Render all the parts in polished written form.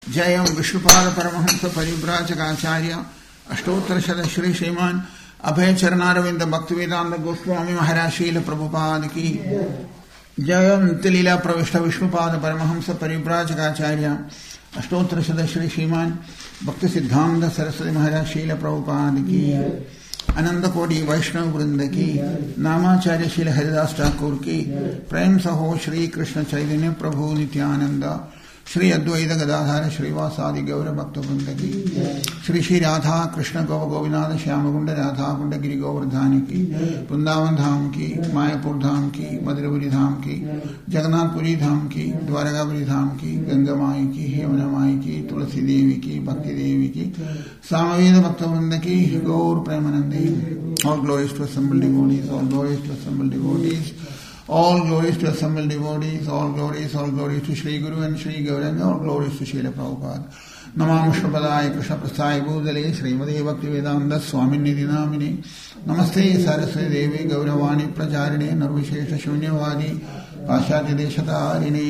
जयं विष्णुपाद परमहंस परिव्राजकाचार्य अष्टोत्तरशत श्री श्रीमान अभय चरणारविंद भक्तिवेदांत गोस्वामी महाराज शील प्रभुपाद की जयं तिलीला प्रविष्ट विष्णुपाद परमहंस परिव्राजकाचार्य अष्टोत्तरशत श्री श्रीमान भक्ति सिद्धांत सरस्वती महाराज शील प्रभुपाद की अनंत कोटि वैष्णव वृंद की नामाचार्य शील हरिदास ठाकुर की प्रेम सहो श्री कृष्ण चैतन्य प्रभु नित्यानंद श्री अद्वैत गदाधर श्रीवासादि गौर भक्त वृंद की श्री श्री राधा कृष्ण गौ गोविनाथ श्याम कुंड राधा कुंड गिरि गोवर्धन की वृंदावन धाम की मायापुर धाम की मधुरपुरी धाम की जगन्नाथपुरी धाम की द्वारकापुरी धाम की गंगा माई की यमुना माई की तुलसी देवी की भक्ति देवी की सामवेद भक्त वृंद की गौर प्रेमानंदी all glories to assembled devotees, all glories to assembled devotees, all glories to assembled devotees, all glories to Shri Guru and Shri Gauranga, all glories to Srila Prabhupada. Namam Shrapadaya Krishna Prasthaya Bhudale Srimati Bhaktivedanta Swaminidhi Namini Namaste Saraswati Devi Gauravani Pracharini Nirvishesha Shunyavadi Paschatya Deshatarini.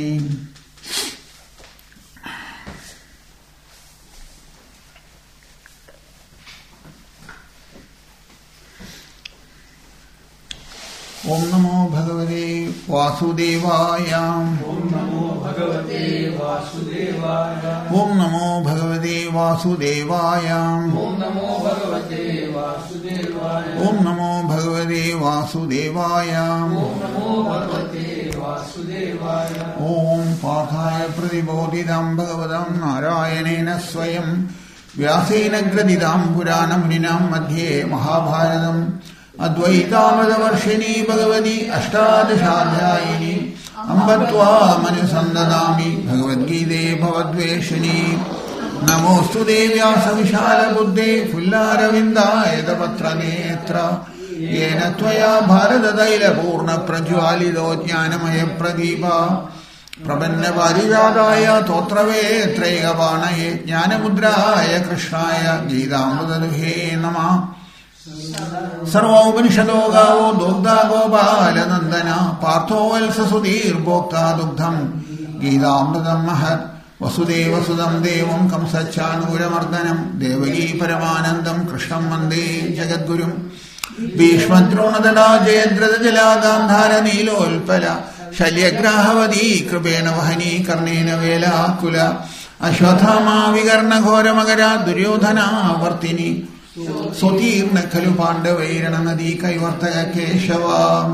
ओम नमो भगवते वासुदेवाय ओम नमो भगवते वासुदेवाय ओम नमो भगवते वासुदेवाय ओम नमो भगवते वासुदेवाय ओम नमो भगवते वासुदेवाय ओम नमो भगवते वासुदेवाय ओम पार्थाय प्रतिबोधितं भगवतं नारायणेन स्वयं व्यासेन ग्रथितं पुराणमुनिनां मध्ये महाभारतम् अद्वैतामृतवर्षिणी भगवती अष्टादशाध्यायिनी अम्ब त्वामनुसन्दधामि भगवद्गीते भवद्वेषिणी नमोऽस्तु देव्यासविशालबुद्धे फुल्लारविन्दायतपत्रनेत्र येन त्वया भारततैलपूर्णप्रज्वालितो ज्ञानमयप्रदीपा प्रपन्नपारिजाताय तोत्रवेत्रैकपाणये ज्ञानमुद्राय कृष्णाय गीतामृतदुहे नमः सर्वोपनिषदो गावो दुग्धा गोपालनन्दन पार्थो वत्ससुधीर्भोक्ता दुग्धम् गीतामृतम् महत् वसुदेवसुतं देवं कंसच्चाणूरमर्दनम् देवकी परमानन्दम् कृष्णम् वन्दे जगद्गुरुम् भीष्मद्रोणतटा जयद्रथजला गान्धार नीलोल्पल शल्यग्राहवती कृपेण वहनी कर्णेन वेलाकुल अश्वत्थामा विकर्णघोरमकरा दुर्योधनावर्तिनी स्वतीर्ण खलु पाण्डवैरणनदी कैवर्तक केशव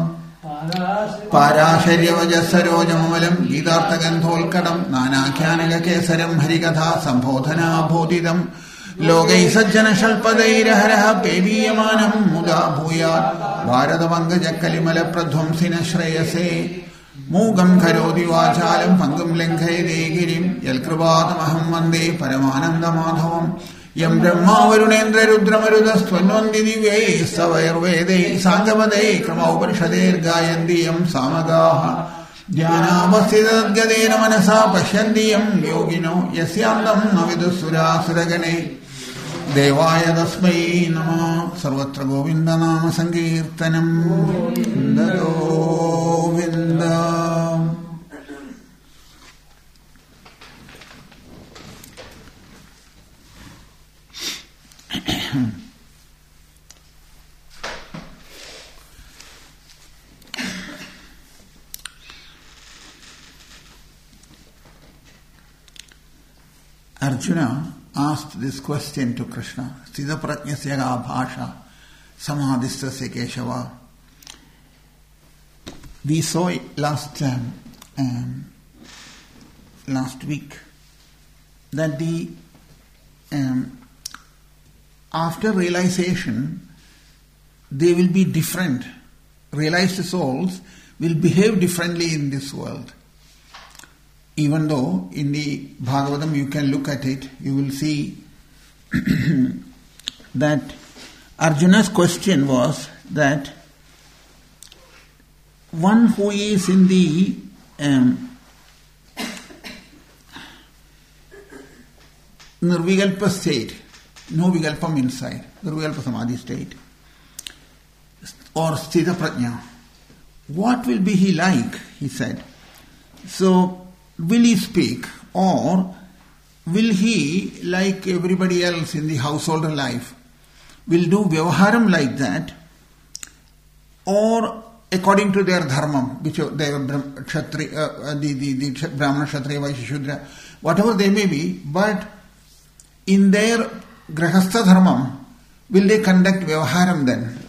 पाराशर्यवजसरोजममलम् गीतार्थगन्धोल्कटम् नानाख्यानककेसरम् हरिकथा सम्बोधनाबोधितम् लोकै सज्जनशल्पदैरहरः पेदीयमानम् मुदा भूयात् भारतपङ्कजकलिमलप्रध्वंसिन श्रेयसे मूकम् करोति वाचालम् पङ्गुम् लङ्घयते गिरिम् यत्कृपातमहम् वन्दे परमानन्दमाधवम् यं ब्रह्मा वरुणेन्द्र रुद्रमरुदस्त्वन्वन्ति दिव्यैः स्तवैर्वेदैः साङ्गपदैः क्रमोपनिषदैर्गायन्ति यं सामगाः ध्यानावस्थितद्गतेन मनसा पश्यन्ति यं योगिनो यस्यान्तं न विदुःसुरासुरगणे देवाय तस्मै नमः सर्वत्र गोविन्दनाम सङ्कीर्तनम् Govind Arjuna asked this question to Krishna. Sthita prajnasya ka bhasha samadhistasya Keshava. We saw it last week that the after realization they will be different. Realized souls will behave differently in this world. Even though in the Bhagavatam you can look at it, you will see that Arjuna's question was that one who is in the Nirvikalpa state, no Vikalpam inside, Nirvikalpa Samadhi state, or Sthita Prajna, what will be he like, he said. So, will he speak, or will he, like everybody else in the household life, will do vyavaharam like that, or according to their dharmam, which they are the Brahmana, Kshatriya, Vaishya, Shudra, whatever they may be, but in their grahastha dharmam, will they conduct vyavaharam then?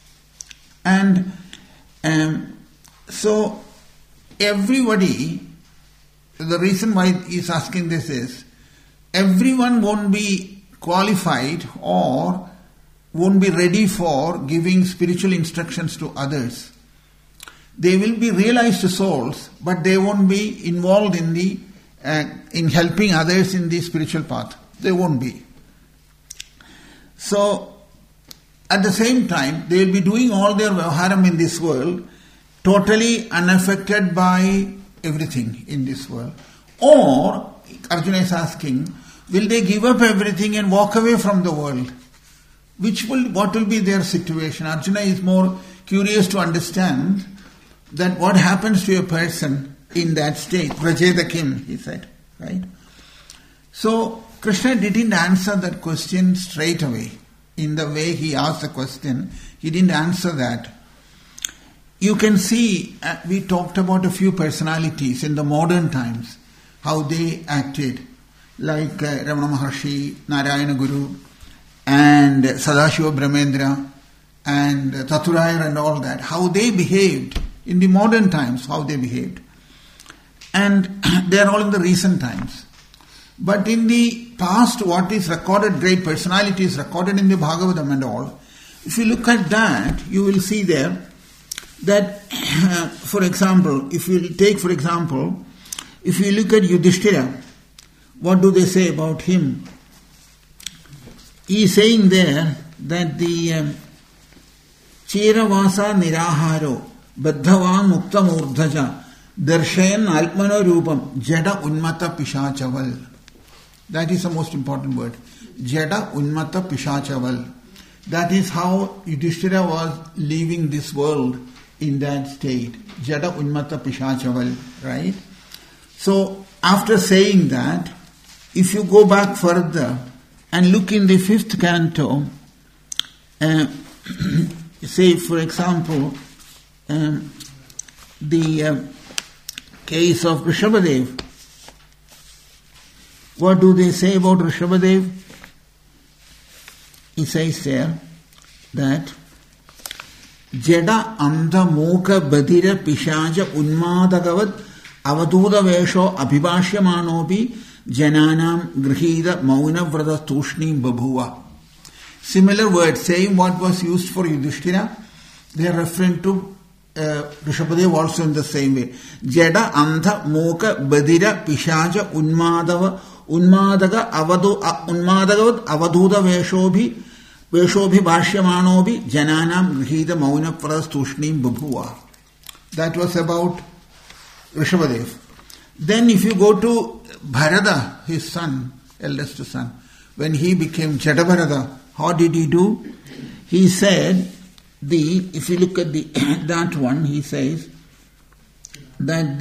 And so everybody, the reason why he is asking this is, everyone won't be qualified or won't be ready for giving spiritual instructions to others. They will be realized souls, but they won't be involved in the in helping others in the spiritual path. They won't be. So, at the same time, they will be doing all their vyavaharam in this world, totally unaffected by everything in this world. Or, Arjuna is asking, will they give up everything and walk away from the world? What will be their situation? Arjuna is more curious to understand that what happens to a person in that state. Vrajeda kim, he said, right? So, Krishna didn't answer that question straight away. In the way he asked the question, he didn't answer that. You can see, we talked about a few personalities in the modern times, how they acted, like Ramana Maharshi, Narayana Guru, and Sadashiva Brahmendra, and Taturayar and all that, how they behaved in the modern times, how they behaved. And they are all in the recent times. But in the past, what is recorded, great personalities recorded in the Bhagavatam and all, if you look at that, you will see there that, for example, if you look at Yudhishthira, what do they say about him? He is saying there that the Chiravasa Niraharo Baddhavan Mukta Murdhaja Darshayan Alpmano Rupam Jada Unmata Pishachaval. That is the most important word. Jada Unmata Pishachaval. That is how Yudhishthira was leaving this world in that state. Jada Unmata Pishachaval. Right? So, after saying that, if you go back further and look in the 5th canto, say for example, the case of Rishabhadev. What do they say about Rishabhadev? He says there that Jada Andha Moka Badira Pishaja Unmadagavad Avaduda Vesho Abhibhashyamanobi Jananam Grihida Mauna Vrada Tushni Babhuva. Similar words, same what was used for Yudhishthira, they are referring to Rishabhadev also in the same way. Jada Andha Moka Badira Pishaja Unmadaga Unmadagavad Avaduda Veshobi Bhashyamanobi Jananam Grihida Mauna Vrada Tushni Babhuva. That was about Rishabhadev. Then if you go to Bharata, his son, eldest son, when he became Jadabharata, how did he do? He said, if you look at that one, he says that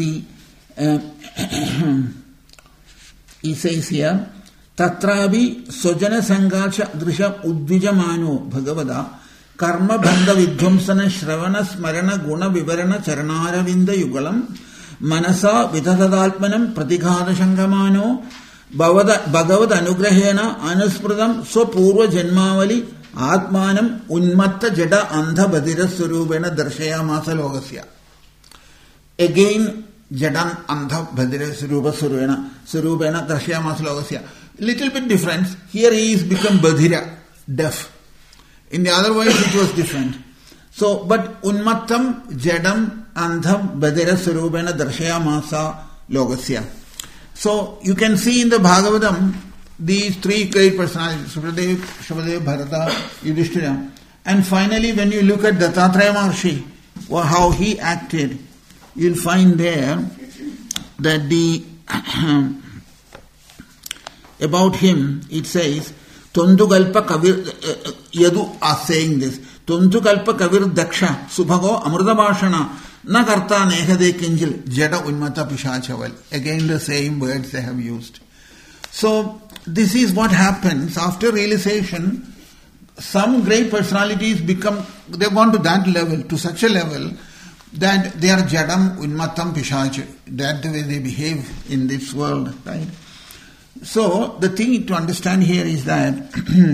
he says here, Tatrabi Sojana Sangacha Drisha Udvijamano Bhagavada Karma Banda Vidhvamsana Shravana Smarana Guna Vivarana Charanara Vinda Yugalam Manasa Vidhadalpmanam Pratikada Shangamano Bhagavad Anugrahena Anuspradam Swapurva Janmavali Atmanam Unmatta Jada Andha Badira Surubena Darshaya Masa Logasya. Again, Jadan Andha Badira Surubena Darshaya Masa Logasya. Little bit difference. Here he is become Badhira, deaf. In the otherwise it was different. So, but Unmattam Jadam Andham Badira Surubena Darshaya Masa Logasya. So, you can see in the Bhagavatam these three great personalities, Rishabhadev, Bharata, Yudhishthira. And finally, when you look at Dattatreya Maharshi, how he acted, you'll find there that about him, it says, Tundugalpa Kavir, Yadu are saying this, Tundugalpa Kavir Daksha, Subhago Amrudabhashana, Nakarta Nehade Kinjil, Jada Unmata Pishachaval. Again the same words they have used. So this is what happens after realization. Some great personalities they've gone to that level, to such a level that they are jadam, unmattam, pishach. That's the way they behave in this world, right? So the thing to understand here is that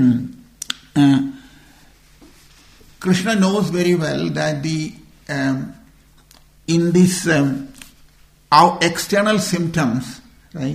Krishna knows very well that in this our external symptoms, right,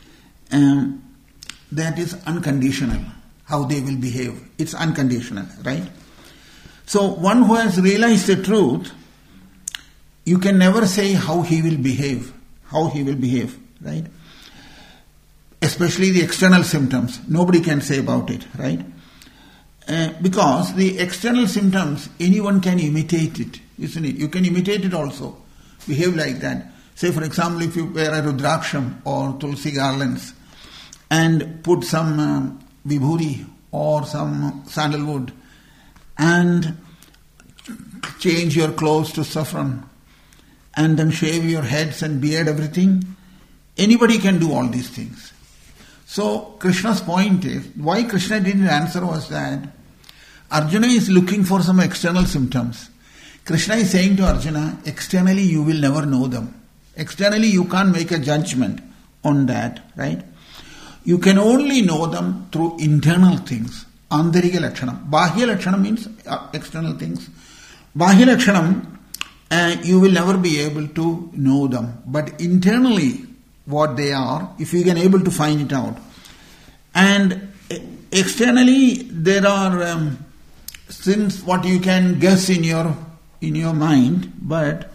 that is unconditional. How they will behave, it's unconditional, right? So one who has realized the truth, you can never say how he will behave, right? Especially the external symptoms, nobody can say about it, right? Because the external symptoms, anyone can imitate it, isn't it? You can imitate it also, behave like that. Say for example, if you wear a rudraksham or tulsi garlands and put some vibhuri or some sandalwood and change your clothes to saffron and then shave your heads and beard, everything, anybody can do all these things. So Krishna's point is, why Krishna didn't answer was that Arjuna is looking for some external symptoms. Krishna is saying to Arjuna, externally you will never know them. Externally you can't make a judgment on that, right? You can only know them through internal things. Antarika lakshanam. Bahya lakshanam means external things. Bahya lakshanam, you will never be able to know them. But internally, what they are, if you can able to find it out. And externally, there are things what you can guess in your mind, but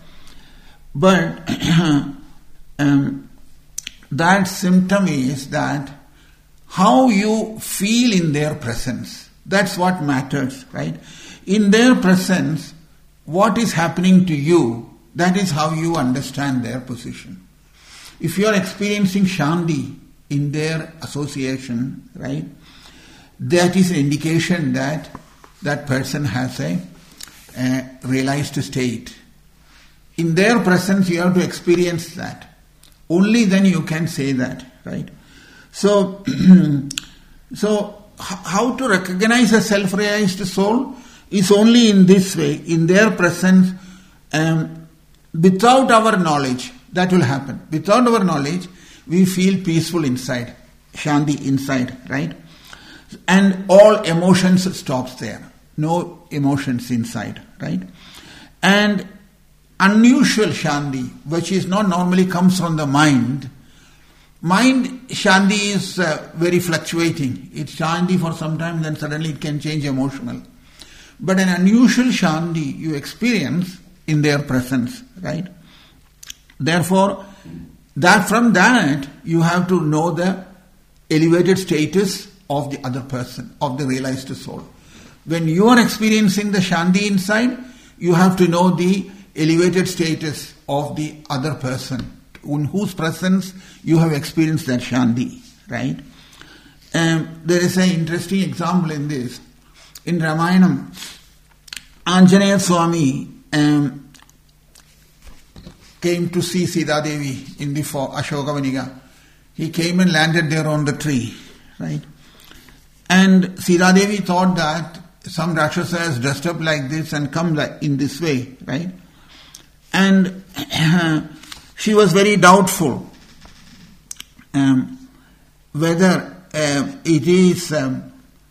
that symptom is that how you feel in their presence. That's what matters, right? In their presence, what is happening to you, that is how you understand their position. If you are experiencing Shanti in their association, right, that is an indication that that person has a realized state. In their presence, you have to experience that. Only then you can say that, right? So how to recognize a self-realized soul is only in this way, in their presence, without our knowledge, that will happen. Without our knowledge, we feel peaceful inside, Shanti inside, right? And all emotions stops there. No emotions inside, right? And unusual Shanti, which is not normally comes from the mind. Mind Shanti is very fluctuating. It's Shanti for some time, then suddenly it can change emotional. But an unusual Shanti you experience in their presence, right? Therefore, that from that you have to know the elevated status of the other person, of the realized soul. When you are experiencing the Shanti inside, you have to know the elevated status of the other person, in whose presence you have experienced that Shanti, right? There is an interesting example in this. In Ramayana, Anjaneya Swami came to see Sita Devi in the Ashokavaniga. He came and landed there on the tree, right? And Sita Devi thought that some Rakshasa has dressed up like this and come in this way, right? And she was very doubtful whether it is a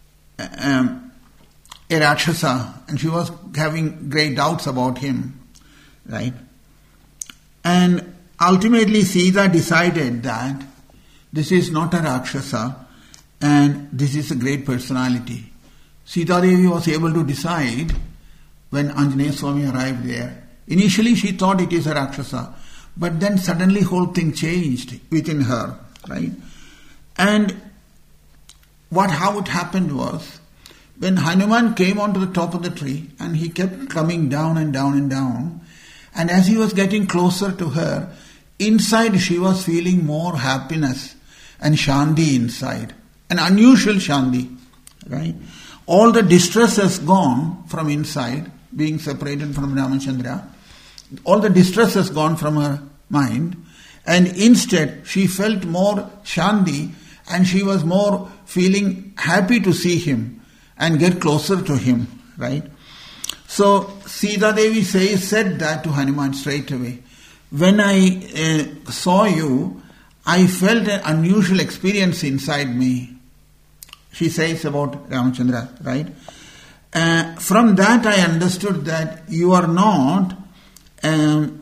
Rakshasa, and she was having great doubts about him, right? And ultimately Sita decided that this is not a Rakshasa and this is a great personality. Sita Devi was able to decide when Anjaneya Swami arrived there. Initially she thought it is a Rakshasa, but then suddenly whole thing changed within her, right? And how it happened was, when Hanuman came onto the top of the tree and he kept coming down and down and down, and as he was getting closer to her, inside she was feeling more happiness and Shanti inside, an unusual Shanti, right? All the distress has gone from inside, being separated from Ramachandra. All the distress has gone from her mind, and instead she felt more Shanti and she was more feeling happy to see him and get closer to him, right? So Sita Devi said that to Hanuman straight away. When I saw you, I felt an unusual experience inside me. She says about Ramachandra, right? From that I understood that you are not an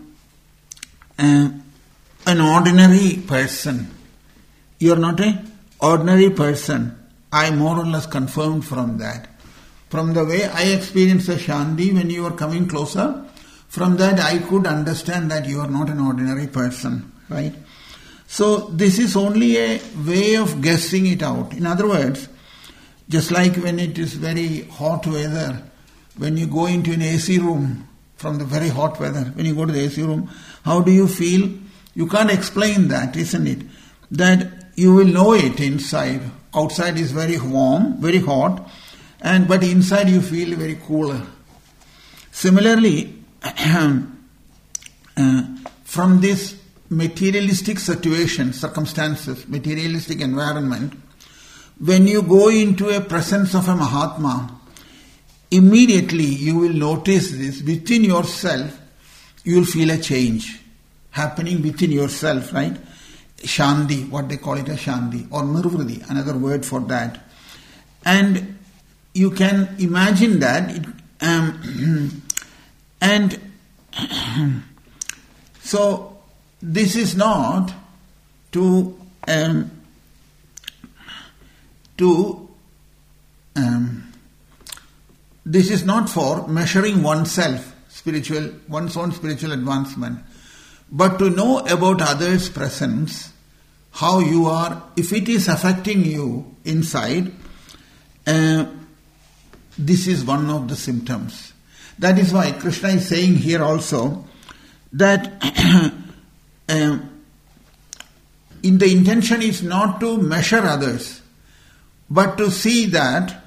ordinary person. You are not an ordinary person. I more or less confirmed from that. From the way I experienced the Shanti when you were coming closer, from that I could understand that you are not an ordinary person, right? So this is only a way of guessing it out. In other words, just like when it is very hot weather, when you go into an AC room from the very hot weather, when you go to the AC room, how do you feel? You can't explain that, isn't it? That you will know it inside. Outside is very warm, very hot, but inside you feel very cooler. Similarly, from this materialistic situation, circumstances, materialistic environment, when you go into a presence of a Mahatma, immediately you will notice this within yourself. You will feel a change happening within yourself, right? Shanti, what they call it as Shanti, or Nirvriti, another word for that. And you can imagine that. And so this is not this is not for measuring oneself, one's own spiritual advancement, but to know about others' presence, how you are, if it is affecting you inside, this is one of the symptoms. That is why Krishna is saying here also that the intention is not to measure others, but to see that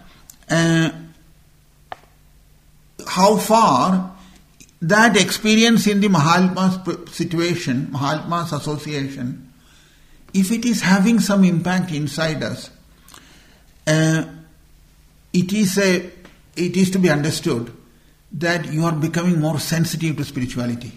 how far that experience in the Mahatma's situation, Mahatma's association, if it is having some impact inside us, it is to be understood that you are becoming more sensitive to spirituality.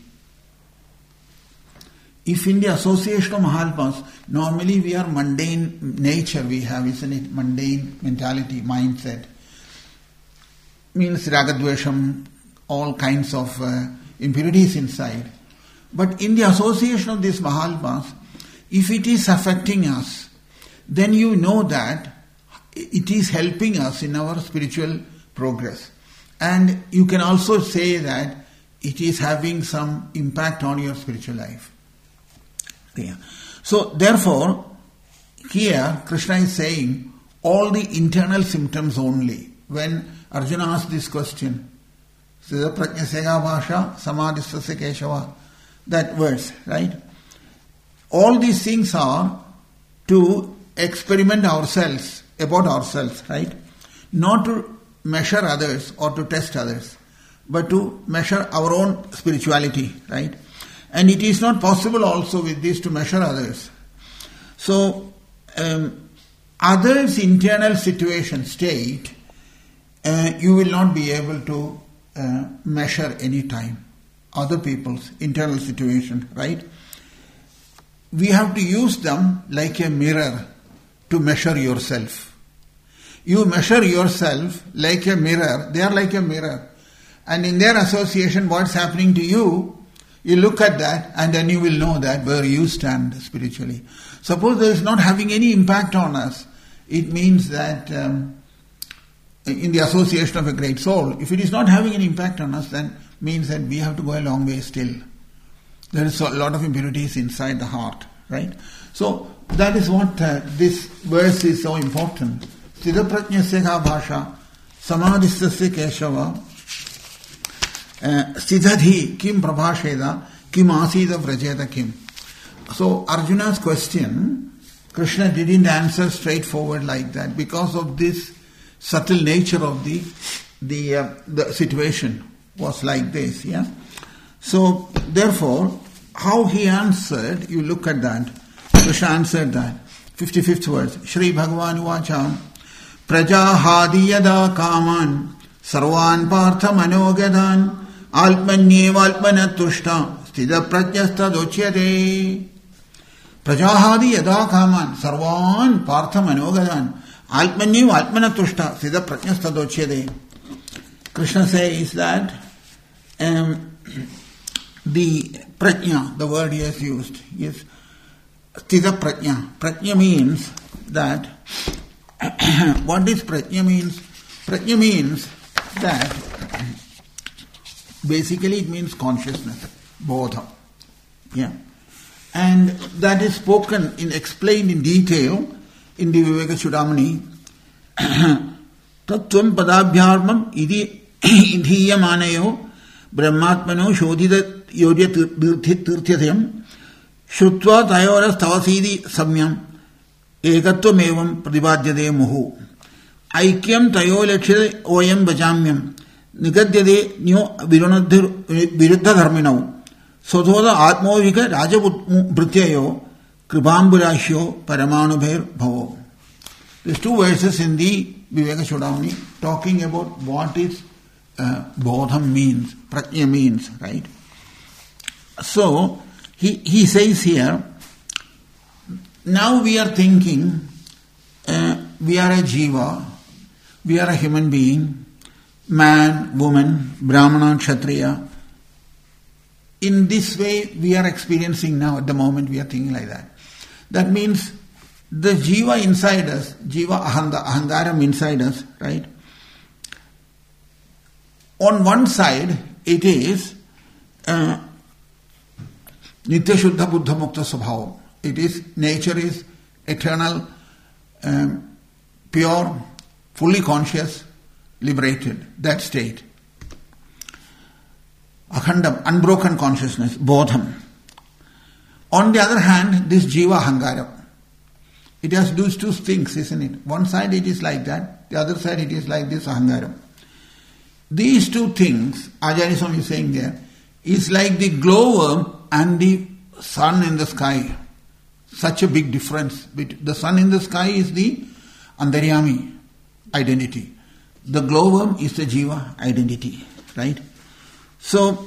If in the association of Mahatmas, normally we are mundane nature we have, isn't it? Mundane mentality, mindset. Means ragadvesham, all kinds of impurities inside. But in the association of these Mahatmas, if it is affecting us, then you know that it is helping us in our spiritual progress. And you can also say that it is having some impact on your spiritual life. Yeah. So therefore, here Krishna is saying all the internal symptoms only. When Arjuna asked this question, Siddha Prajna Sega Bhasha Samadhistasya Keshava, that verse, right? All these things are to experiment ourselves, about ourselves, right? Not to measure others or to test others, but to measure our own spirituality, right? And it is not possible also with this to measure others. So, others' internal situation, state, you will not be able to measure any time. Other people's internal situation, right? We have to use them like a mirror to measure yourself. You measure yourself like a mirror. They are like a mirror. And in their association, what's happening to you, you look at that and then you will know that where you stand spiritually. Suppose there is not having any impact on us, it means that in the association of a great soul, if it is not having any impact on us, then means that we have to go a long way still. There is a lot of impurities inside the heart, right? So that is what this verse is so important. Siddha Prajnasya Bhasha Samadhistasya Keshava Siddhadhi Kim Prabhasheda Kim Asida Vrajeta Kim. So Arjuna's question, Krishna didn't answer straightforward like that because of this subtle nature of the situation was like this, yeah. So therefore, how he answered, you look at that. Krishna answered that. 55th verse. Shri Bhagavan Uvacha Prajahadi yada kaman sarvan partha manogadan alpmanyevalpana tushta sthida prajnasta dochyate. Prajahadi yada kaman sarvan partha manogadan alpmanyevalpana tushta sthida prajnasta dochyate. Krishna says that the prajna, the word he has used, is sthita prajna. Prajna means that what is prajna means? Prajna means that basically it means consciousness, bodha. Yeah. And that is spoken explained in detail in the Viveka Chudamani. Tattvam padabhyarmam idhiyamanayo brahmatmano shodhita yodya tirthyatayam Shutva tayoras tavasidi samyam ekatvamevam pratibhadyade muhu aikyam tayo lakshya oyam vajamyam nikadyade nyo viruddha dharminau sodhoda atmovika rajabhrityayo kripamburashyo paramanubher bhavo. These two verses in the Viveka Chudamani talking about what is bodham means, prajna means, right? So, he says here, now we are thinking, we are a jiva, we are a human being, man, woman, brahmana, kshatriya. In this way, we are experiencing now, at the moment, we are thinking like that. That means the jiva inside us, jiva ahangaram inside us, right? On one side, it is Nitya Shuddha Buddha Mukta Svabhavam. It is, nature is eternal, pure, fully conscious, liberated. That state. Akhandam, unbroken consciousness, bodham. On the other hand, this jiva ahangaram. It has those two things, isn't it? One side it is like that, the other side it is like this ahangaram. These two things, Acharya Swami is saying there, is like the glowworm and the sun in the sky. Such a big difference. The sun in the sky is the Antaryami identity. The glowworm is the jiva identity. Right? So,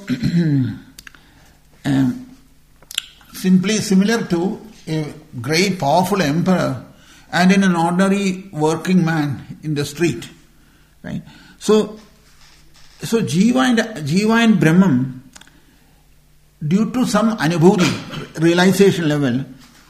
simply similar to a great powerful emperor and in an ordinary working man in the street. Right? So jiva and Brahman, due to some anubhuti, realization level,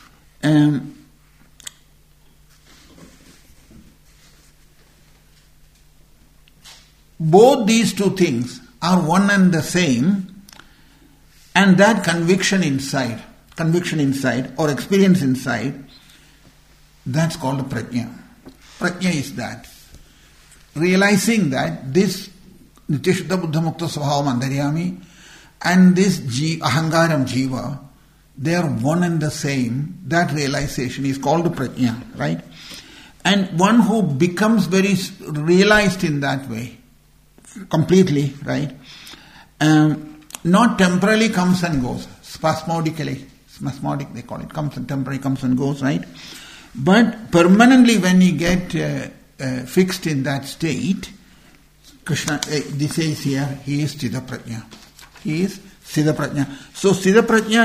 both these two things are one and the same, and that conviction inside or experience inside, that's called a prajna. Prajna is that. Realizing that this Nitya Shuddha Buddha Mukta Svabhavam Antaryami and this ahangaram jiva, they are one and the same. That realization is called prajna, right? And one who becomes very realized in that way, completely, right? Not temporarily comes and goes, spasmodic they call it, temporarily comes and goes, right? But permanently when you get fixed in that state, Krishna, this says here, he is Sthita Prajna. He is Sthita Prajna. So Sthita Prajna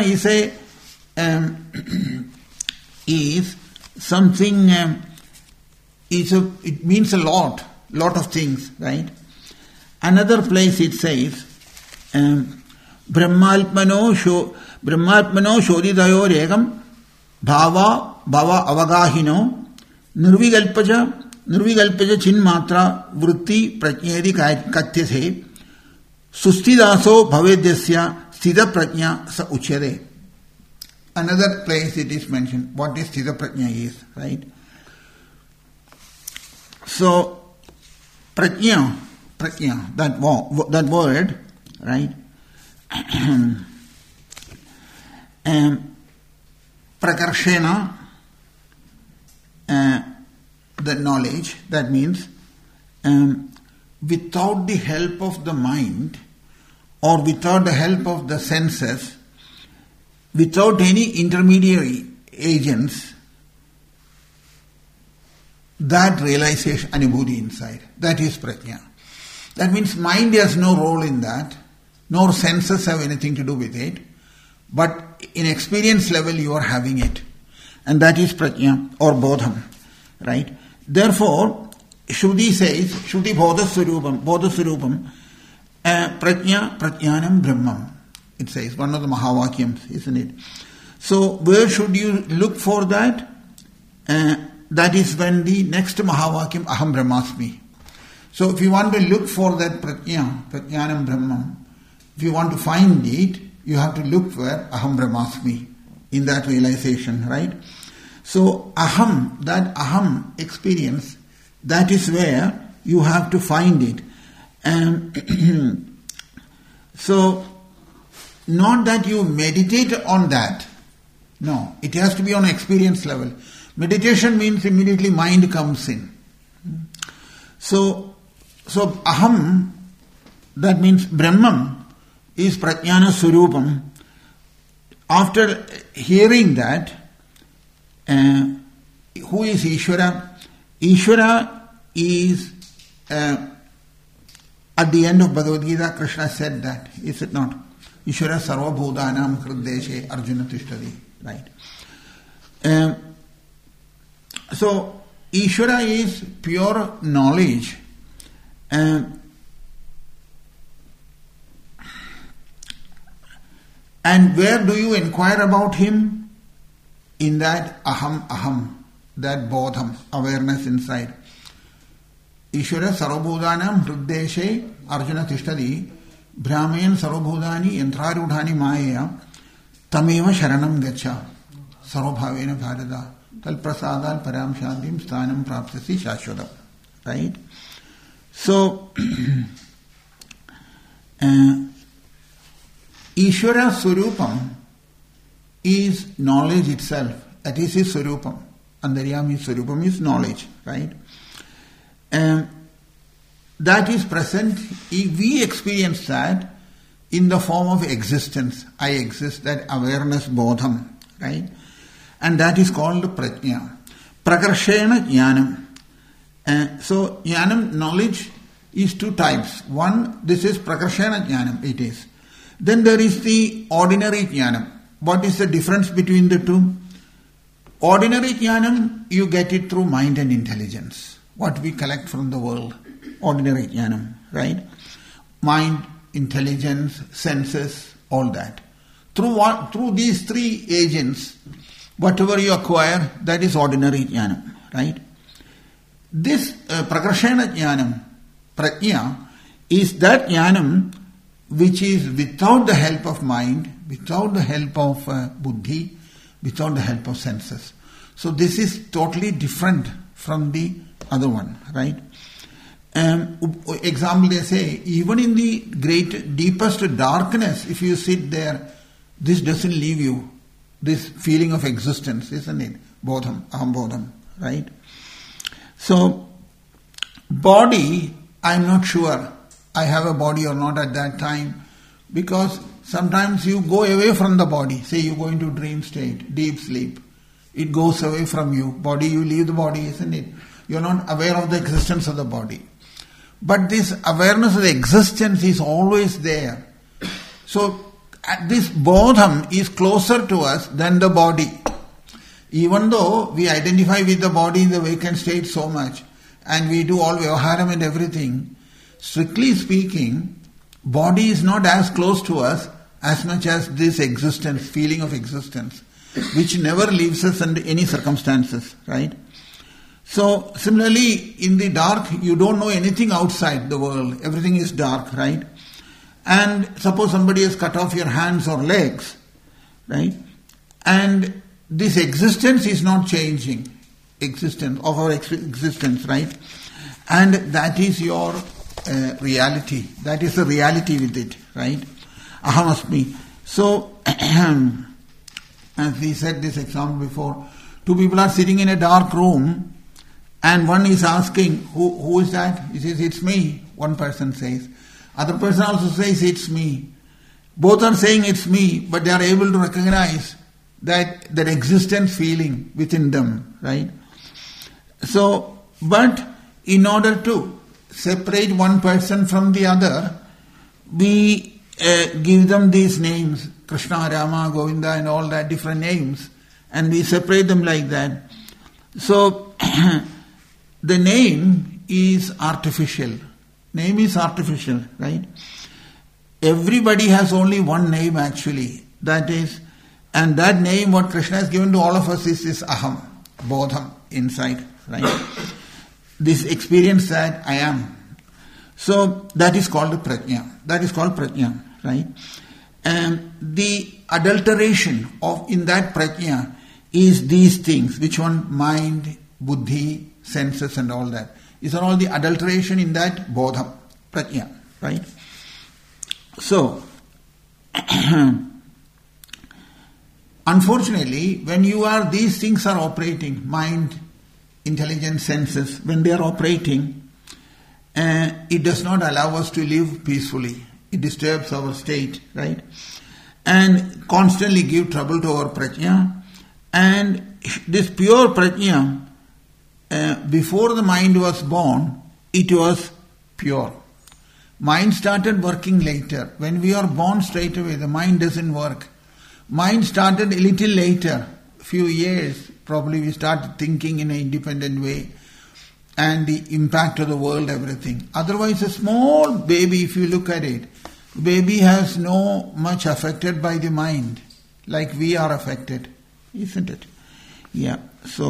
is something, it means a lot of things, right? Another place it says, Brahmalpmano shoditayor egam bhava avagahino nirvigalpaja chinmatra vritti prajnedi katyase sustidaso bhavedyasya sthita prajna sa uchyade. Another place it is mentioned what is sthita prajna is, right? So prajna, that word, right? Prakarshena, the knowledge, that means without the help of the mind or without the help of the senses, without any intermediary agents, that realization, anubhuti inside. That is prajna. That means mind has no role in that, nor senses have anything to do with it. But in experience level you are having it. And that is prajna or bodham. Right? Therefore, Shruti says, Shruti bodhaswarupam, prajna prajnanam brahmam. It says, one of the Mahavakyams, isn't it? So, where should you look for that? That is when the next Mahavakyam, Aham Brahmasmi. So, if you want to look for that prajnanam brahmam, if you want to find it, you have to look for Aham Brahmasmi, in that realization, right? So, Aham, that Aham experience, that is where you have to find it. And so, not that you meditate on that. No, it has to be on experience level. Meditation means immediately mind comes in. So Aham, that means Brahman, is Prajnana Surupam. After hearing that, who is Ishvara? Ishvara is, at the end of Bhagavad Gita, Krishna said that, is it not? Ishvara sarva bhutanam hrideshe Arjuna tishtati. Right. So, Ishvara is pure knowledge. And where do you inquire about him? In that aham, that bodham, awareness inside. Ishvara sarvabhutanam hrideshe Arjuna tishtati brahmayan sarvabhutani yantrarudhani maya tameva sharanam gacha sarvabhavena bharata tal prasadal param shantim sthanam prapsasi shashvatam. Right? So, Ishvara Surupam is knowledge itself. That is his Surupam. Antaryami Surupam is knowledge. Right? That is present. We experience that in the form of existence. I exist, that awareness bodham. Right? And that is called prajna. Prakarshena jnanam. So, jnanam, knowledge, is two types. One, this is prakarshena jnanam, it is. Then there is the ordinary jnanam. What is the difference between the two? Ordinary jnanam, you get it through mind and intelligence. What we collect from the world. Ordinary jnanam, right? Mind, intelligence, senses, all that. Through these three agents, whatever you acquire, that is ordinary jnanam, right? This prakarshena jnanam, prajna, is that jnanam which is without the help of mind, without the help of buddhi, without the help of senses. So this is totally different from the other one, right? Example, they say, even in the deepest darkness, if you sit there, this doesn't leave you. This feeling of existence, isn't it? Bodham, aham bodham, right? So, body, I'm not sure I have a body or not at that time, because sometimes you go away from the body. Say you go into dream state, deep sleep. It goes away from you. Body, you leave the body, isn't it? You're not aware of the existence of the body. But this awareness of the existence is always there. So, this bodham is closer to us than the body. Even though we identify with the body in the vacant state so much, and we do all vyavaharam and everything, strictly speaking, body is not as close to us as much as this existence, feeling of existence, which never leaves us under any circumstances, right? So, similarly, in the dark, you don't know anything outside the world. Everything is dark, right? And suppose somebody has cut off your hands or legs, right? And this existence is not changing. Existence, of our existence, right? And that is your reality. That is the reality with it, right? Aham asmi. So, as we said this example before, two people are sitting in a dark room, and one is asking, who is that? He says, it's me. One person says. Other person also says, it's me. Both are saying it's me, but they are able to recognize that existence feeling within them, right? So, but in order to separate one person from the other, we give them these names, Krishna, Rama, Govinda and all that different names, and we separate them like that. So, the name is artificial. Name is artificial, right? Everybody has only one name actually. That is, and that name what Krishna has given to all of us is this aham, bodham inside, right? This experience that I am. So that is called the prajna. That is called prajna, right? And the adulteration of in that prajna is these things. Which one? Mind, buddhi, senses and all that. These are all the adulteration in that bodham, prajna, right? So, unfortunately, when these things are operating, mind, intelligence, senses, when they are operating, it does not allow us to live peacefully. It disturbs our state, right? And constantly give trouble to our prajna. And this pure prajna, before the mind was born, it was pure. Mind started working later. When we are born straight away, the mind doesn't work. Mind started a little later, few years, probably we started thinking in an independent way and the impact of the world, everything. Otherwise, a small baby, if you look at it, baby has no much affected by the mind, like we are affected, isn't it? Yeah,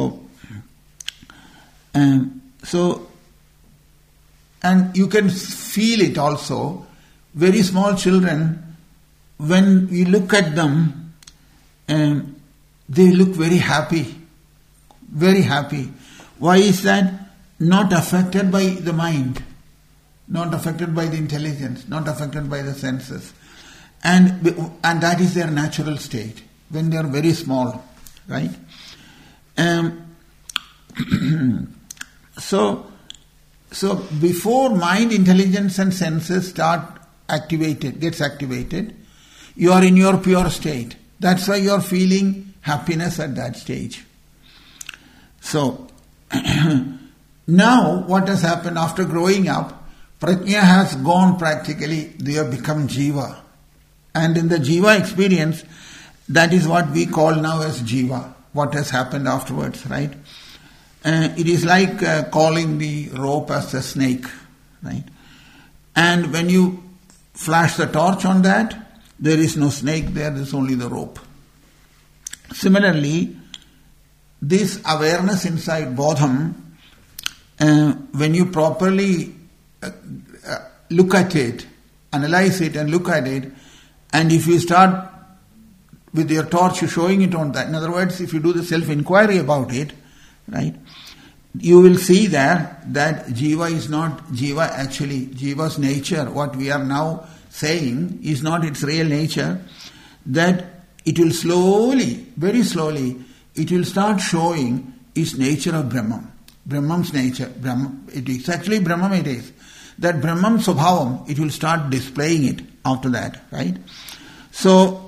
and you can feel it also. Very small children, when we look at them, they look very happy. Very happy. Why is that? Not affected by the mind, not affected by the intelligence, not affected by the senses. And that is their natural state, when they are very small, right? So before mind, intelligence and senses gets activated, you are in your pure state. That's why you are feeling happiness at that stage. So, now what has happened after growing up, prajna has gone practically, they have become jiva. And in the jiva experience, that is what we call now as jiva, what has happened afterwards, right? It is like calling the rope as a snake, right? And when you flash the torch on that, there is no snake there is only the rope. Similarly, this awareness inside bodham, when you properly look at it, analyze it and look at it, and if you start with your torch showing it on that, in other words, if you do the self-inquiry about it, right, you will see that jiva is not jiva actually. Jiva's nature, what we are now saying, is not its real nature. That it will slowly, very slowly, it will start showing its nature of Brahman. Brahman's nature. It is actually Brahman it is. That Brahman Swabhavam, it will start displaying it after that, right? So,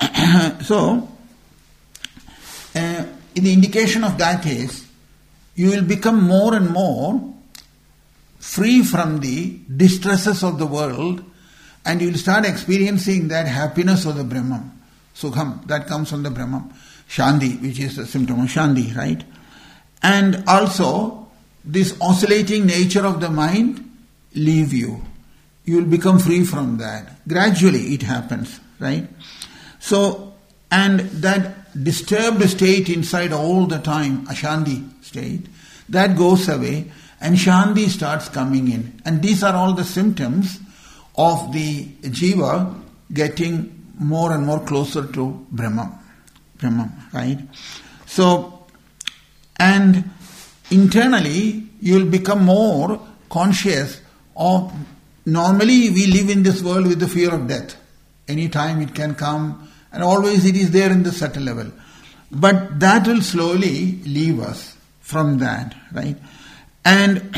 the indication of that is, you will become more and more free from the distresses of the world, and you will start experiencing that happiness of the Brahman. Sukham, that comes from the Brahman. Shanti, which is a symptom of Shanti, right? And also, this oscillating nature of the mind leave you. You will become free from that. Gradually it happens, right? So, and that disturbed state inside all the time, Ashanti state, that goes away and Shanti starts coming in. And these are all the symptoms of the jiva getting more and more closer to Brahman, right? So, and internally you will become more conscious of, normally we live in this world with the fear of death. Anytime it can come, and always it is there in the subtle level. But that will slowly leave us from that, right? And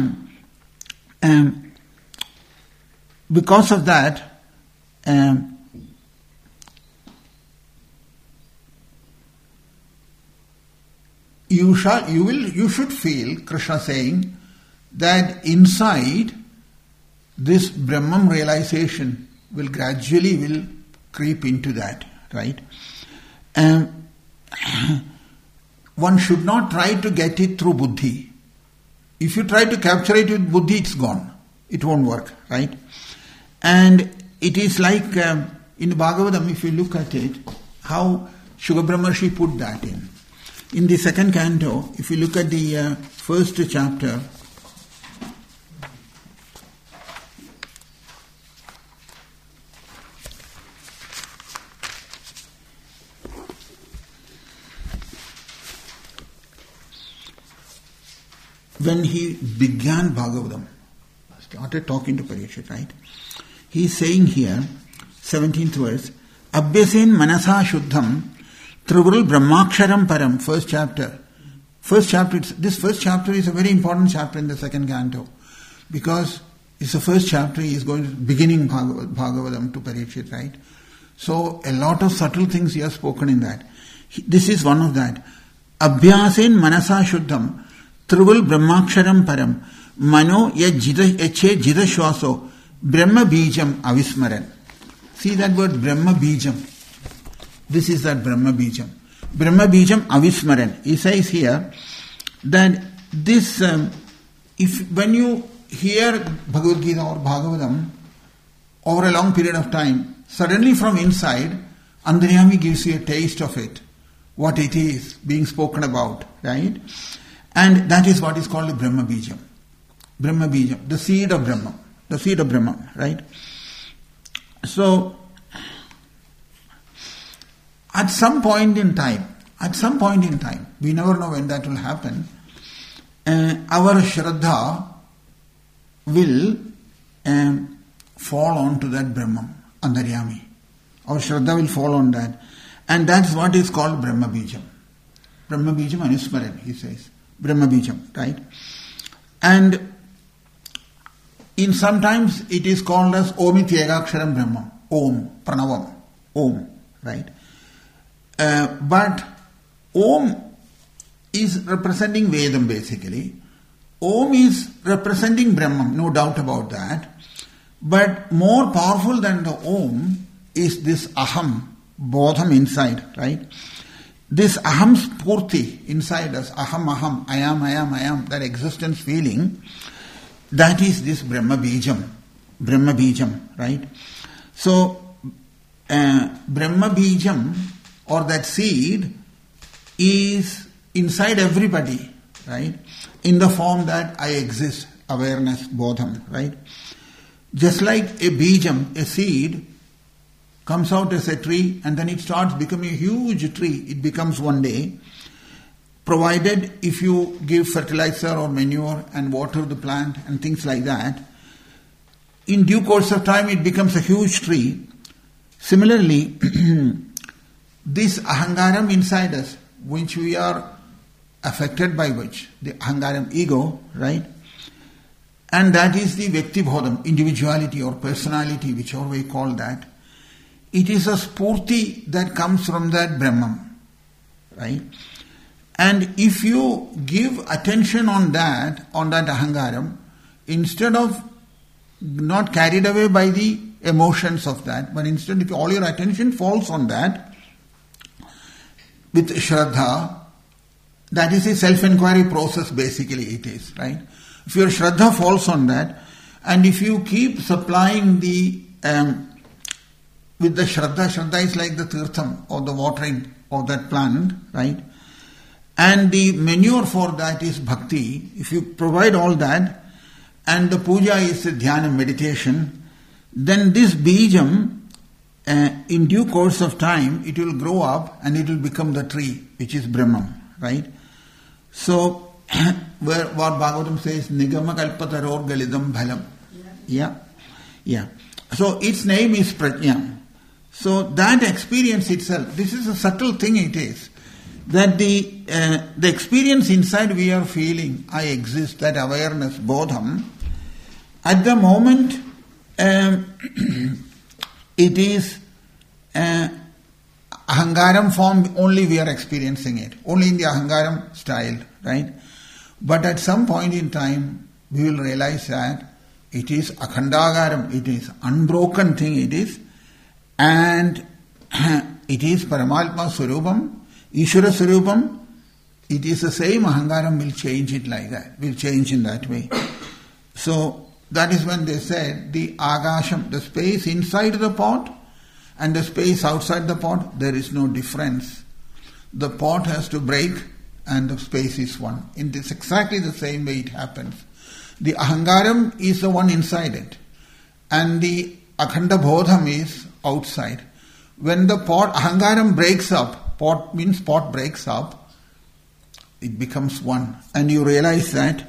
because of that, you should feel, Krishna saying, that inside this Brahman realization will gradually creep into that, right? One should not try to get it through buddhi. If you try to capture it with buddhi, it's gone. It won't work, right? And it is like in Bhagavatam, if you look at it, how Shuka Brahmarshi put that in. In the second canto, if you look at the first chapter, when he began Bhagavatam, started talking to Parikshit, right? He is saying here, 17th verse, Abhyasin manasa shuddham Trivul Brahmaksharam Param, first chapter. This first chapter is a very important chapter in the second canto, because it's the first chapter. He is going to beginning Bhagavatam to Parikshit, right? So a lot of subtle things he has spoken in that. This is one of that. Abhyasin manasa shuddham Trivul Brahmaksharam Param Mano yache jita shwaso Brahma Bijam Avismaran. See that word Brahma Bijam. This is that Brahma Bijam. Brahma Bijam Avismaran. He says here that this, when you hear Bhagavad Gita or Bhagavatam over a long period of time, suddenly from inside, Antaryami gives you a taste of it, what it is being spoken about, right? And that is what is called the Brahma Bijam. Brahma Bijam, the seed of Brahma, right? So, at some point in time, we never know when that will happen, our Shraddha will fall on to that Brahman, Antaryami. Our Shraddha will fall on that. And that's what is called Brahma Bijam. Brahma Bijam Anusmaran, he says. Brahma Bijam, right? And in sometimes it is called as Omityagaksharam Brahma. Om, Pranavam, Om, right? But Om is representing Vedam basically. Om is representing Brahman, no doubt about that. But more powerful than the Om is this Aham, Bodham inside, right? This Aham Spurti inside us, Aham, I am, that existence feeling, that is this Brahma Bijam, right? So, Brahma Bijam, or that seed, is inside everybody, right? In the form that I exist, awareness, bodham, right? Just like a bijam, a seed, comes out as a tree and then it starts becoming a huge tree. It becomes one day, provided if you give fertilizer or manure and water the plant and things like that, in due course of time it becomes a huge tree. Similarly, this ahangaram inside us, which we are affected by which, the ahangaram ego, right? And that is the Vyakti Bodham, individuality or personality, whichever way you call that. It is a spurti that comes from that Brahman, right? And if you give attention on that ahangaram, instead of not carried away by the emotions of that, but instead if all your attention falls on that, with Shraddha, that is a self-inquiry process basically it is, right? If your Shraddha falls on that, and if you keep supplying the, with the Shraddha is like the tirtham or the watering of that plant, right? And the manure for that is bhakti. If you provide all that, and the puja is a dhyana meditation, then this bijam, in due course of time, it will grow up and it will become the tree, which is Brahman, right? So, where what Bhagavatam says, Nigama Kalpataror Galidam Bhalam. Yeah. So, its name is Prajna. So, that experience itself, this is a subtle thing it is, that the experience inside we are feeling, I exist, that awareness, bodham, at the moment, it is ahangaram form, only we are experiencing it, only in the ahangaram style, right? But at some point in time, we will realize that it is akhandagaram, it is unbroken thing it is, and it is Paramatma Swarupam, Ishvara Swarupam. It is the same ahangaram will change it like that, will change in that way. So that is when they said the agasham, the space inside the pot and the space outside the pot, there is no difference. The pot has to break and the space is one. In this exactly the same way it happens. The ahangaram is the one inside it and the akhanda bodham is outside. When the pot, ahangaram breaks up, pot means pot breaks up, it becomes one, and you realize that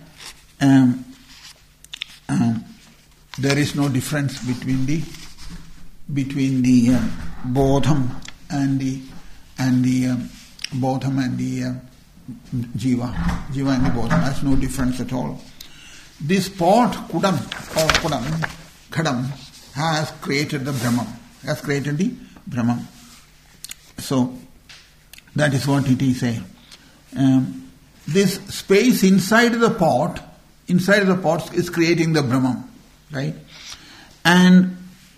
there is no difference between the bodham and the bodham and the jiva and the bodham. There's no difference at all. This pot kudam or khadam has created the Brahman. So that is what it is saying. This space inside the pot is creating the Brahman, right? And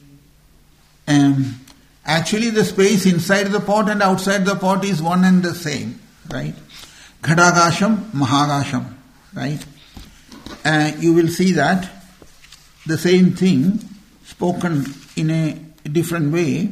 actually the space inside the pot and outside the pot is one and the same, right? Ghadagasham, Mahagasham, right? You will see that the same thing spoken in a different way.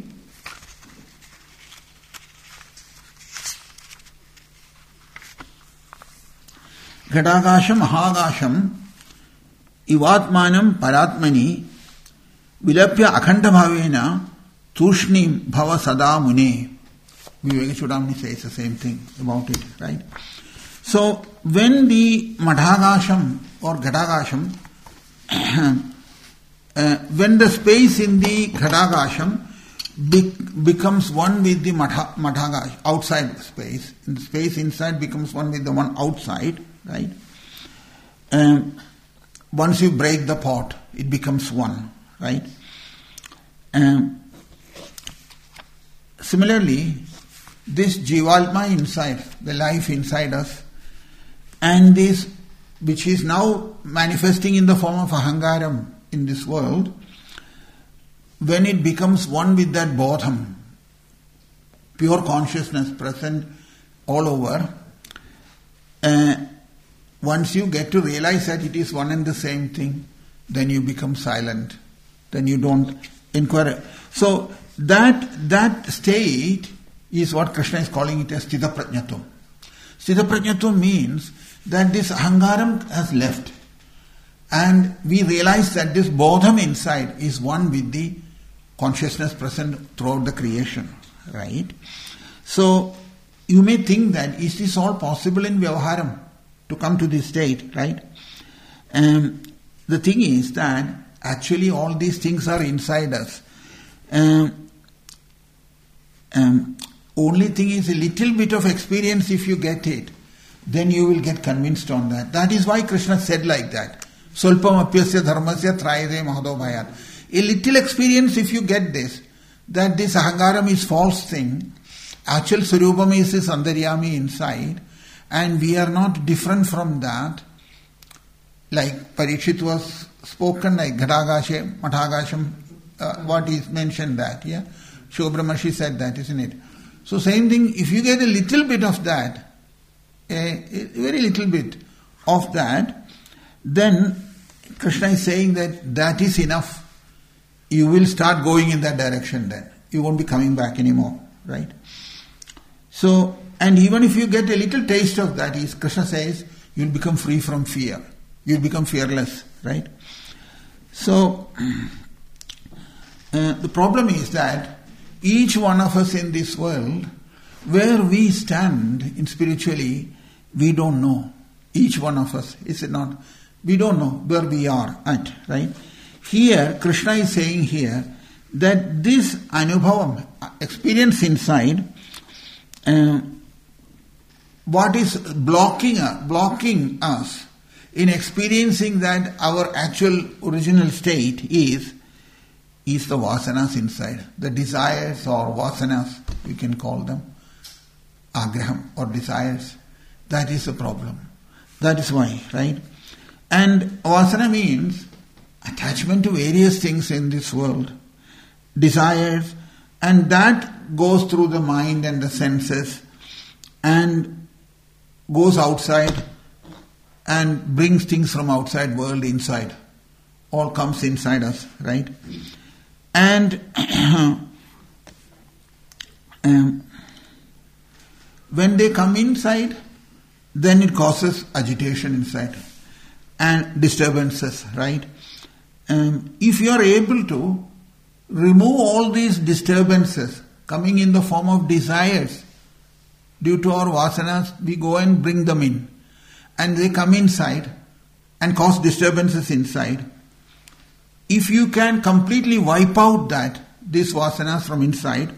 Ghadagasham, Mahagasham, Ivatmanam Paratmani, Vilapya Akhanda Bhavena, Tushnim Bhava Sada Mune. Vivekachudamani says the same thing about it, right? So, when the Madhagasham or Ghadagasham, when the space in the Ghadagasham becomes one with the Madhagasham, outside space, and the space inside becomes one with the one outside, right? Once you break the pot, it becomes one, right? Similarly, this Jivalma inside, the life inside us, and this which is now manifesting in the form of ahangaram in this world, when it becomes one with that bodham, pure consciousness present all over, once you get to realize that it is one and the same thing, then you become silent. Then you don't inquire. So that state is what Krishna is calling it as Sthita Prajnatum. Sthita Prajnatum means that this ahangaram has left. And we realize that this bodham inside is one with the consciousness present throughout the creation. Right? So you may think that is this all possible in Vyavaharam? To come to this state, right? The thing is that actually all these things are inside us. Only thing is a little bit of experience if you get it, then you will get convinced on that. That is why Krishna said like that. Solpam apyasya dharmasya trayade mahado bhayat. A little experience if you get this, that this ahangaram is false thing, actual sarupam is this andaryami inside, and we are not different from that. Like Parikshit was spoken like Ghadagasham, Madhagasham, what is mentioned that, yeah? Shobhramashi said that, isn't it? So same thing, if you get a little bit of that, a very little bit of that, then Krishna is saying that is enough. You will start going in that direction then. You won't be coming back anymore, right? So, and even if you get a little taste of that, Krishna says, you'll become free from fear. You'll become fearless, right? So, the problem is that each one of us in this world, where we stand in spiritually, we don't know. Each one of us, is it not? We don't know where we are at, right? Here, Krishna is saying here that this anubhavam, experience inside, what is blocking us in experiencing that our actual original state is the vasanas inside. The desires or vasanas, we can call them, agraham or desires. That is the problem. That is why, right? And vasana means attachment to various things in this world, desires, and that goes through the mind and the senses and goes outside and brings things from outside world inside. All comes inside us, right? And when they come inside, then it causes agitation inside and disturbances, right? If you are able to remove all these disturbances coming in the form of desires due to our vasanas, we go and bring them in, and they come inside and cause disturbances inside. If you can completely wipe out these vasanas from inside,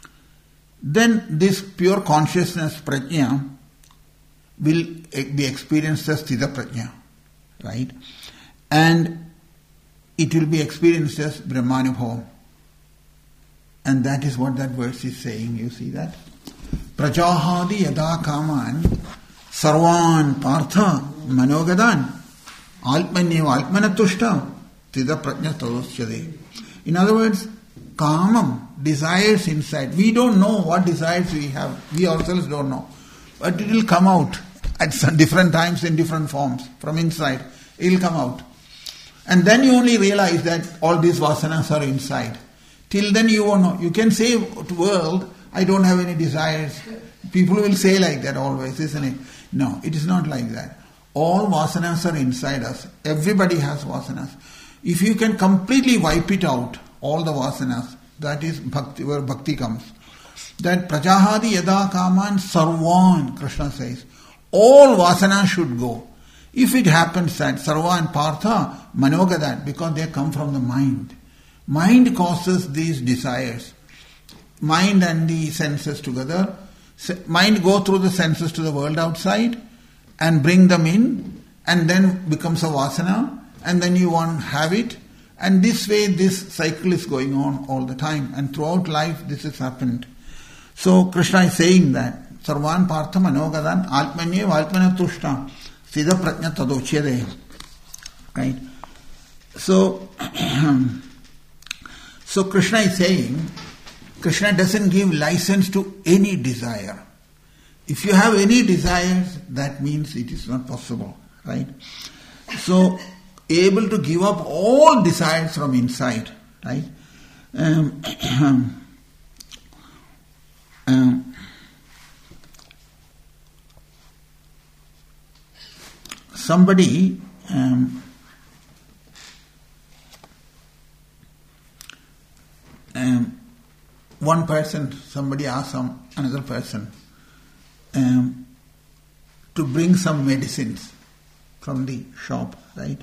then this pure consciousness prajna will be experienced as Sthita prajna, right? And it will be experienced as Brahmanubhavam. And that is what that verse is saying. You see that? Prajahadi yada kaman sarvan partha manogadan alpmanyeva alpmanatushta Sthita prajna tadosyade. In other words, kamam, desires inside. We don't know what desires we have. We ourselves don't know. But it will come out at some different times in different forms. From inside, it will come out. And then you only realize that all these vasanas are inside. Till then you won't know. You can say to world, I don't have any desires. People will say like that always, isn't it? No, it is not like that. All vasanas are inside us. Everybody has vasanas. If you can completely wipe it out, all the vasanas, that is bhakti, where bhakti comes. That prajahadi yada kaman sarvan, Krishna says, all vasanas should go. If it happens that sarva and partha manogadan, because they come from the mind. Mind causes these desires. Mind and the senses together. Mind go through the senses to the world outside and bring them in, and then becomes a vasana, and then you want to have it. And this way this cycle is going on all the time, and throughout life this has happened. So Krishna is saying that sarvan partha manogadan alpmanye valpmanatushta Sthita prajna tadosyade. Right? So so Krishna is saying, Krishna doesn't give license to any desire. If you have any desires, that means it is not possible. Right? So able to give up all desires from inside, right? Somebody one person, somebody asked another person to bring some medicines from the shop, right?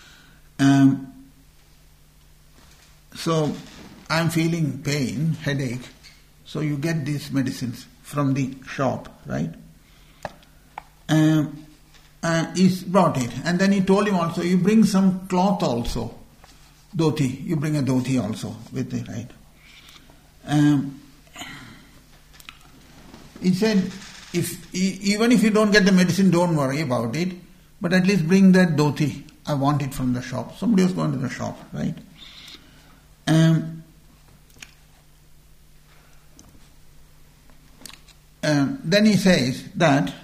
So I'm feeling pain, headache. So you get these medicines from the shop, right? He's brought it. And then he told him also, you bring some cloth also. Dhoti. You bring a dhoti also with it, right? He said, even if you don't get the medicine, don't worry about it. But at least bring that dhoti. I want it from the shop. Somebody was going to the shop, right? Then he says that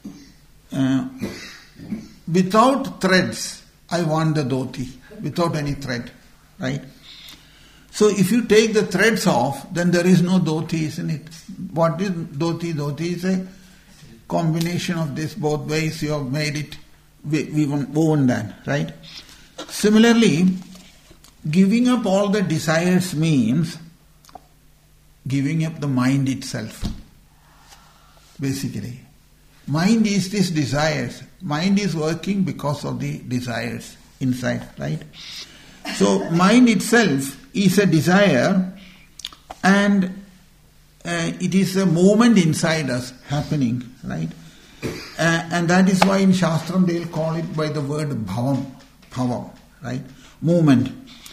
without threads, I want the dhoti. Without any thread, right? So if you take the threads off, then there is no dhoti, isn't it? What is dhoti? Dhoti is a combination of this both ways. You have made it. We woven that, right? Similarly, giving up all the desires means giving up the mind itself. Basically, mind is these desires. Mind is working because of the desires inside, right? So mind itself is a desire, and it is a movement inside us happening, right? And that is why in Shastram they will call it by the word bhavam, right? Movement.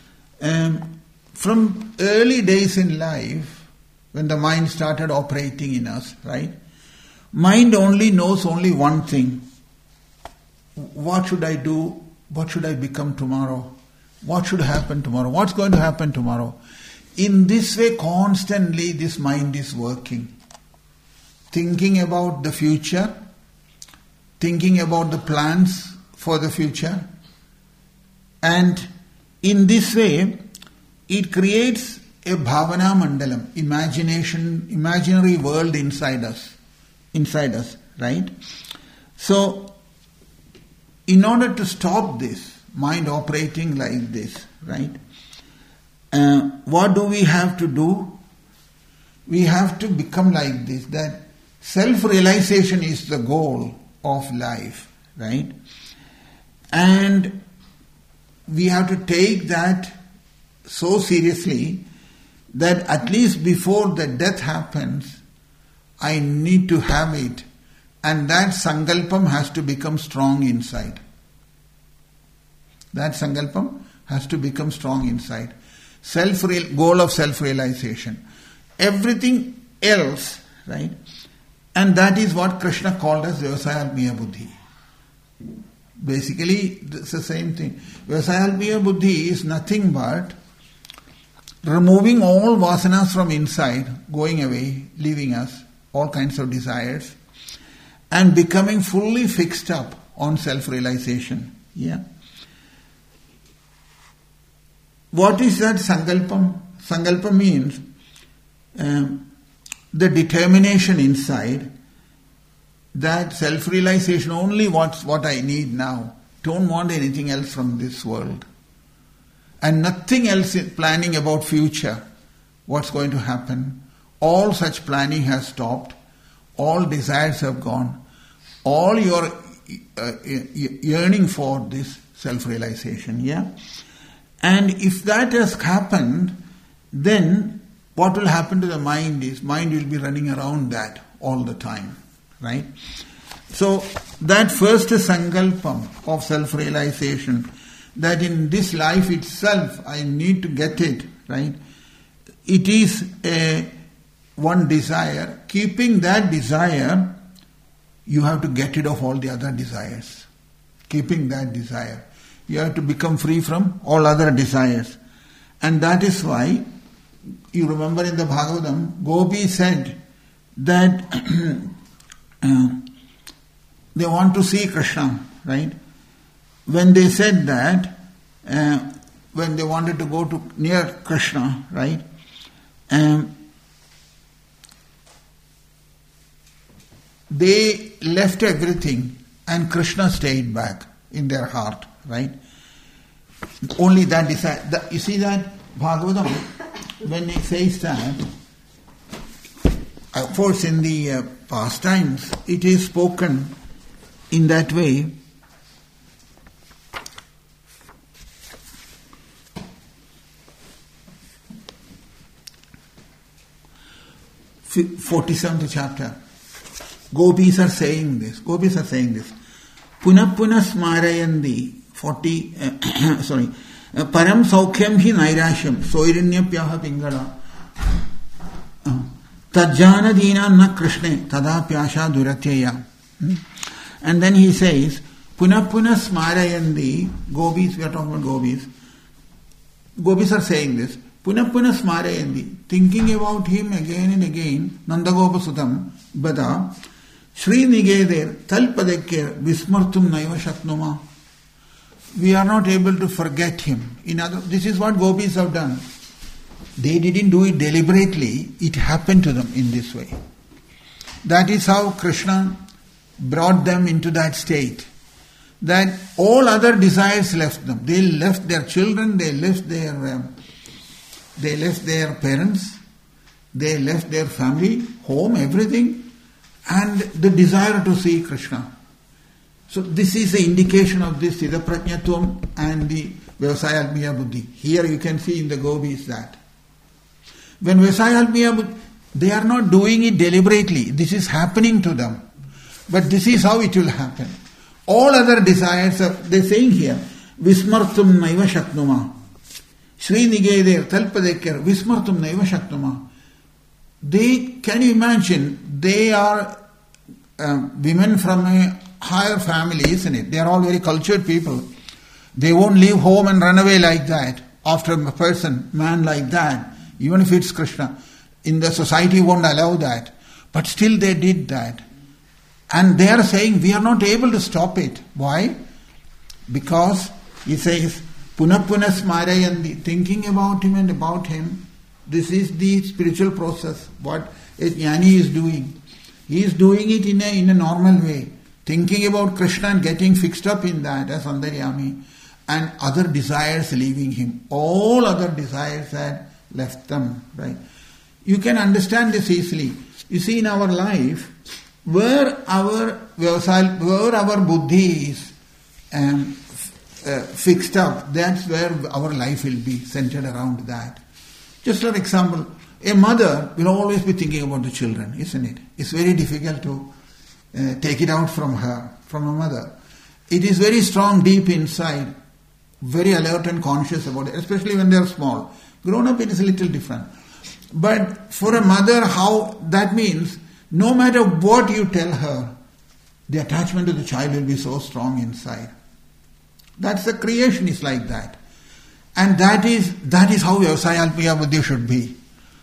From early days in life, when the mind started operating in us, right? Mind only knows only one thing. What should I do what should I become tomorrow? What should happen tomorrow? What's going to happen tomorrow? In this way, constantly this mind is working. Thinking about the future, thinking about the plans for the future. And in this way, it creates a bhavana mandalam, imaginary world inside us, right? So, in order to stop this, mind operating like this, right? What do we have to do? We have to become like this, that self-realization is the goal of life, right? And we have to take that so seriously that at least before the death happens, I need to have it. And that sankalpam has to become strong inside. That sankalpam has to become strong inside. Goal of self-realization. Everything else, right? And that is what Krishna called as Vyavasayalmiya Buddhi. Basically, it's the same thing. Vyavasayalmiya Buddhi is nothing but removing all vasanas from inside, going away, leaving us, all kinds of desires, and becoming fully fixed up on self-realization. Yeah. What is that sankalpam? Sankalpam means the determination inside that self-realization only what I need now. Don't want anything else from this world. And nothing else in planning about future, what's going to happen. All such planning has stopped. All desires have gone. All your yearning for this self-realization, yeah? And if that has happened, then what will happen to the mind is, mind will be running around that all the time, right? So, that first sankalpam of self-realization, that in this life itself I need to get it, right? It is one desire. Keeping that desire, you have to get rid of all the other desires. Keeping that desire. You have to become free from all other desires. And that is why, you remember in the Bhagavatam, Gopi said that they want to see Krishna, right? When they said that, when they wanted to go to near Krishna, right? They left everything and Krishna stayed back in their heart, right? Only that desire. You see that Bhagavatam, when it says that, of course in the past times, it is spoken in that way. 47th chapter. Gopis are saying this. Punah punah smarayandi. Param saukhyam hi nairashyam. Soirinyapyaha pingala. Tajjana dina na krishne. Tada pyasha duratyeya. And then he says, Punah punah smarayandi. Gopis, we are talking about gopis. Gopis are saying this. Punah punah smarayandi. Thinking about him again and again. Nandagopa Sutam. Bada. Shri Nigeder Talpadekir Vismartum Naiva Shaknuma. We are not able to forget him. This is what gopis have done. They didn't do it deliberately. It happened to them in this way. That is how Krishna brought them into that state. That all other desires left them. They left their children, they left their parents, they left their family, home, everything, and the desire to see Krishna. So this is the indication of this Siddhaprajñatvam and the Vyavasayalmiya Buddhi. Here you can see in the gopis that. When Vyavasayalmiya Buddhi, they are not doing it deliberately. This is happening to them. But this is how it will happen. All other desires, they're saying here, Vismartum Naiva Shaknuma. Shri Nigeder Talpadekar Vismartum Naiva Shaknuma. Can you imagine, they are women from a higher family, isn't it? They are all very cultured people. They won't leave home and run away like that after a man like that, even if it's Krishna. In the society won't allow that. But still they did that. And they are saying we are not able to stop it. Why? Because he says, Punah Smarayandi, thinking about him and about him, this is the spiritual process, what a jnani is doing. He is doing it in a normal way. Thinking about Krishna and getting fixed up in that as Antaryami, and other desires leaving him. All other desires had left them, right? You can understand this easily. You see, in our life, where our buddhi is fixed up, that's where our life will be centered around that. Just for example, a mother will always be thinking about the children, isn't it? It's very difficult to take it out from her, from a mother. It is very strong deep inside, very alert and conscious about it, especially when they are small. Grown up, it is a little different. But for a mother, how that means, no matter what you tell her, the attachment to the child will be so strong inside. That's the creation is like that. And that is how Vyavasaya Alpiya Buddhi should be.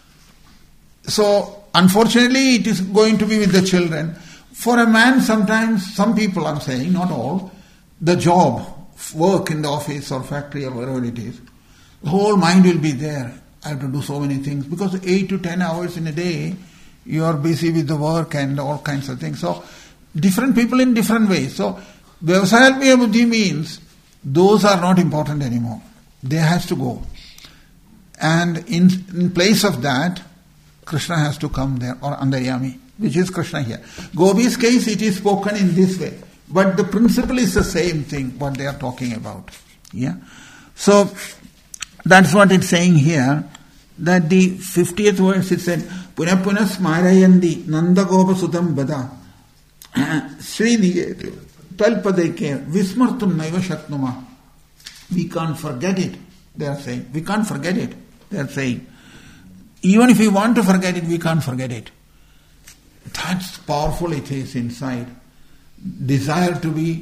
So, unfortunately, it is going to be with the children. For a man, sometimes, some people, I'm saying, not all, the job, work in the office or factory or wherever it is, the whole mind will be there. I have to do so many things. Because 8 to 10 hours in a day, you are busy with the work and all kinds of things. So, different people in different ways. So, Vyavasaya Alpiya Buddhi means, those are not important anymore. They have to go. And in place of that, Krishna has to come there, or Antaryami, which is Krishna here. Gopi's case, it is spoken in this way. But the principle is the same thing, what they are talking about. Yeah. So, that's what it's saying here, that the 50th verse, it said, Punah Smarayandi Nanda Gopa Sutam Bada Sri Talpadeke Vismartum Naiva Shatnuma. We can't forget it, they are saying. We can't forget it, they are saying. Even if we want to forget it, we can't forget it. That's powerful it is inside. Desire to be...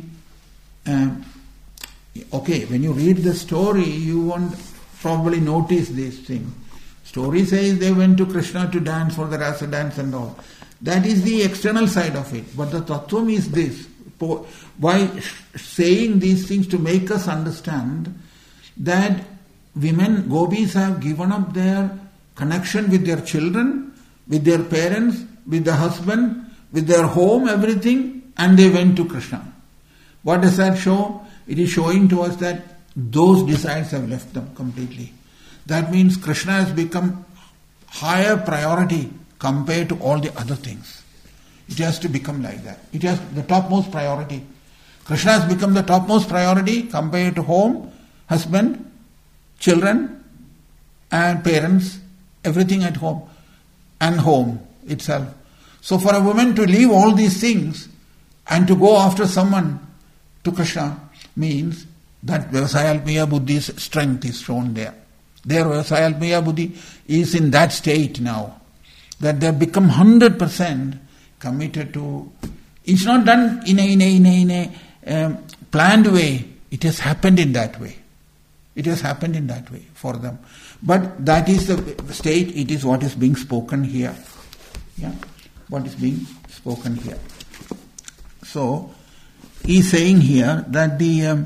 okay, when you read the story, you won't probably notice this thing. Story says they went to Krishna to dance for the rasa dance and all. That is the external side of it. But the tattvam is this. By saying these things to make us understand that women, gopis, have given up their connection with their children, with their parents, with the husband, with their home, everything, and they went to Krishna. What does that show? It is showing to us that those desires have left them completely. That means Krishna has become higher priority compared to all the other things. It has to become like that. It has the topmost priority. Krishna has become the topmost priority compared to home, husband, children, and parents, everything at home, and home itself. So for a woman to leave all these things and to go after someone to Krishna means that Vyavasaya Alpiya Buddhi's strength is shown there. Their Vyavasaya Alpiya Buddhi is in that state now, that they have become 100% committed to... It's not done in a planned way. It has happened in that way. It has happened in that way for them. But that is the state, it is what is being spoken here. Yeah, what is being spoken here. So, he is saying here that the...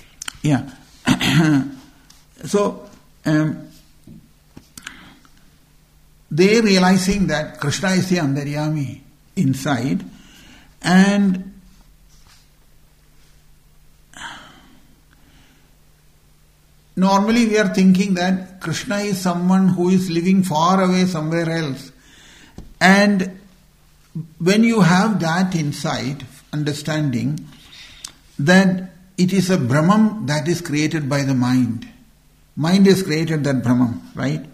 they realizing that Krishna is the Antaryami inside, and normally we are thinking that Krishna is someone who is living far away somewhere else. And when you have that insight, understanding, that it is a Brahman that is created by the mind. Mind has created that Brahman, right?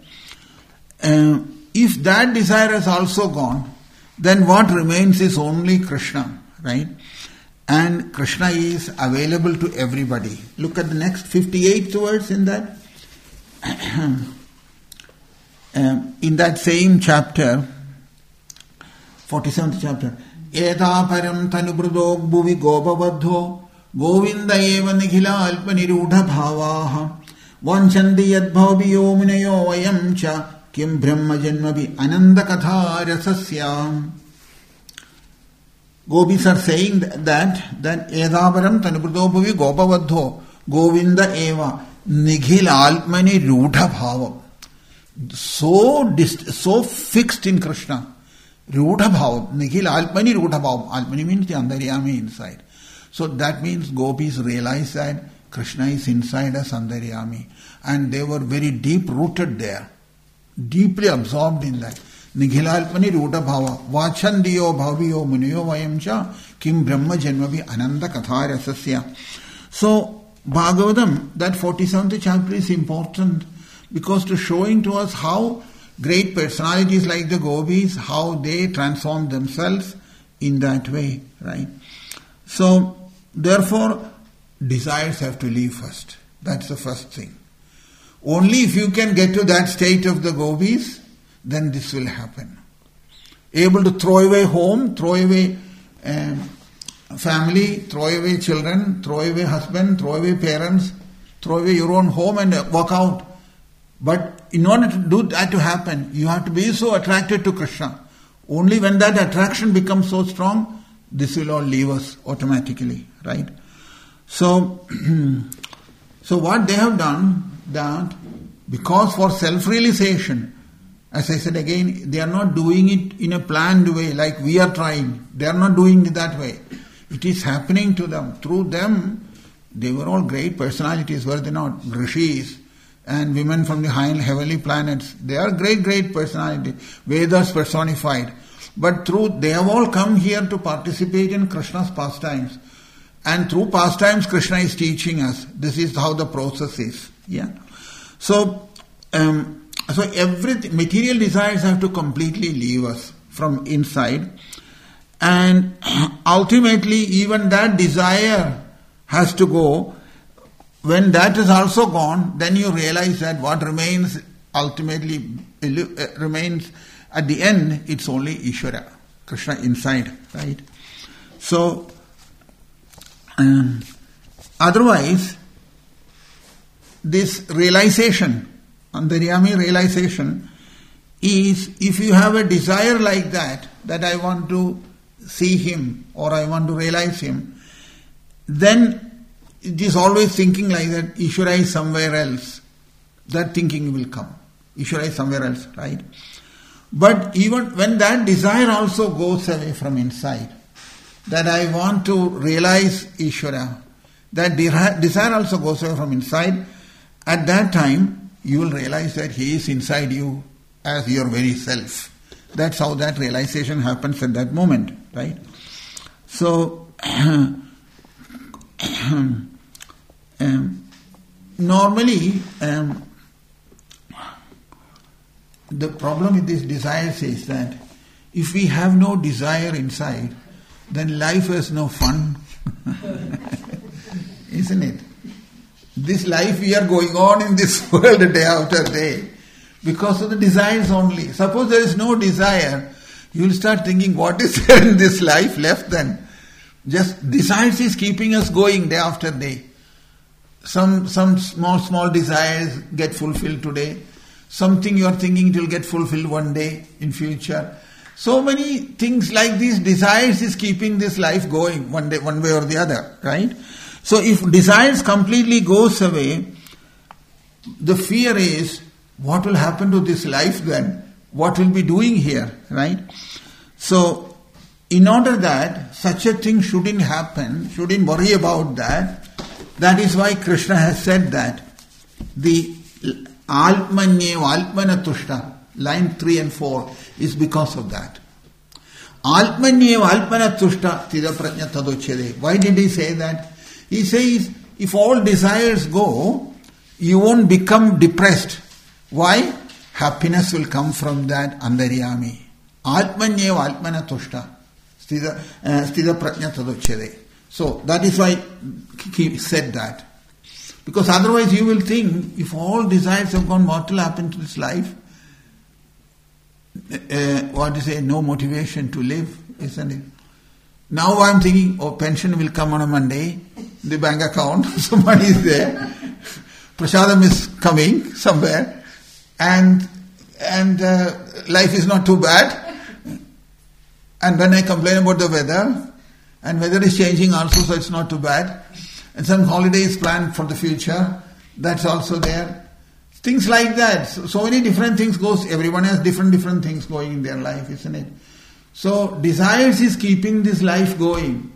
If that desire has also gone, then what remains is only Krishna, right? And Krishna is available to everybody. Look at the next 58th verse in that. In that same chapter, 47th chapter. Eda param tanubrudo bhuvi gopavadho Govinda eva nikhila alpanirudha bhavaha vanchandi yadbhaviyo munayo vayam cha kim brahma janmabi ananda katha rasasya. Gopis are saying that edabaram tanubhudobhavi gopavadho Govinda eva nikhil alpani rudha bhava. So fixed in Krishna. Rudha bhava. Nikhil alpani rudha bhava. Alpani means the andaryami inside. So that means gopis realized that Krishna is inside us andaryami. And they were very deep rooted there. Deeply absorbed in that. Nighilalpani Ruta Bhava Vachandiyo Bhaviyo Muniyo Vayamcha Kim Brahma Janmavi Ananda Kathara Sasya. So Bhagavatam, that 47th chapter is important because to showing to us how great personalities like the gopis, how they transform themselves in that way, right? So therefore desires have to leave first. That's the first thing. Only if you can get to that state of the gopis, then this will happen. Able to throw away home, throw away family, throw away children, throw away husband, throw away parents, throw away your own home and walk out. But in order to do that to happen, you have to be so attracted to Krishna. Only when that attraction becomes so strong, this will all leave us automatically, right? So what they have done, that because for self-realization, as I said again, they are not doing it in a planned way like we are trying. They are not doing it that way. It is happening to them. Through them, they were all great personalities, were they not? Rishis and women from the high and heavenly planets. They are great personalities. Vedas personified. But they have all come here to participate in Krishna's pastimes. And through pastimes, Krishna is teaching us. This is how the process is. Yeah. So everything, material desires have to completely leave us from inside. And ultimately, even that desire has to go. When that is also gone, then you realize that what remains ultimately remains at the end, it's only Ishvara, Krishna inside, right? So, otherwise, this realization, Antaryami realization, is if you have a desire like that I want to see him or I want to realize him, then it is always thinking like that, Ishvara is somewhere else. That thinking will come. Ishvara is somewhere else, right? But even when that desire also goes away from inside, that I want to realize Ishvara, that desire also goes away from inside, at that time you will realize that he is inside you as your very self. That's how that realization happens at that moment, right? So, normally, the problem with these desires is that if we have no desire inside, then life has no fun. Isn't it? This life we are going on in this world day after day because of the desires only. Suppose there is no desire, you will start thinking, what is there in this life left then? Just desires is keeping us going day after day. Some small desires get fulfilled today. Something you are thinking it will get fulfilled one day in future. So many things like these desires is keeping this life going one way or the other, right? So if desires completely goes away, the fear is, what will happen to this life then? What will be doing here, right? So, in order that such a thing shouldn't happen, shouldn't worry about that, that is why Krishna has said that the Alpmanyeva Alpmanatushta, line 3 and 4, is because of that. Alpmanyeva Alpmanatushta Tida Prajna Tadochede. Why did he say that? He says, if all desires go, you won't become depressed. Why? Happiness will come from that Andaryami. Alpmanyeva Alpmanatushta Stida Prajna Tadochede. So that is why he said that. Because otherwise you will think, if all desires have gone, what will happen to this life? No motivation to live, isn't it? Now I'm thinking, pension will come on a Monday, the bank account, so money is there. Prasadam is coming somewhere, and life is not too bad. And when I complain about the weather, and weather is changing also, so it's not too bad. And some holiday is planned for the future, that's also there. Things like that. So many different things goes. Everyone has different things going in their life, isn't it? So desires is keeping this life going.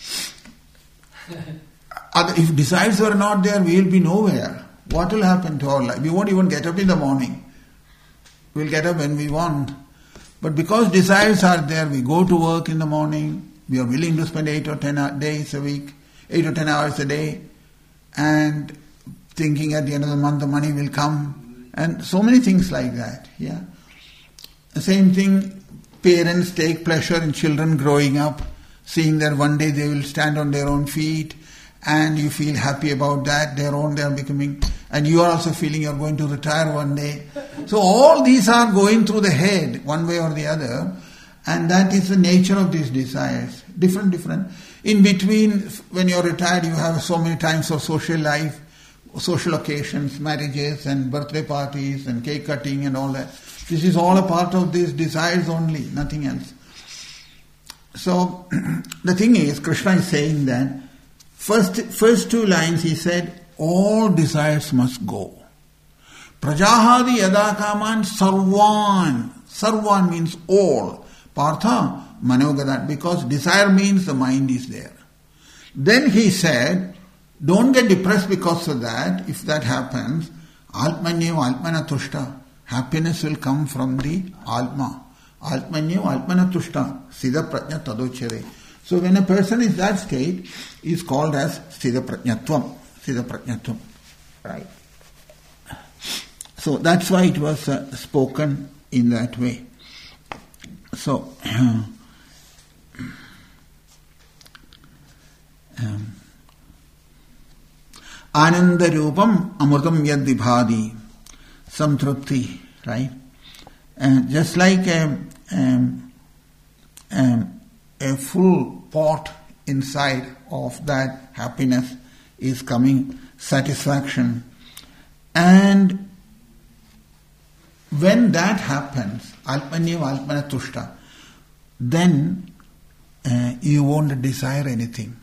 If desires were not there, we will be nowhere. What will happen to our life? We won't even get up in the morning. We'll get up when we want. But because desires are there, we go to work in the morning. We are willing to spend 8 or 10 days a week, 8 or 10 hours a day, and thinking at the end of the month the money will come, and so many things like that. Yeah. The same thing. Parents take pleasure in children growing up, seeing that one day they will stand on their own feet, and you feel happy about that. They are becoming, and you are also feeling you are going to retire one day. So all these are going through the head, one way or the other, and that is the nature of these desires. Different. In between, when you are retired, you have so many times of social life, social occasions, marriages and birthday parties and cake cutting and all that. This is all a part of these desires only, nothing else. So the thing is, Krishna is saying that first 2 lines he said, all desires must go. Prajahadi yada kaman sarvan. Sarvan means all. Partha manogadan, because desire means the mind is there. Then he said, don't get depressed because of that. If that happens, Altmanyev Altmana Tushta. Happiness will come from the Atma. Altmanyev Altmana Tushta. Siddha Prajna Tadochare. So when a person is that state, is called as Siddha Prajnatvam. Siddha Prajnatvam. Right. So that's why it was spoken in that way. So, Ananda Rupam Amrutam Yad Vibhadi. Samtrupti, right? Just like a full pot inside of that happiness is coming satisfaction. And when that happens, Alpanyev Alpana Tushta, then you won't desire anything.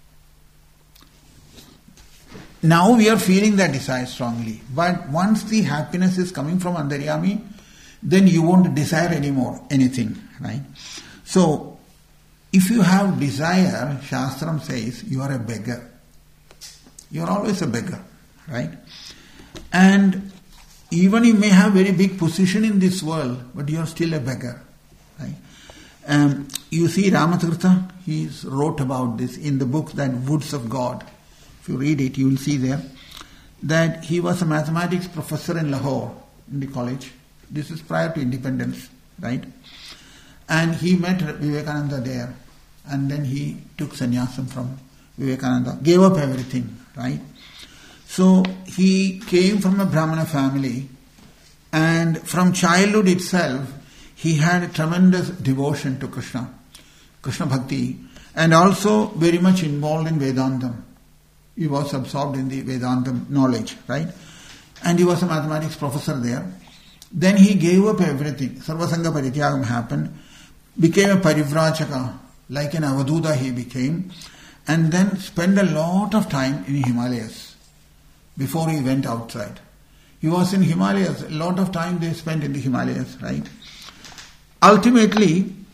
Now we are feeling that desire strongly. But once the happiness is coming from Antaryami, then you won't desire anymore anything, right? So, if you have desire, Shastram says, you are a beggar. You are always a beggar, right? And even you may have very big position in this world, but you are still a beggar, right? You see Ramatirtha, he wrote about this in the book that Woods of God. If you read it, you will see there that he was a mathematics professor in Lahore, in the college. This is prior to independence, right? And he met Vivekananda there, and then he took sannyasam from Vivekananda, gave up everything, right? So he came from a Brahmana family, and from childhood itself, he had a tremendous devotion to Krishna Bhakti, and also very much involved in Vedantam. He was absorbed in the Vedantam knowledge, right? And he was a mathematics professor there. Then he gave up everything. Sarvasanga Parityagam happened, became a Parivrachaka, like an Avaduda he became, and then spent a lot of time in Himalayas before he went outside. He was in Himalayas, a lot of time they spent in the Himalayas, right? Ultimately,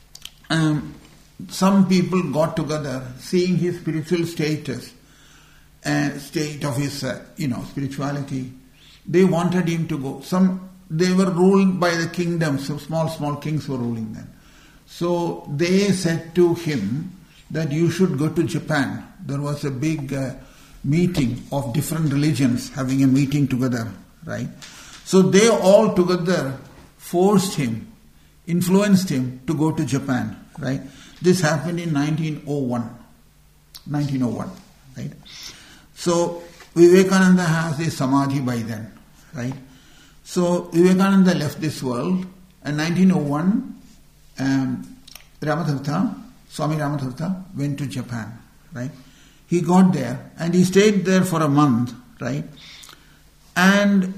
some people got together, seeing his spiritual status, state of his, spirituality. They wanted him to go. They were ruled by the kingdoms, so small kings were ruling them. So they said to him that you should go to Japan. There was a big meeting of different religions having a meeting together, right? So they all together forced him, influenced him to go to Japan, right? This happened in 1901, right? So Vivekananda has a samadhi by then, right? So Vivekananda left this world, and 1901, Ramatirtha Swami Ramatirtha went to Japan, right? He got there and he stayed there for a month, right? And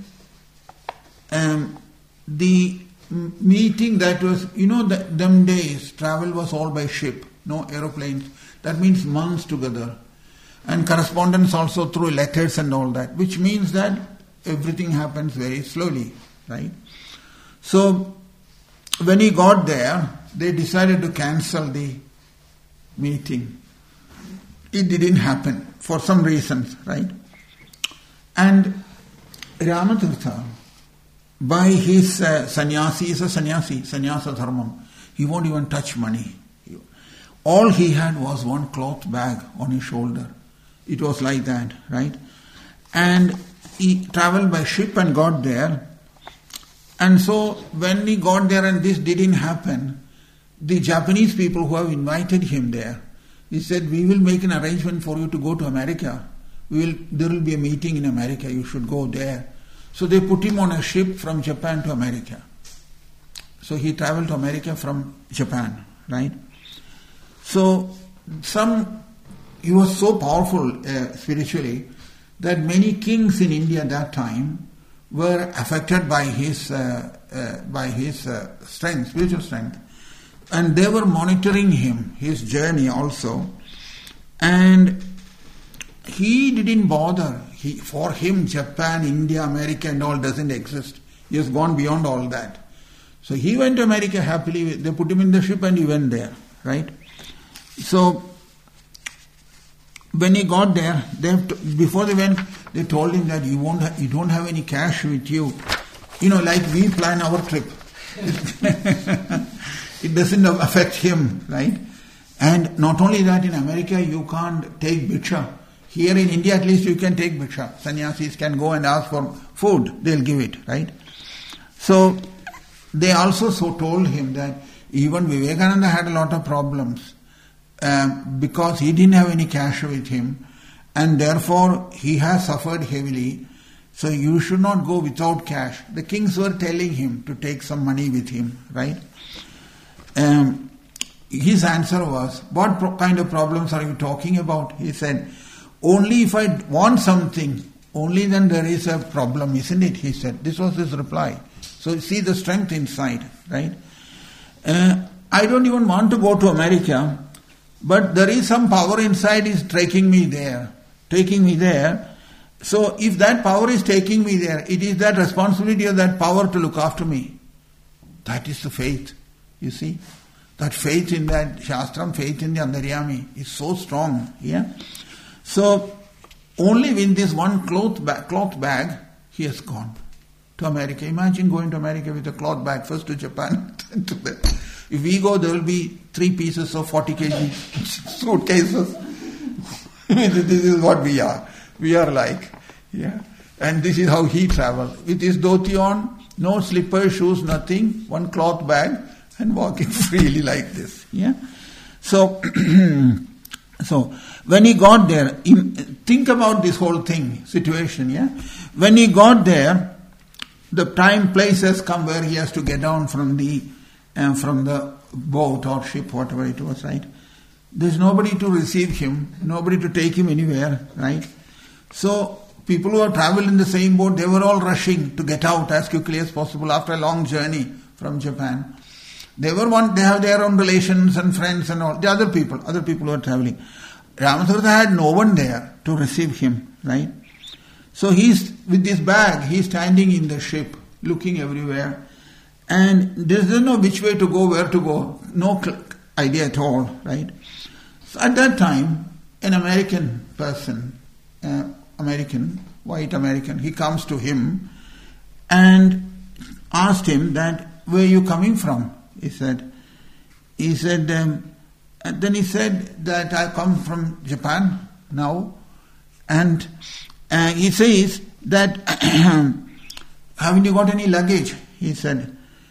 the meeting that was, them days, travel was all by ship, no aeroplanes. That means months together. And correspondence also through letters and all that, which means that everything happens very slowly, right? So, when he got there, they decided to cancel the meeting. It didn't happen for some reasons, right? And Ramatirtha, by his sannyasi, is a sannyasi, sannyasa dharmam, he won't even touch money. All he had was one cloth bag on his shoulder. It was like that, right? And he traveled by ship and got there. And so when he got there and this didn't happen, the Japanese people who have invited him there, he said, we will make an arrangement for you to go to America. There will be a meeting in America, you should go there. So they put him on a ship from Japan to America. So he traveled to America from Japan, right? So he was so powerful spiritually that many kings in India at that time were affected by his strength, spiritual strength. And they were monitoring him, his journey also. And he didn't bother. For him, Japan, India, America and all doesn't exist. He has gone beyond all that. So he went to America happily. They put him in the ship and he went there, right? So when he got there, before they went, they told him that you don't have any cash with you. Like we plan our trip. It doesn't affect him, right? And not only that, in America you can't take bhiksha. Here in India at least you can take bhiksha. Sannyasis can go and ask for food, they'll give it, right? So they also told him that even Vivekananda had a lot of problems because he didn't have any cash with him and therefore he has suffered heavily. So you should not go without cash. The kings were telling him to take some money with him, right? His answer was, what kind of problems are you talking about? He said, only if I want something, only then there is a problem, isn't it? He said. This was his reply. So see the strength inside, right? I don't even want to go to America, but there is some power inside is taking me there. So if that power is taking me there, it is that responsibility of that power to look after me. That is the faith, you see. That faith in that Shastram, faith in the Antaryami is so strong. Yeah. So only with this one cloth bag, he has gone to America. Imagine going to America with a cloth bag, first to Japan, then to there. If we go, there will be 3 pieces of 40 kg suitcases. This is what we are. We are like, yeah. And this is how he travelled. With his dhoti on, no slippers, shoes, nothing, one cloth bag, and walking freely like this. Yeah. So, when he got there, think about this whole situation. Yeah. When he got there, the time, place has come where he has to get down from the boat or ship, whatever it was, right? There's nobody to receive him, nobody to take him anywhere, right? So people who have travelled in the same boat, they were all rushing to get out as quickly as possible after a long journey from Japan. They have their own relations and friends and all, the other people who are travelling. Ramatirtha had no one there to receive him, right? So he's, with this bag, he's standing in the ship, looking everywhere, and there doesn't know which way to go, where to go, no idea at all, right? So at that time, an American person, white American, he comes to him and asked him that, where are you coming from? He said, and then he said that I come from Japan now, and he says that, haven't you got any luggage? He says,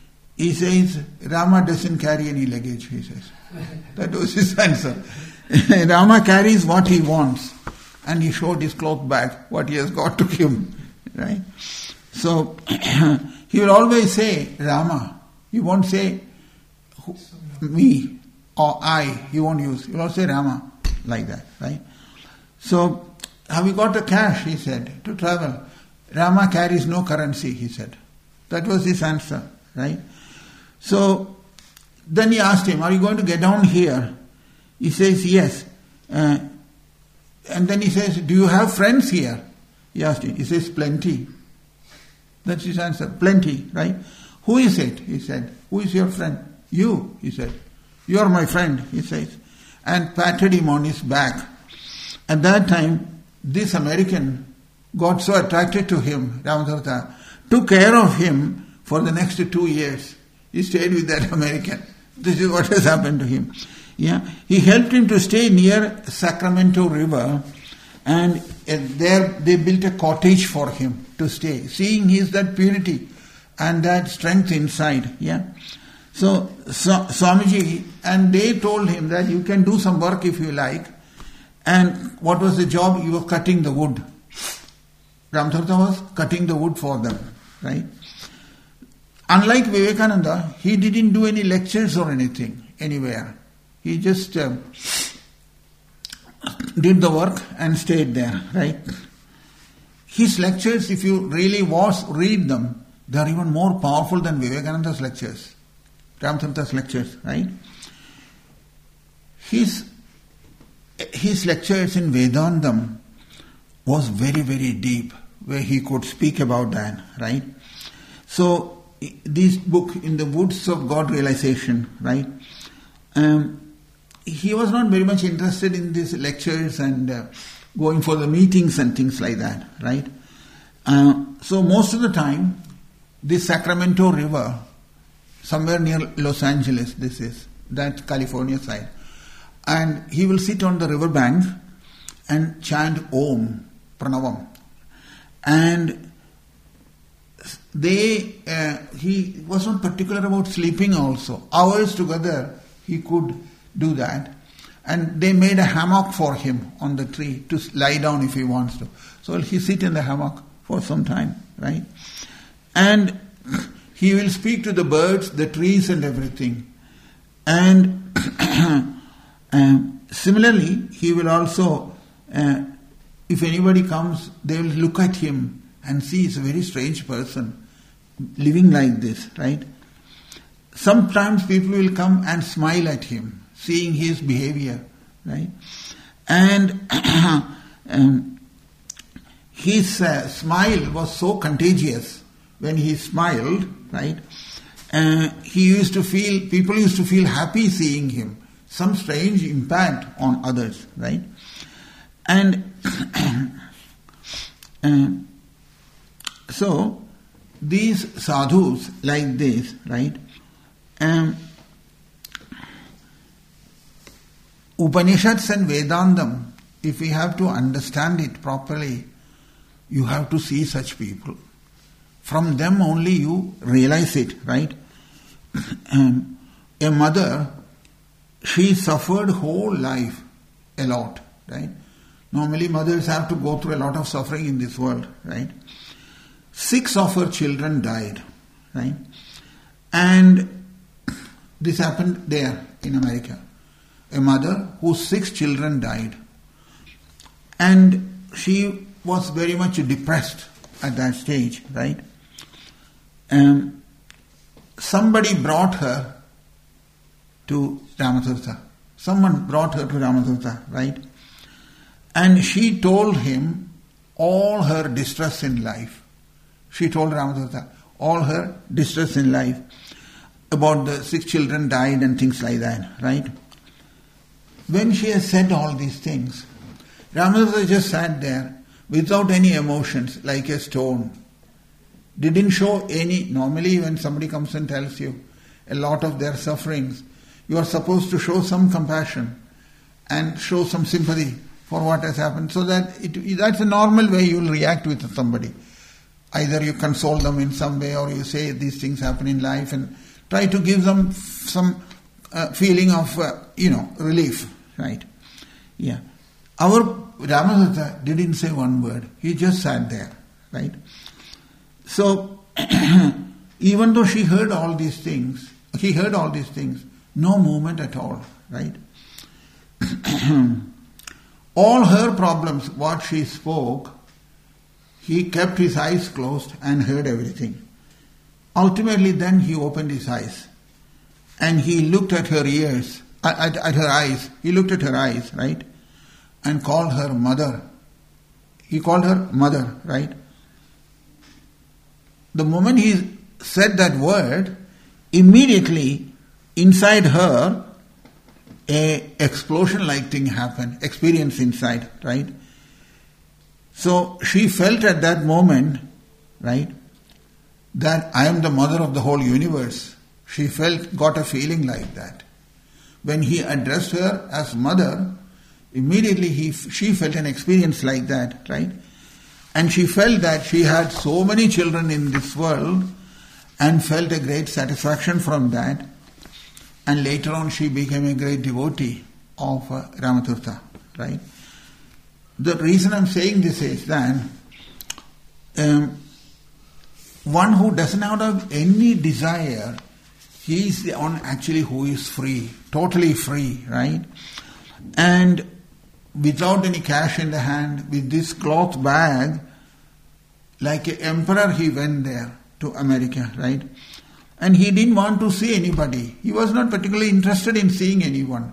Rama doesn't carry any luggage, he says. That was his answer. Rama carries what he wants, and he showed his cloth bag, what he has got to him, right? So, he will always say Rama. He won't say me. or I, he won't use. He will also say Rama, like that, right? So, have you got the cash, he said, to travel? Rama carries no currency, he said. That was his answer, right? So, then he asked him, are you going to get down here? He says, yes. And then he says, do you have friends here? He asked him. He says, plenty. That's his answer, plenty, right? Who is it? He said. Who is your friend? You, he said. You are my friend, he says. And patted him on his back. At that time, this American got so attracted to him, Ramadarta, took care of him for the next 2 years. He stayed with that American. This is what has happened to him. Yeah, he helped him to stay near Sacramento River, and there they built a cottage for him to stay, seeing his that purity and that strength inside. Yeah, so Swamiji, and they told him that you can do some work if you like. And what was the job? He was cutting the wood. Ramadarta was cutting the wood for them, right? Unlike Vivekananda, he didn't do any lectures or anything anywhere. He just did the work and stayed there, right? His lectures, if you really read them, they are even more powerful than Vivekananda's lectures, Ramadarta's lectures, right? His lectures in Vedantam was very, very deep, where he could speak about that, right? So, this book, In the Woods of God Realization, right? He was not very much interested in these lectures and going for the meetings and things like that, right? So most of the time, the Sacramento River, somewhere near Los Angeles, this is, that California side, and he will sit on the river bank and chant Om, Pranavam. And he was not particular about sleeping also. Hours together he could do that. And they made a hammock for him on the tree to lie down if he wants to. So he sit in the hammock for some time, right? And he will speak to the birds, the trees and everything. And similarly, he will also, if anybody comes, they will look at him and see he's a very strange person living like this, right? Sometimes people will come and smile at him, seeing his behavior, right? And his smile was so contagious. When he smiled, right? People used to feel happy seeing him. Some strange impact on others, right? And so these sadhus like this, right? Upanishads and Vedantam, if we have to understand it properly, you have to see such people. From them only you realize it, right? A mother, she suffered whole life a lot, right? Normally mothers have to go through a lot of suffering in this world, right? 6 of her children died, right? And this happened there in America. A mother whose 6 children died. And she was very much depressed at that stage, right? Somebody brought her to Ramatirtha. Someone brought her to Ramatirtha, right? And she told him all her distress in life. She told Ramatirtha all her distress in life. About the 6 children died and things like that, right? When she has said all these things, Ramatirtha just sat there without any emotions, like a stone. Didn't show any. Normally when somebody comes and tells you a lot of their sufferings, you are supposed to show some compassion and show some sympathy for what has happened, so that that's a normal way you will react with somebody. Either you console them in some way, or you say these things happen in life and try to give them some feeling of relief, right? Yeah. Our Ramatirtha didn't say one word. He just sat there, right? So even though he heard all these things, No movement at all, right? All her problems, what she spoke, he kept his eyes closed and heard everything. Ultimately, then he opened his eyes and he looked at her ears, at her eyes. He looked at her eyes, right? And called her mother. He called her mother, right? The moment he said that word, immediately inside her, a explosion-like thing happened, experience inside, right? So she felt at that moment, right, that I am the mother of the whole universe. She got a feeling like that. When he addressed her as mother, immediately she felt an experience like that, right? And she felt that she had so many children in this world and felt a great satisfaction from that. And later on she became a great devotee of Ramatirtha, right? The reason I'm saying this is that one who doesn't have any desire, he is the one actually who is free, totally free, right? And without any cash in the hand, with this cloth bag, like an emperor he went there to America, right? And he didn't want to see anybody. He was not particularly interested in seeing anyone.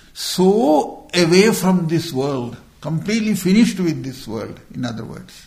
So away from this world, completely finished with this world, in other words.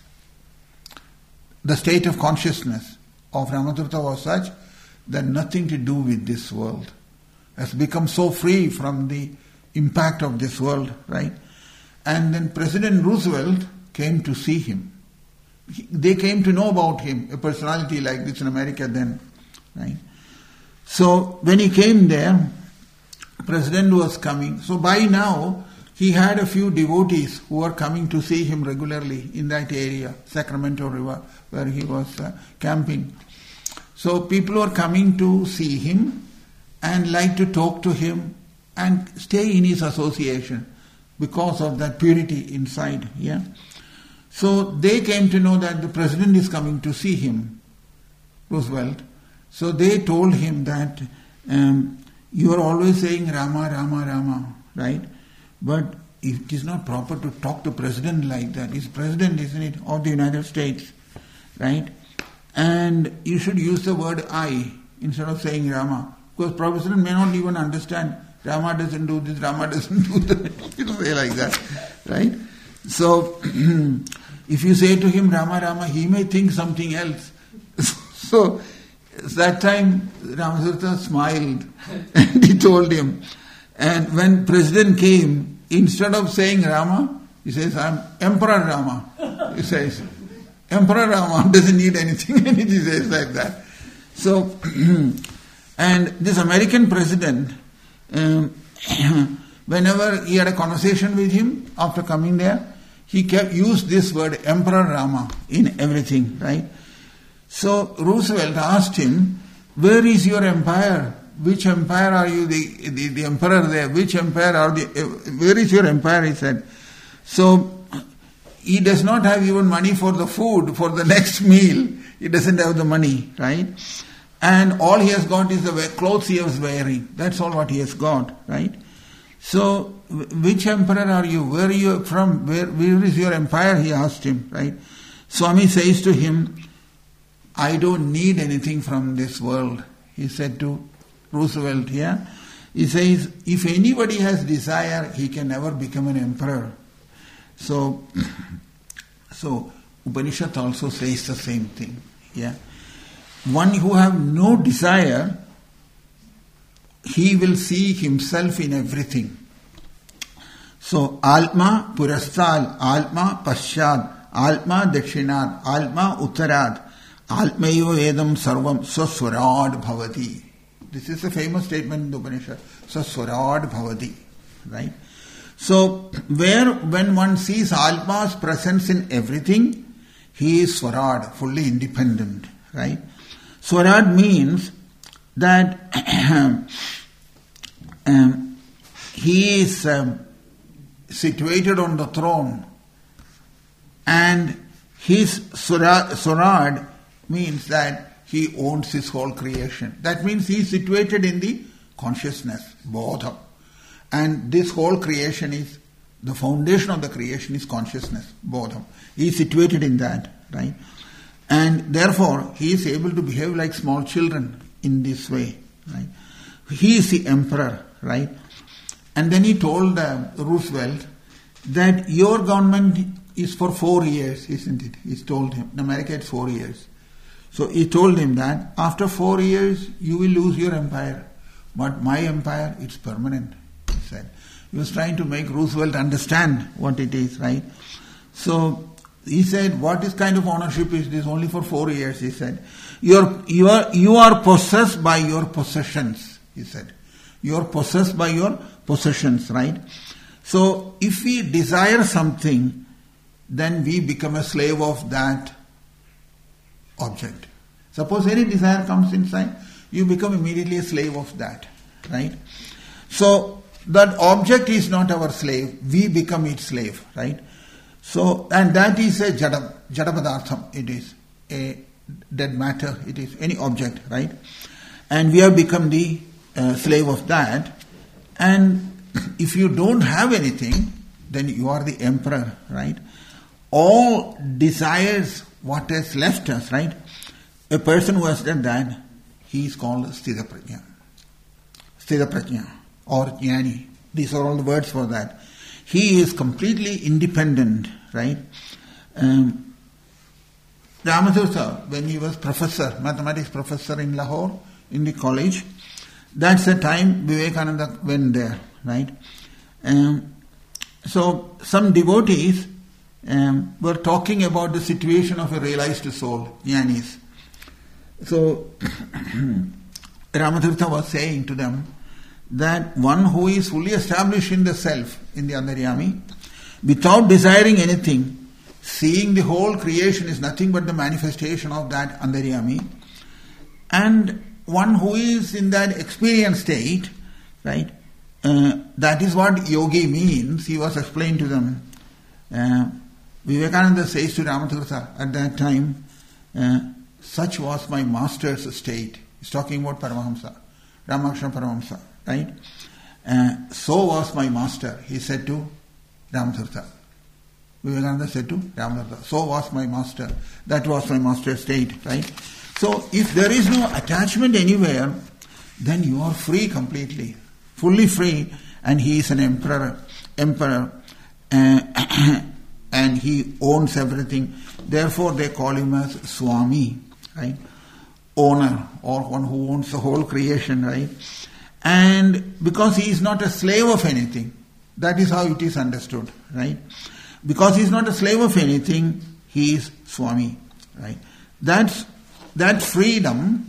The state of consciousness of Ramatirtha was such that nothing to do with this world. Has become so free from the impact of this world, right? And then President Roosevelt came to see him. They came to know about him, a personality like this in America then, right? So when he came there, President was coming. So by now, he had a few devotees who were coming to see him regularly in that area, Sacramento River, where he was camping. So people were coming to see him and like to talk to him and stay in his association because of that purity inside, yeah. So they came to know that the president is coming to see him, Roosevelt. So they told him that you are always saying Rama, Rama, Rama, right? But it is not proper to talk to president like that. He's president, isn't it, of the United States, right? And you should use the word I instead of saying Rama. Because president may not even understand Rama doesn't do this, Rama doesn't do that. You say like that, right? So if you say to him Rama, Rama, he may think something else. So that time Ramatirtha smiled and he told him. And when president came, instead of saying Rama, he says, I'm Emperor Rama. He says, Emperor Rama doesn't need anything, and he says like that. So, and this American president, whenever he had a conversation with him after coming there, he used this word Emperor Rama in everything, right? So Roosevelt asked him, where is your empire? Which empire are you, the emperor there? Which empire are where is your empire? He said. So he does not have even money for the food, for the next meal. He doesn't have the money, right? And all he has got is the clothes he was wearing. That's all what he has got, right? So which emperor are you? Where are you from? Where is your empire? He asked him, right? Swami says to him, I don't need anything from this world. He said to Roosevelt, yeah? He says, if anybody has desire, he can never become an emperor. So Upanishad also says the same thing, yeah? One who have no desire, he will see himself in everything. So, Alma Purastal, Alma Paschad, Alma Dakshinad, Alma Uttarad, Almaiva Vedam Sarvam Swaswarad Bhavati. This is a famous statement in the Upanishad. Swaswarad Bhavati. Right? So, when one sees Alma's presence in everything, he is Swarad, fully independent. Right? Swarad means that he is situated on the throne, and his Swarad means that he owns his whole creation. That means he is situated in the consciousness, bodham. And this whole creation is, the foundation of the creation is consciousness, bodham. He is situated in that, right? And therefore, he is able to behave like small children in this way, right? He is the emperor, right? And then he told Roosevelt that your government is for 4 years, isn't it? He told him, in America it's 4 years. So he told him that after 4 years you will lose your empire. But my empire, it's permanent, he said. He was trying to make Roosevelt understand what it is, right? So he said, what is kind of ownership is this? Only for 4 years, he said. You are possessed by your possessions, he said. You are possessed by your possessions, right? So if we desire something, then we become a slave of that object. Suppose any desire comes inside, you become immediately a slave of that, right? So that object is not our slave, we become its slave, right? So, and that is a jada padartham, it is a dead matter, it is any object, right? And we have become the slave of that. And if you don't have anything, then you are the emperor, right? All desires, what has left us, right? A person who has done that, he is called Sthita Prajna. Sthita Prajna or Jnani. These are all the words for that. He is completely independent, right? Ramatirtha, when he was professor, mathematics professor in Lahore, in the college, that's the time Vivekananda went there, right? So some devotees were talking about the situation of a realized soul, jnanis. So Ramatirtha was saying to them that one who is fully established in the self, in the Antaryami, without desiring anything, seeing the whole creation is nothing but the manifestation of that Antaryami, and one who is in that experience state, right? That is what yogi means. He was explained to them. Vivekananda says to Ramatirtha at that time, such was my master's state. He's talking about Paramahamsa, Ramakrishna Paramahamsa, right? So was my master, he said to Ramatirtha. Vivekananda said to Ramatirtha, so was my master. That was my master's state, right? So if there is no attachment anywhere, then you are free completely, fully free, and he is an emperor, and he owns everything. Therefore they call him as Swami, right? Owner, or one who owns the whole creation, right? And because he is not a slave of anything, that is how it is understood, right? Because he is not a slave of anything, he is Swami, right? That freedom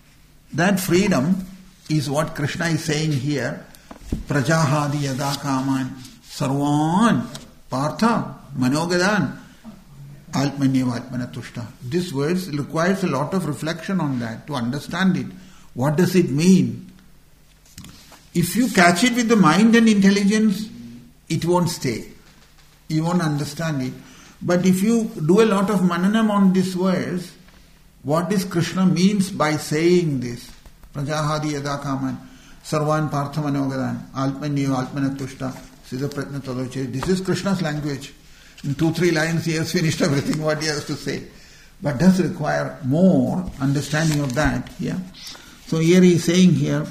is what Krishna is saying here. Prajahadi yada kaman sarvan partha manogadan altmanyeva altmanatushta. This verse requires a lot of reflection on that to understand it. What does it mean? If you catch it with the mind and intelligence, it won't stay. You won't understand it. But if you do a lot of mananam on this verse, what does Krishna means by saying this? Prajahadi yada kaman sarvan partha manogadan altmanyeva altmanatushta siddha pratna tadoche. This is Krishna's language. In 2-3 lines he has finished everything what he has to say. But does require more understanding of that. Yeah. So here he is saying here,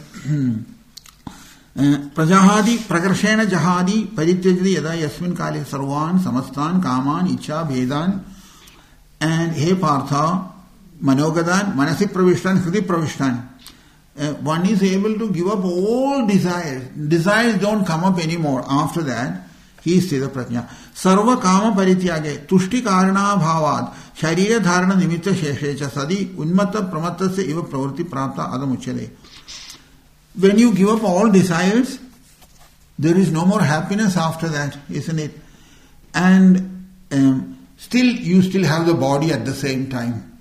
Prajahadi prakarshena jahadi parityajadi yada yasmin kale sarvan samastan kaman icha bhedan, and he partha manogadan manasi pravishtan hridi pravishtan. One is able to give up all desires. Desires don't come up anymore. After that, he is Sthita Prajna. Sarva kama parityage tushti karana bhavad sharira dharana nimitta sheshecha sadi unmata pramatasya iva pravritti prapta adamuchade. When you give up all desires, there is no more happiness after that, isn't it? And still you still have the body at the same time.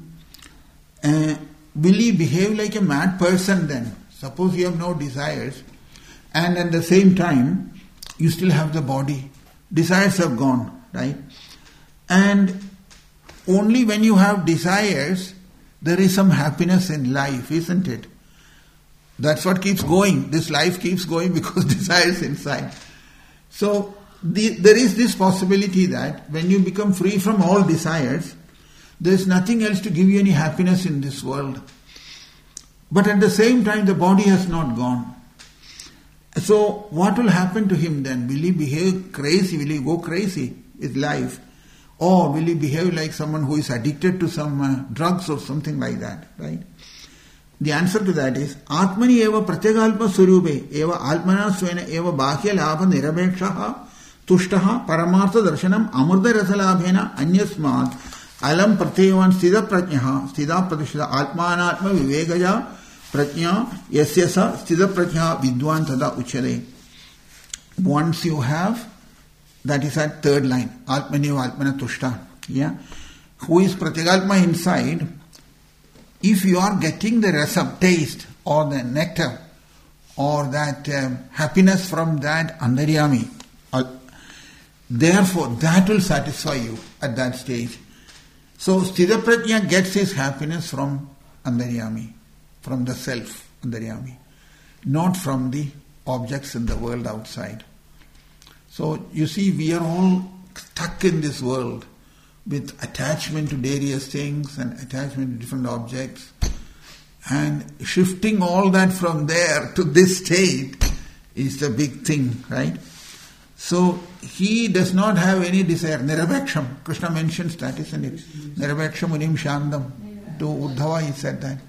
Will he behave like a mad person then? Suppose you have no desires and at the same time you still have the body. Desires have gone, right? And only when you have desires, there is some happiness in life, isn't it? That's what keeps going. This life keeps going because desire is inside. So there is this possibility that when you become free from all desires, there is nothing else to give you any happiness in this world. But at the same time, the body has not gone. So what will happen to him then? Will he behave crazy? Will he go crazy with life? Or will he behave like someone who is addicted to some drugs or something like that, right? The answer to that is, Atmani eva pratyagalpa surube eva almana svena eva bahya labha nirabekshaha tushtaha paramartha darshanam amurda rasalabhena anyasmat alam pratyavan sthida pratyaha sthida pratishita atmanatma vivegaja pratya yasyasa sthida pratya vidwan tada uchade. Once you have, that is at third line, Atmani eva almana tushta, yeah, who is pratyagalpa inside. If you are getting the rasa, taste, or the nectar, or that happiness from that andaryami, therefore that will satisfy you at that stage. So Sthita Prajna gets his happiness from andaryami, from the self andaryami, not from the objects in the world outside. So you see, we are all stuck in this world with attachment to various things and attachment to different objects, and shifting all that from there to this state is the big thing, right? So he does not have any desire. Nirabhaksham, Krishna mentions that, isn't it? Nirabhaksham munim shandam. To Uddhava he said that.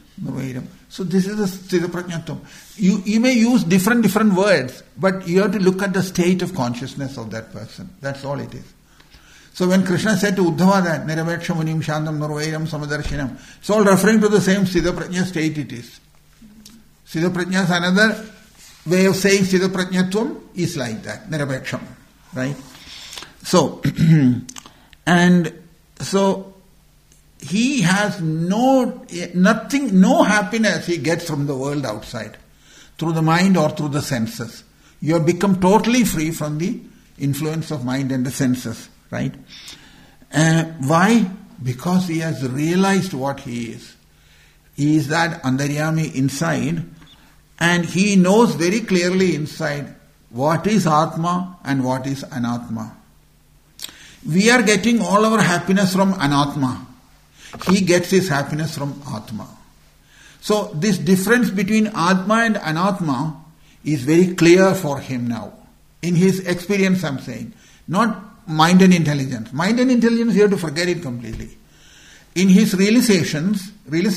So this is the Sthita Prajnatvam. You may use different words, but you have to look at the state of consciousness of that person. That's all it is. So when Krishna said to Uddhava that Nirabhaksham munim shandam nurvairam samadarshinam, it's all referring to the same Sthita Prajna state it is. Sthita Prajna is another way of saying Sthita Prajnatvam is like that, Nirabhaksham, right? So, and so he has no happiness he gets from the world outside, through the mind or through the senses. You have become totally free from the influence of mind and the senses. Right? Why? Because he has realized what he is. He is that andaryami inside, and he knows very clearly inside what is Atma and what is Anatma. We are getting all our happiness from Anatma. He gets his happiness from Atma. So this difference between Atma and Anatma is very clear for him now. In his experience, I'm saying. Not mind and intelligence. Mind and intelligence, you have to forget it completely. In his realizations,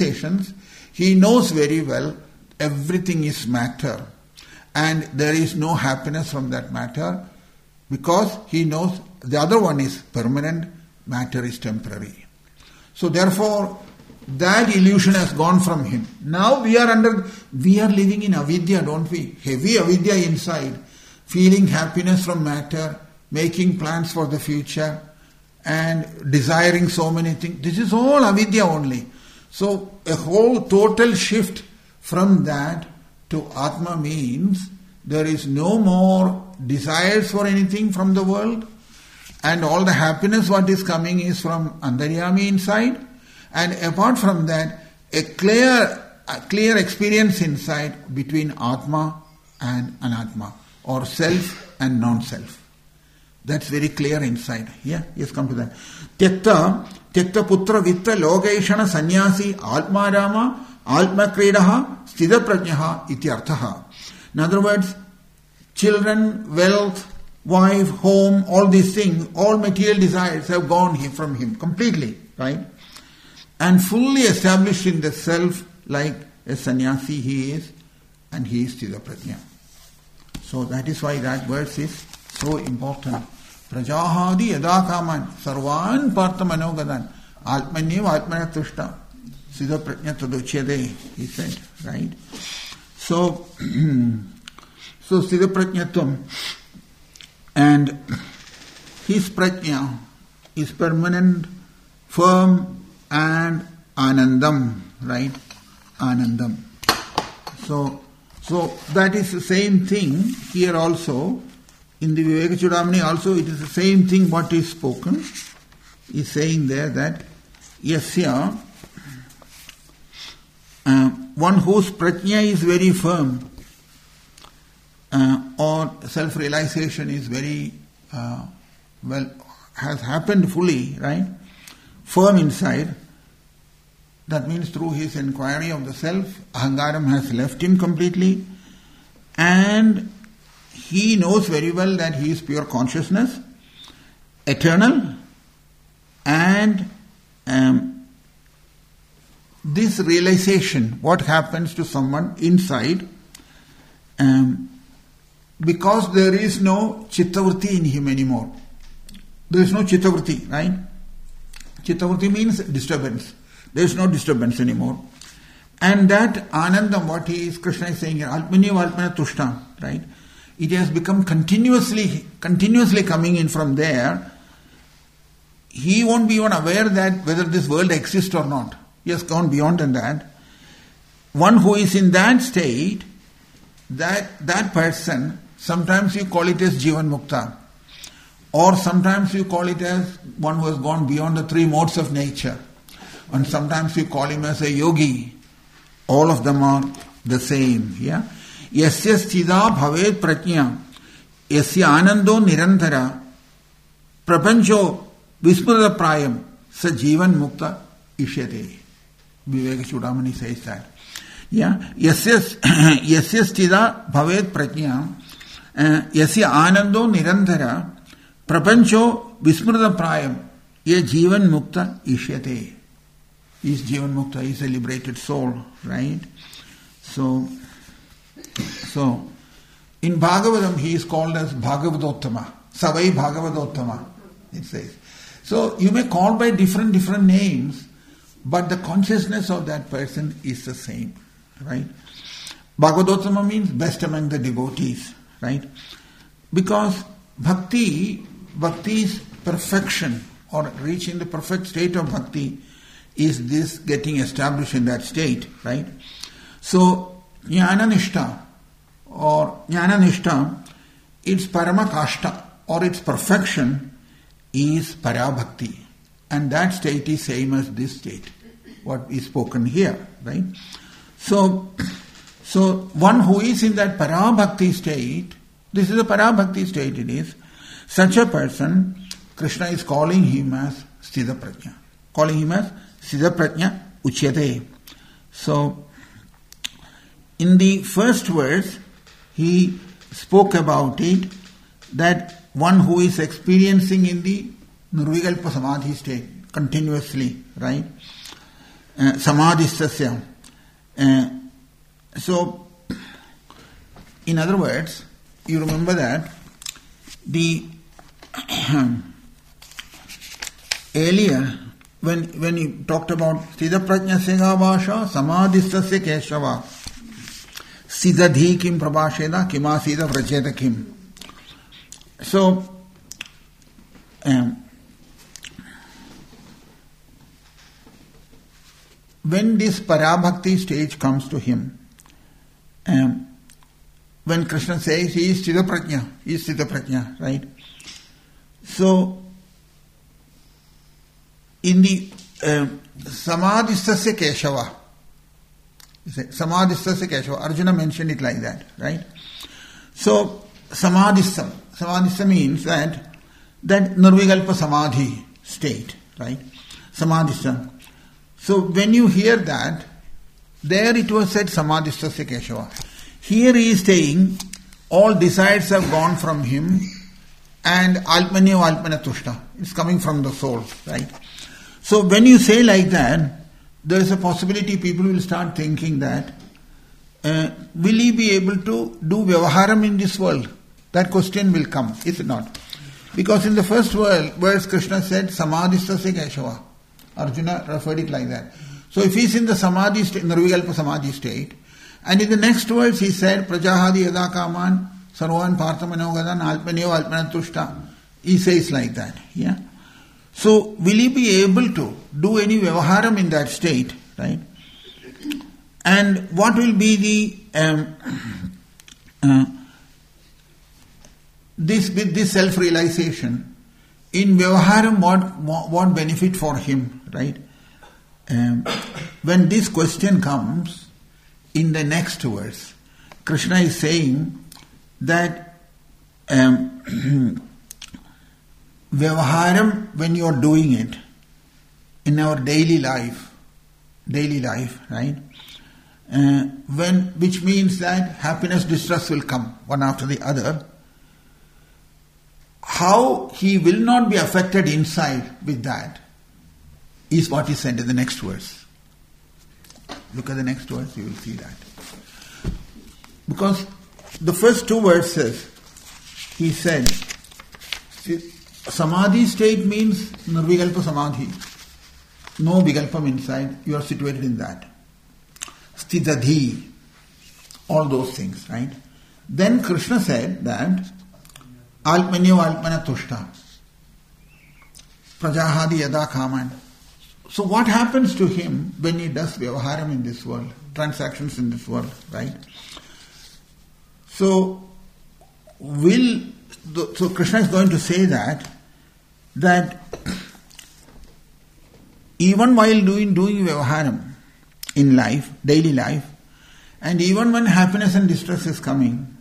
he knows very well everything is matter. And there is no happiness from that matter, because he knows the other one is permanent, matter is temporary. So therefore, that illusion has gone from him. Now we are living in avidya, don't we? Heavy avidya inside, feeling happiness from matter, making plans for the future, and desiring so many things. This is all avidya only. So a whole total shift from that to Atma means there is no more desires for anything from the world, and all the happiness what is coming is from andaryami inside, and apart from that, a clear experience inside between Atma and Anatma, or self and non-self. That's very clear inside. Yeah, yes, come to that. Tyakta putra vitta lokaishana sannyasi atmarama atma kridaha sthita prajnaha ityarthaha. In other words, children, wealth, wife, home, all these things, all material desires have gone from him completely, right? And fully established in the self, like a sannyasi he is, and he is sthita prajna. So that is why that verse is so important. Prajahadi yadakaman sarvan partha manogadan atmanyev atmana tushta sthita prajna taduchyade, he said, right? So sthita prajnatvam, and his prajna is permanent, firm, and anandam, right? Anandam. So that is the same thing here also. In the Viveka Chudamani also it is the same thing what is spoken. Is saying there that yasya one whose prajna is very firm, or self-realization is very, has happened fully, right? Firm inside. That means through his inquiry of the self, ahangaram has left him completely, and he knows very well that he is pure consciousness, eternal, and this realization, what happens to someone inside, because there is no chittavritti in him anymore. There is no chittavritti, right? Chittavritti means disturbance. There is no disturbance anymore. And that anandam, what Krishna is saying here, alpanya valpana tushta, right? It has become continuously coming in from there. He won't be even aware that whether this world exists or not. He has gone beyond than that. One who is in that state, that person, sometimes you call it as Jivan Mukta, or sometimes you call it as one who has gone beyond the three modes of nature, and sometimes you call him as a yogi. All of them are the same. Yeah. Yasya sthida bhavet prajna, yasya anando nirantara, prapancho vismrata prayam, sa jivan mukta ishyate. Viveka Chudamani says that. Yeah. Yasya sthida bhavet prajna, yasya anando nirantara, prapancho vismrata prayam, ye jivan mukta ishyate. Is Jivan Mukta, is a liberated soul, right? So in Bhagavatam he is called as Bhagavadottama, Savai Bhagavadottama, it says. So you may call by different names, but the consciousness of that person is the same, right? Bhagavadottama means best among the devotees, right? Because bhakti's perfection, or reaching the perfect state of bhakti, is this getting established in that state, right? So, Jnana Nishta, its Paramakashta, or its perfection, is Parabhakti. And that state is same as this state, what is spoken here, right? So one who is in that Parabhakti state, this is a Parabhakti state it is, such a person, Krishna is calling him as Sthita Prajna. Calling him as Sthita Prajna Uchyate. So, in the first verse, he spoke about it, that one who is experiencing in the Nirvikalpa Samadhi state continuously, right? Samadhistasya. So, in other words, you remember that the earlier, when he talked about Sthita Prajna Segavasha, Samadhistasya Keshava, Siddhadhi Kim Prabhasheda, Kima Siddha Vrajeta Kim. So, when this Parabhakti stage comes to him, when Krishna says he is Sthita Prajna, right? So, in the Samadhistasya Keshava, Arjuna mentioned it like that, right? So, Samadhista means that Nirvikalpa Samadhi state, right? Samadhista. So, when you hear that, there it was said Samadhistasya Keshava. Here he is saying, all desires have gone from him, and Alpanya Valpana Tushta. It's coming from the soul, right? So when you say like that, there is a possibility people will start thinking that, will he be able to do Vyavaharam in this world? That question will come, is it not? Because in the first verse Krishna said, Samadhistasya Keshava. Arjuna referred it like that. So if he is in the Samadhi state, Nirvikalpa Samadhi state, and in the next verse he said, Prajahadi Yada Kaman, Sarvan Parthamanogadan, Alpanya Valpana Tushta. He says like that, yeah. So, will he be able to do any Vyavaharam in that state, right? And what will be the with this self-realization, in Vyavaharam, what benefit for him, right? When this question comes, in the next verse, Krishna is saying that Vyavaharam, when you are doing it in our daily life, right? Which means that happiness, distress will come one after the other. How he will not be affected inside with that is what is said in the next verse. Look at the next verse, you will see that. Because the first two verses, he said, Samadhi state means Nirvikalpa Samadhi. No Vikalpam inside, you are situated in that. Sthitadhi, all those things, right? Then Krishna said that Alpmanyo Alpmana Tushta Prajahadi Yada Kaman. So what happens to him when he does Vyavaharam in this world, transactions in this world, right? So Krishna is going to say that even while doing Vyavaharam in life, daily life, and even when happiness and distress is coming,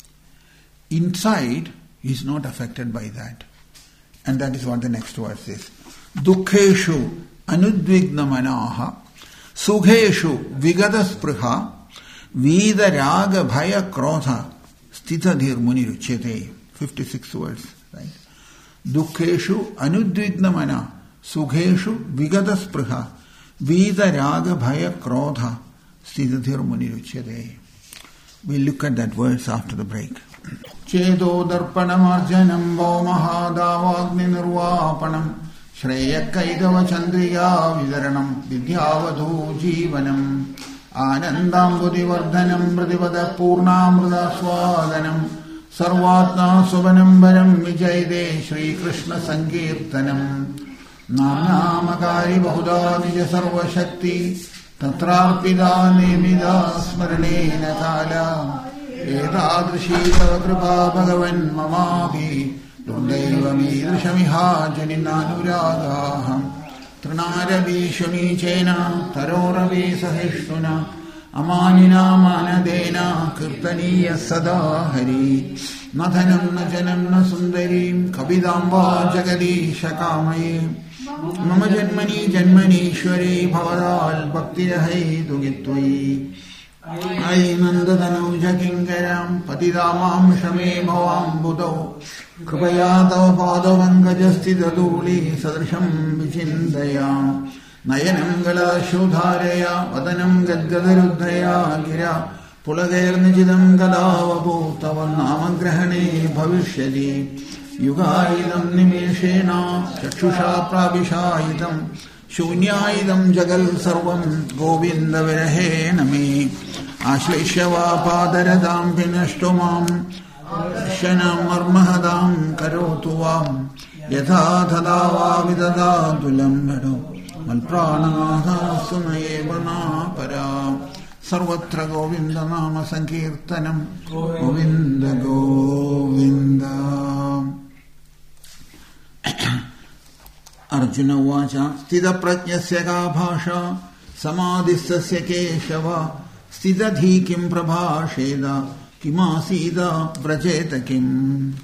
inside he is not affected by that. And that is what the next verse is. Dukkheshu anudvigna manaha sukheshu vigata spriha vida raga bhaya krodha stithadhir muni ruchyate. 56 words, right? Dukkheshu anudvigna mana sukheshu vigata spriha vida raga bhaya krodha stithadhir muni ruchyate. We'll look at that verse after the break. Chedo darpanamarjanam vaumahadavagni nirvapanam Shreya Kaidava Chandriya Vidaranam Vidyavadhu Jivanam Anandambudhi Vardhanam Pradivada Purnamrida Swadanam Sarvatna Subanambaram Vijayde Shri Krishna Sankirtanam Namamakari Bahuda Nija Sarva Shakti Tatrarpida Nimida Smaranena Tala Etadrishi Tava Kripa Bhagavan Mamabhi Dundevamidrishamiha janinanuragaham Trinaravi shunichena taroravi sahishtuna Amanina manadena kirtaniya sada hari Nathanam na janam na sundarim kabidamba jagadisha kamaye Mama janmani janmanishwari bhavadal bhakti rahai dugitvai Ai nandadanau jakingaram patidamam shame bhavam budau Kripaya tava padavangajasti daduli sadrisham vichindaya Nayanam gala shodharaya vadanam gadgadarudhaya gira Pulagair nijidam gadavabu tava namagrahane bhavishyadi Yugaidam nimeshena chakshusha prabhishayitam Shunyaidam jagal sarvam govinda virahe name Ashlishyava padaradam vinashtomam Shanam armahadam karotuvam Yatha thadava vidadadu lambado Malprananaha sunayevana para Sarvatra govinda nama sankirtanam Govinda govinda Arjuna vacha Stida prajnasya ka bhasha Samadhistasya keshava Stidadhi kim prabhasheda Kimasida vrajeta kim.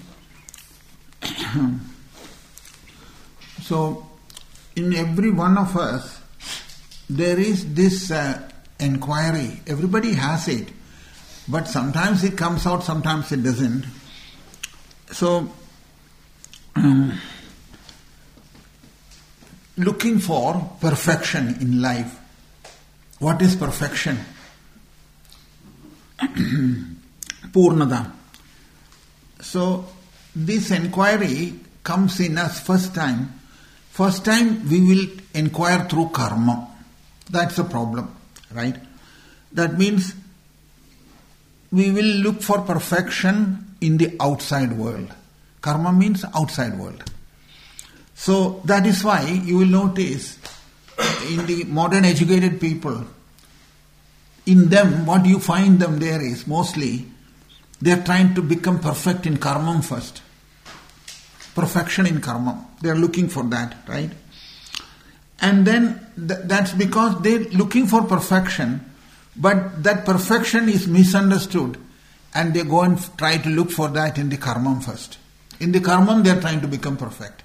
So, in every one of us, there is this inquiry. Everybody has it. But sometimes it comes out, sometimes it doesn't. So, looking for perfection in life. What is perfection? Purnada. So, this inquiry comes in us first time. First time we will inquire through karma. That's the problem, right? That means we will look for perfection in the outside world. Karma means outside world. So that is why you will notice in the modern educated people, in them, what you find them there is mostly they are trying to become perfect in karma first. Perfection in karma. They are looking for that, right? And then that's because they are looking for perfection. But that perfection is misunderstood, and they go and try to look for that in the karmam first. In the karmam they are trying to become perfect.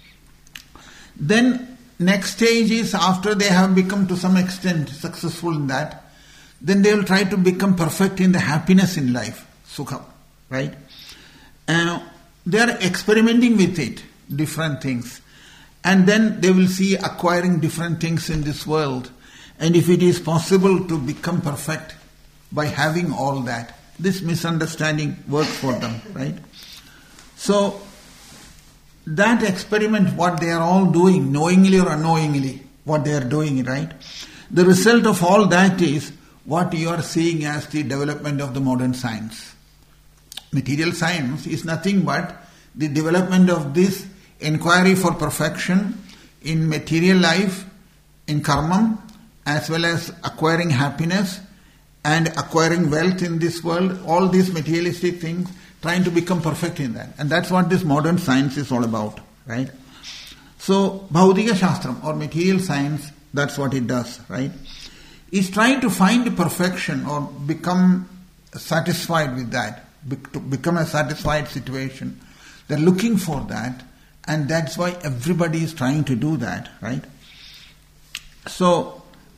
Then next stage is, after they have become to some extent successful in that, then they will try to become perfect in the happiness in life, sukha, right? They are experimenting with it, different things. And then they will see acquiring different things in this world. And if it is possible to become perfect by having all that, this misunderstanding works for them, right? So, that experiment, what they are all doing, knowingly or unknowingly, what they are doing, right? The result of all that is what you are seeing as the development of the modern science. Material science is nothing but the development of this inquiry for perfection in material life, in karmam, as well as acquiring happiness and acquiring wealth in this world, all these materialistic things, trying to become perfect in that. And that's what this modern science is all about, right? So, Bhaudika Shastram or material science, that's what it does, right? It's trying to find perfection or become satisfied with that, to become a satisfied situation. They're looking for that, and that's why everybody is trying to do that, right? So,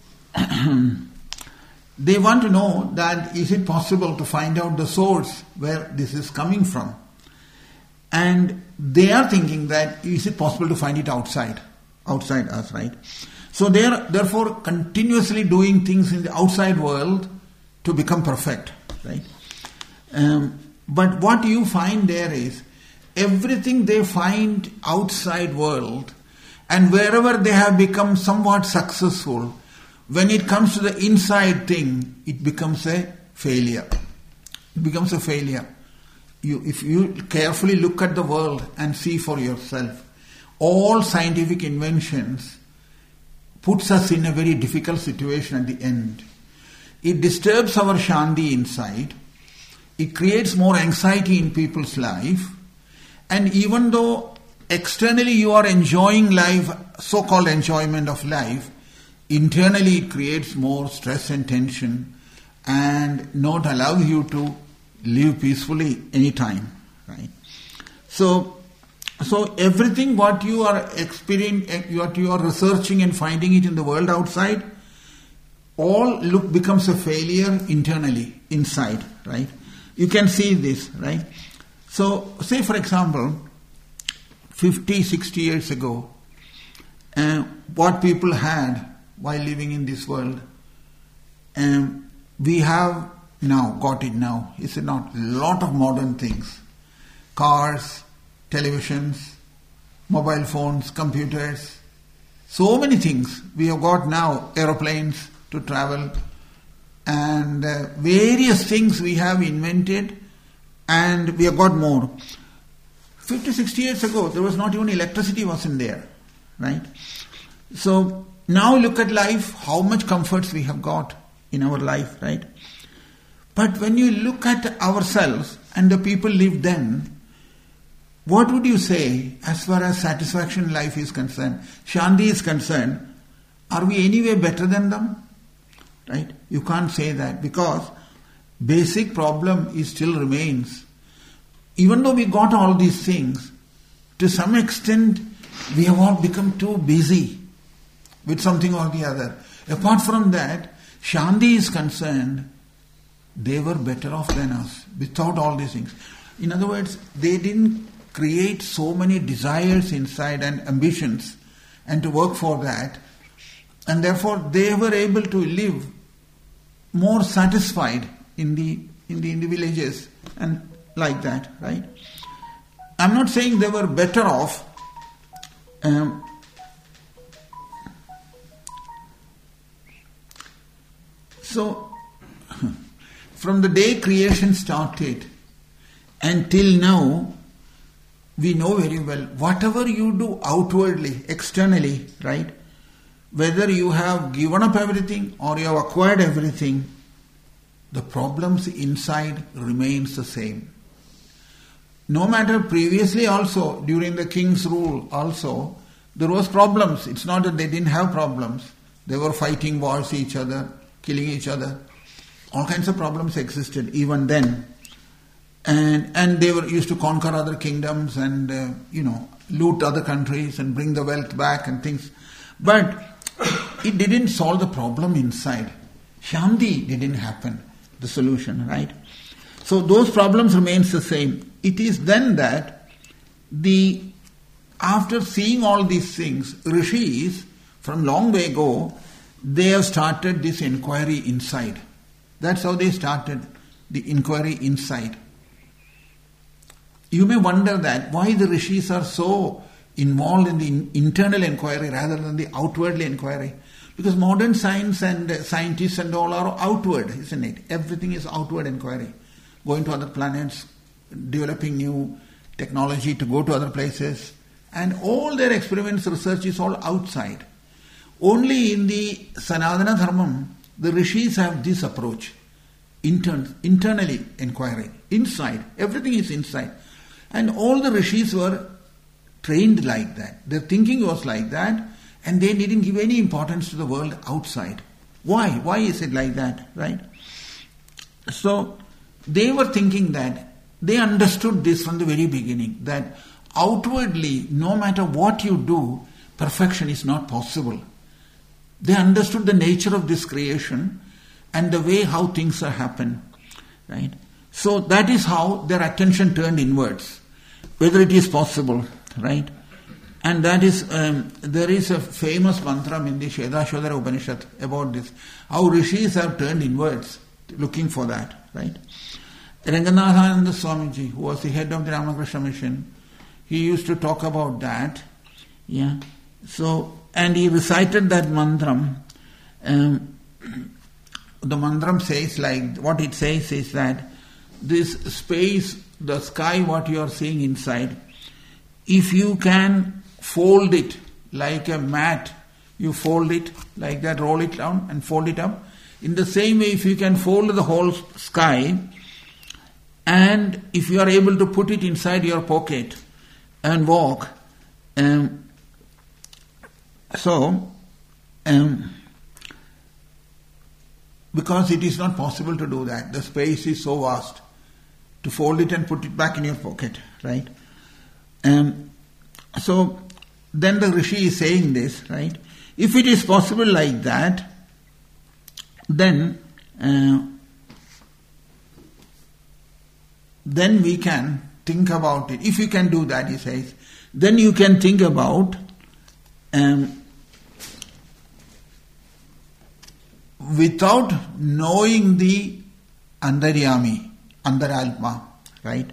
they want to know that is it possible to find out the source where this is coming from. And they are thinking that is it possible to find it outside us, right? So they are therefore continuously doing things in the outside world to become perfect, right? But what you find there is everything they find outside world, and wherever they have become somewhat successful, when it comes to the inside thing, it becomes a failure. It becomes a failure. If you carefully look at the world and see for yourself, all scientific inventions puts us in a very difficult situation at the end. It disturbs our shanti inside. It creates more anxiety in people's life. And even though externally you are enjoying life, so-called enjoyment of life, internally it creates more stress and tension and not allows you to live peacefully anytime, right? So everything what you are experiencing, what you are researching and finding it in the world outside, all becomes a failure internally, inside, right? You can see this, right? So, say for example, 50, 60 years ago, what people had while living in this world, we have now, got it now, is it not? A lot of modern things. Cars, televisions, mobile phones, computers, so many things. We have got now aeroplanes to travel, and various things we have invented, and we have got more. 50, 60 years ago, there was not even electricity wasn't there, right? So, now look at life, how much comforts we have got in our life, right? But when you look at ourselves and the people lived then, what would you say as far as satisfaction in life is concerned, shanti is concerned? Are we anyway better than them? Right? You can't say that, because basic problem still remains. Even though we got all these things, to some extent we have all become too busy with something or the other. Apart from that, shanti is concerned, they were better off than us without all these things. In other words, they didn't create so many desires inside and ambitions and to work for that, and therefore they were able to live more satisfied in the villages and like that, right? I'm not saying they were better off. So, from the day creation started until now, we know very well, whatever you do outwardly, externally, right? Whether you have given up everything or you have acquired everything, the problems inside remains the same. No matter previously also, during the king's rule also, there was problems. It's not that they didn't have problems. They were fighting wars each other, killing each other. All kinds of problems existed even then. And they were used to conquer other kingdoms and, loot other countries and bring the wealth back and things. But it didn't solve the problem inside. Shanti didn't happen, the solution, right? So those problems remains the same. It is then that after seeing all these things, rishis from long way ago, they have started this inquiry inside. That's how they started the inquiry inside. You may wonder that why the rishis are so involved in the internal inquiry rather than the outwardly inquiry. Because modern science and scientists and all are outward, isn't it? Everything is outward inquiry. Going to other planets, developing new technology to go to other places. And all their experiments, research is all outside. Only in the Sanatana Dharmam, the rishis have this approach. Internally inquiry. Inside. Everything is inside. And all the rishis were trained like that. Their thinking was like that. And they didn't give any importance to the world outside. Why? Why is it like that? Right? So, they were thinking that, they understood this from the very beginning, that outwardly, no matter what you do, perfection is not possible. They understood the nature of this creation and the way how things are happen. Right? So, that is how their attention turned inwards. Whether it is possible. Right? And that is, there is a famous mantra in the Shvedashodhara Upanishad about this. How rishis have turned inwards, looking for that, right? Ranganathananda Swamiji, who was the head of the Ramakrishna Mission, he used to talk about that. Yeah. So, and he recited that mantram. The mantram says like, what it says is that this space, the sky, what you are seeing inside, if you can fold it like a mat, you fold it like that, roll it down and fold it up. In the same way, if you can fold the whole sky, and if you are able to put it inside your pocket and walk, because it is not possible to do that, the space is so vast, to fold it and put it back in your pocket, right? So, then the Rishi is saying this, right? If it is possible like that, then we can think about it. If you can do that, he says, then you can think about without knowing the Antaryami, Antaralpa, right?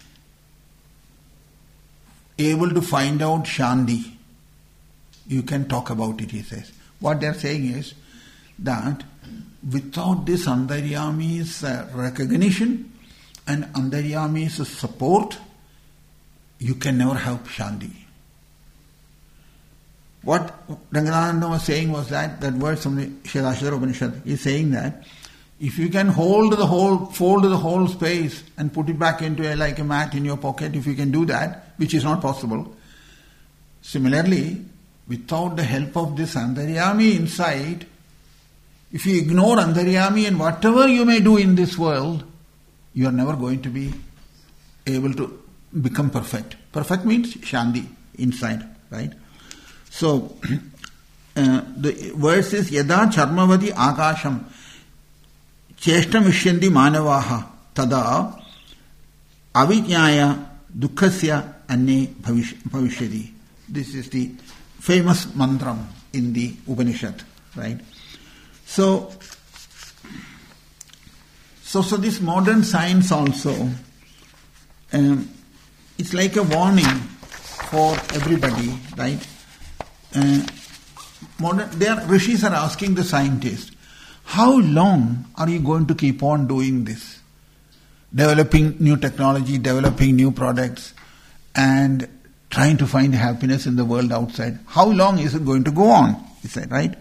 Able to find out Shanti. You can talk about it, he says. What they are saying is that without this Antaryami's recognition and Antaryami's support, you can never have Shanti. What Ranganathananda was saying was that verse from the Shvedashodhara Upanishad is saying that if you can fold the whole space and put it back into like a mat in your pocket, if you can do that, which is not possible. Similarly, without the help of this Antaryami inside, if you ignore Antaryami and whatever you may do in this world, you are never going to be able to become perfect. Perfect means Shanti, inside, right? So, the verse is, Yada charmavadi akasham cheshtamishyanti manavaha tada avinyaya dukkhasya anne bhavishyati. This is the famous mantram in the Upanishad, right? So this modern science also, it's like a warning for everybody, right? Rishis are asking the scientists, how long are you going to keep on doing this? Developing new technology, developing new products, and trying to find happiness in the world outside. How long is it going to go on? He said, right?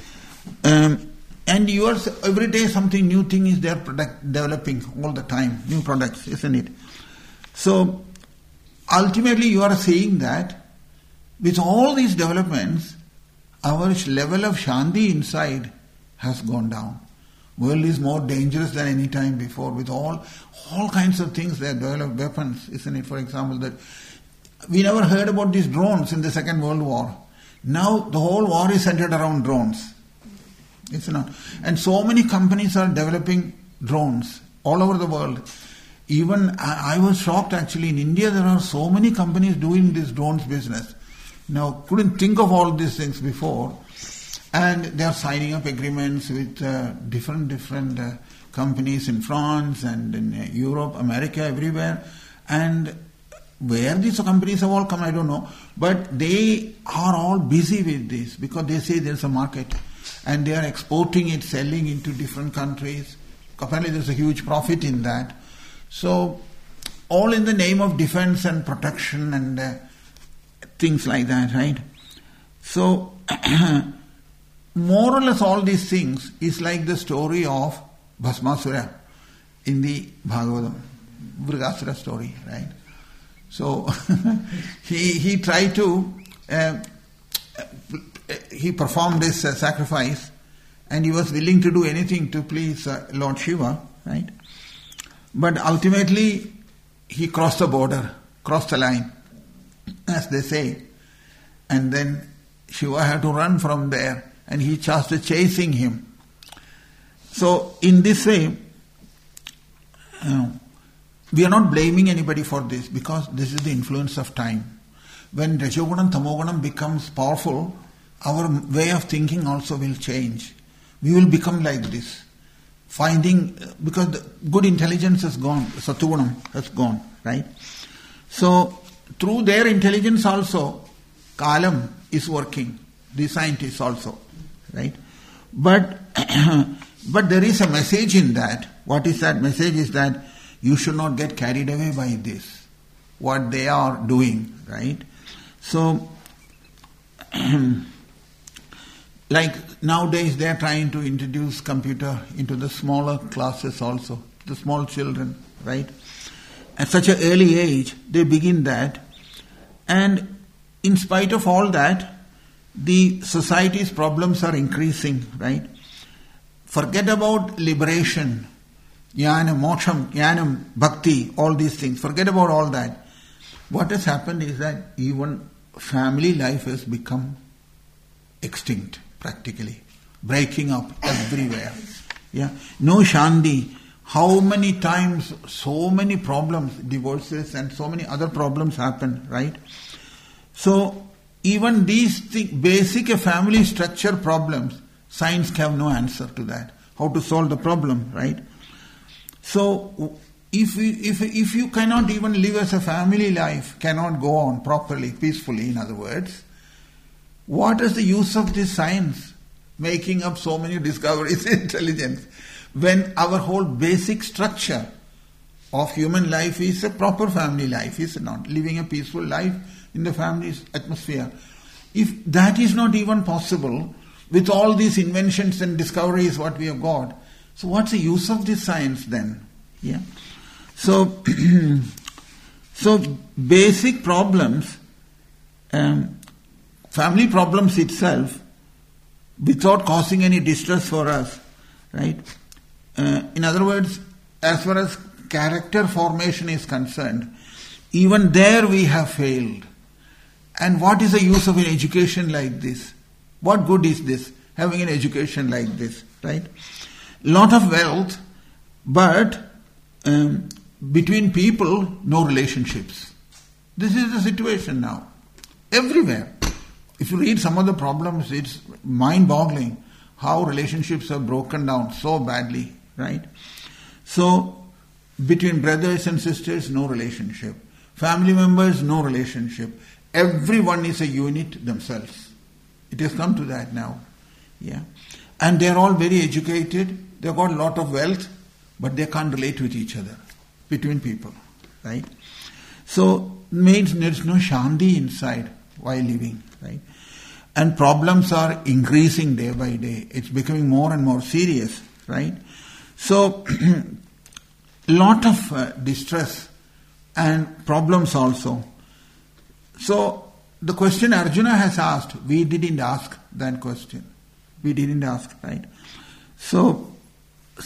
And every day something new thing is there developing all the time, new products, isn't it? So, ultimately you are saying that with all these developments, our level of Shanti inside has gone down. World is more dangerous than any time before with all kinds of things. They have developed weapons, isn't it? For example, that we never heard about these drones in the Second World War. Now the whole war is centered around drones. It's not. And so many companies are developing drones all over the world. Even I was shocked actually. In India there are so many companies doing this drones business. Now, couldn't think of all these things before. And they are signing up agreements with different companies in France and in Europe, America, everywhere. And where these companies have all come, I don't know. But they are all busy with this because they say there's a market. And they are exporting it, selling into different countries. Apparently there's a huge profit in that. So, all in the name of defense and protection and things like that, right? So, more or less all these things is like the story of Bhasmasura in the Bhagavatam, Vrigasura story, right? So, he tried to, he performed this sacrifice and he was willing to do anything to please Lord Shiva, right? But ultimately, he crossed the border, crossed the line, as they say. And then Shiva had to run from there and he started chasing him. So, in this way, we are not blaming anybody for this because this is the influence of time. When Rajogunam, Tamogunam becomes powerful, our way of thinking also will change. We will become like this. Because the good intelligence has gone, Sattugunam has gone, right? So, through their intelligence also, Kalam is working, the scientists also, right? But there is a message in that. What is that message? Is that you should not get carried away by this, what they are doing, right? So, like nowadays they are trying to introduce computer into the smaller classes also, the small children, right? At such an early age, they begin that. And in spite of all that, the society's problems are increasing, right? Forget about liberation, jnana, moksham, jnanam, bhakti, all these things. Forget about all that. What has happened is that even family life has become extinct, practically. Breaking up everywhere. Yeah. No shanti. How many times so many problems, divorces and so many other problems happen, right? So, even these basic family structure problems, science have no answer to that. How to solve the problem, right? So, if you cannot even live as a family life, cannot go on properly, peacefully, in other words, what is the use of this science? Making up so many discoveries in intelligence, when our whole basic structure of human life is a proper family life, is it not? Living a peaceful life in the family's atmosphere. If that is not even possible, with all these inventions and discoveries what we have got, so what's the use of this science then? Yeah. So, basic problems, family problems itself, without causing any distress for us, right? In other words, as far as character formation is concerned, even there we have failed. And what is the use of an education like this? What good is this, having an education like this, right? Lot of wealth, but between people, no relationships. This is the situation now. Everywhere. If you read some of the problems, it's mind-boggling how relationships are broken down so badly, right? So, between brothers and sisters, no relationship. Family members, no relationship. Everyone is a unit themselves. It has come to that now. Yeah. And they're all very educated. They've got a lot of wealth, but they can't relate with each other, between people, right? So, means there's no shanti inside while living, right? And problems are increasing day by day. It's becoming more and more serious, right? So, lot of distress and problems also. So, the question Arjuna has asked, we didn't ask that question. We didn't ask, right? So,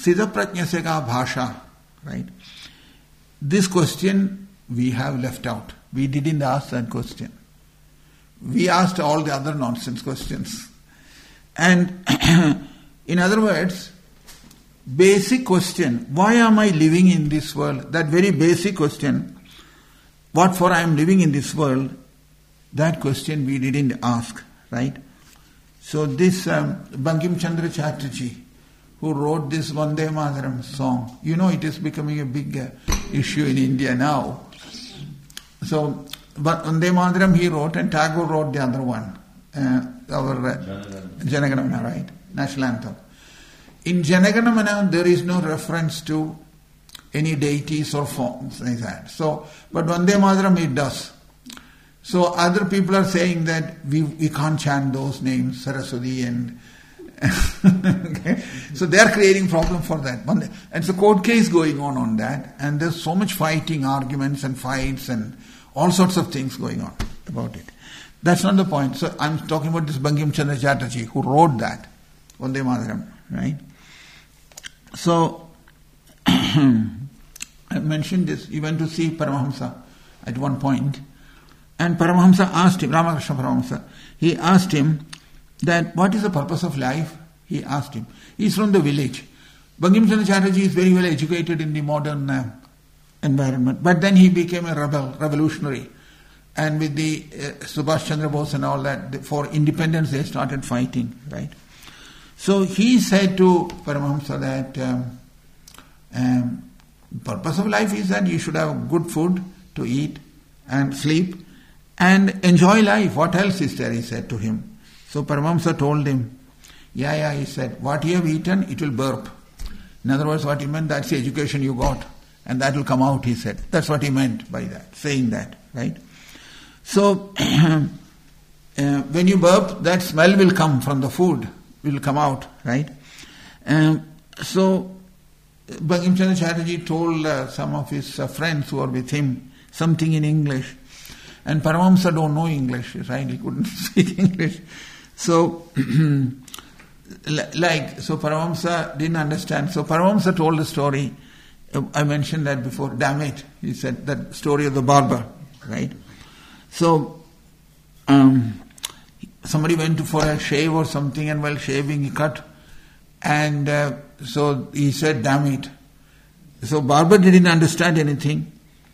Siddhaprajnasya bhasha, right? This question we have left out. We didn't ask that question. We asked all the other nonsense questions. And in other words, basic question, why am I living in this world? That very basic question, what for I am living in this world, that question we didn't ask, right? So this Bankim Chandra Chatterjee, who wrote this Vande Mataram song, it is becoming a big issue in India now. So, but Vande Mataram he wrote, and Tagore wrote the other one, our Janaganamana, right? National anthem. In Janaganamana, there is no reference to any deities or forms like that. So, but Vande Mataram it does. So other people are saying that we can't chant those names, Saraswati and okay. So they are creating problem for that. And it's a court case going on that, and there's so much fighting, arguments and fights and all sorts of things going on about it. That's not the point. So I'm talking about this Bankim Chandra Chatterjee who wrote that, Vande Mataram, right? So I mentioned this. He went to see Paramahamsa at one point, and Paramahamsa asked him, Ramakrishna Paramahamsa, he asked him that what is the purpose of life? He asked him. He's from the village. Bankim Chandra Chatterjee is very well educated in the modern environment, but then he became a revolutionary. And with the Subhash Chandra Bose and all that, for independence they started fighting, right? So he said to Paramahamsa that purpose of life is that you should have good food to eat and sleep and enjoy life. What else is there? He said to him. So Paramahamsa told him, he said, what you have eaten, it will burp. In other words, what he meant, that's the education you got, and that will come out, he said. That's what he meant by that, saying that, right? So, when you burp, that smell will come from the food, will come out, right? So, Bankim Chandra Chatterjee told some of his friends who were with him something in English, and Paramahamsa don't know English, right? He couldn't speak English. So, so Paramahamsa didn't understand. So Paramahamsa told the story. I mentioned that before. Damn it, he said, that story of the barber, right? So, somebody went for a shave or something, and while shaving he cut, and so he said, damn it. So barber didn't understand anything.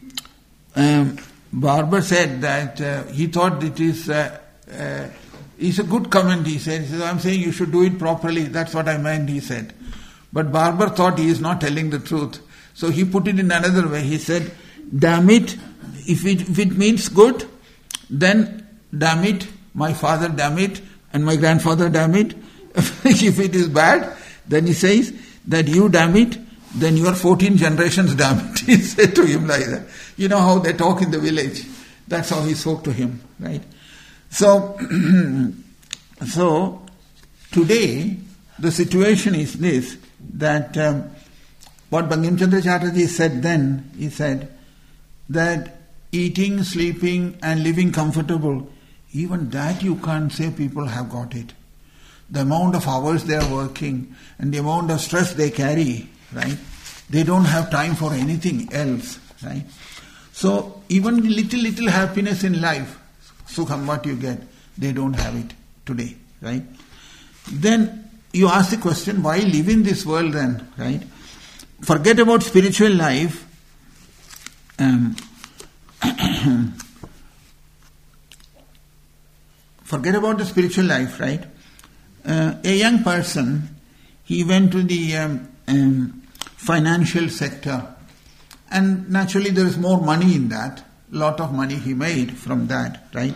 Barber said that he thought it is it's a good comment, he said. I'm saying you should do it properly. That's what I meant, he said. But barber thought he is not telling the truth. So he put it in another way. He said, damn it, if it means good, then damn it, my father damn it, and my grandfather damn it. If it is bad, then he says that you damn it, then your 14 generations damn it. He said to him like that. You know how they talk in the village. That's how he spoke to him, right? So, today the situation is this, that what Bankim Chandra Chatterjee said then, he said that eating, sleeping and living comfortable, even that you can't say people have got it. The amount of hours they are working and the amount of stress they carry, right? They don't have time for anything else, right? So even little happiness in life, sukham, what you get, they don't have it today, right? Then you ask the question, why live in this world then, right? Forget about spiritual life. Forget about the spiritual life, right? A young person, he went to the financial sector, and naturally there is more money in that. Lot of money he made from that, right?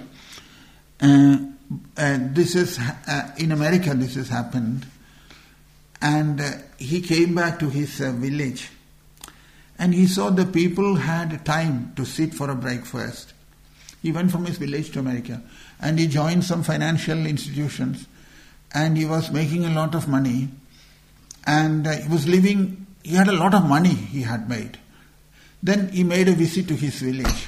This is in America. This has happened, and he came back to his village, and he saw the people had time to sit for a breakfast. He went from his village to America, and he joined some financial institutions, and he was making a lot of money, and he was living. He had a lot of money he had made. Then he made a visit to his village.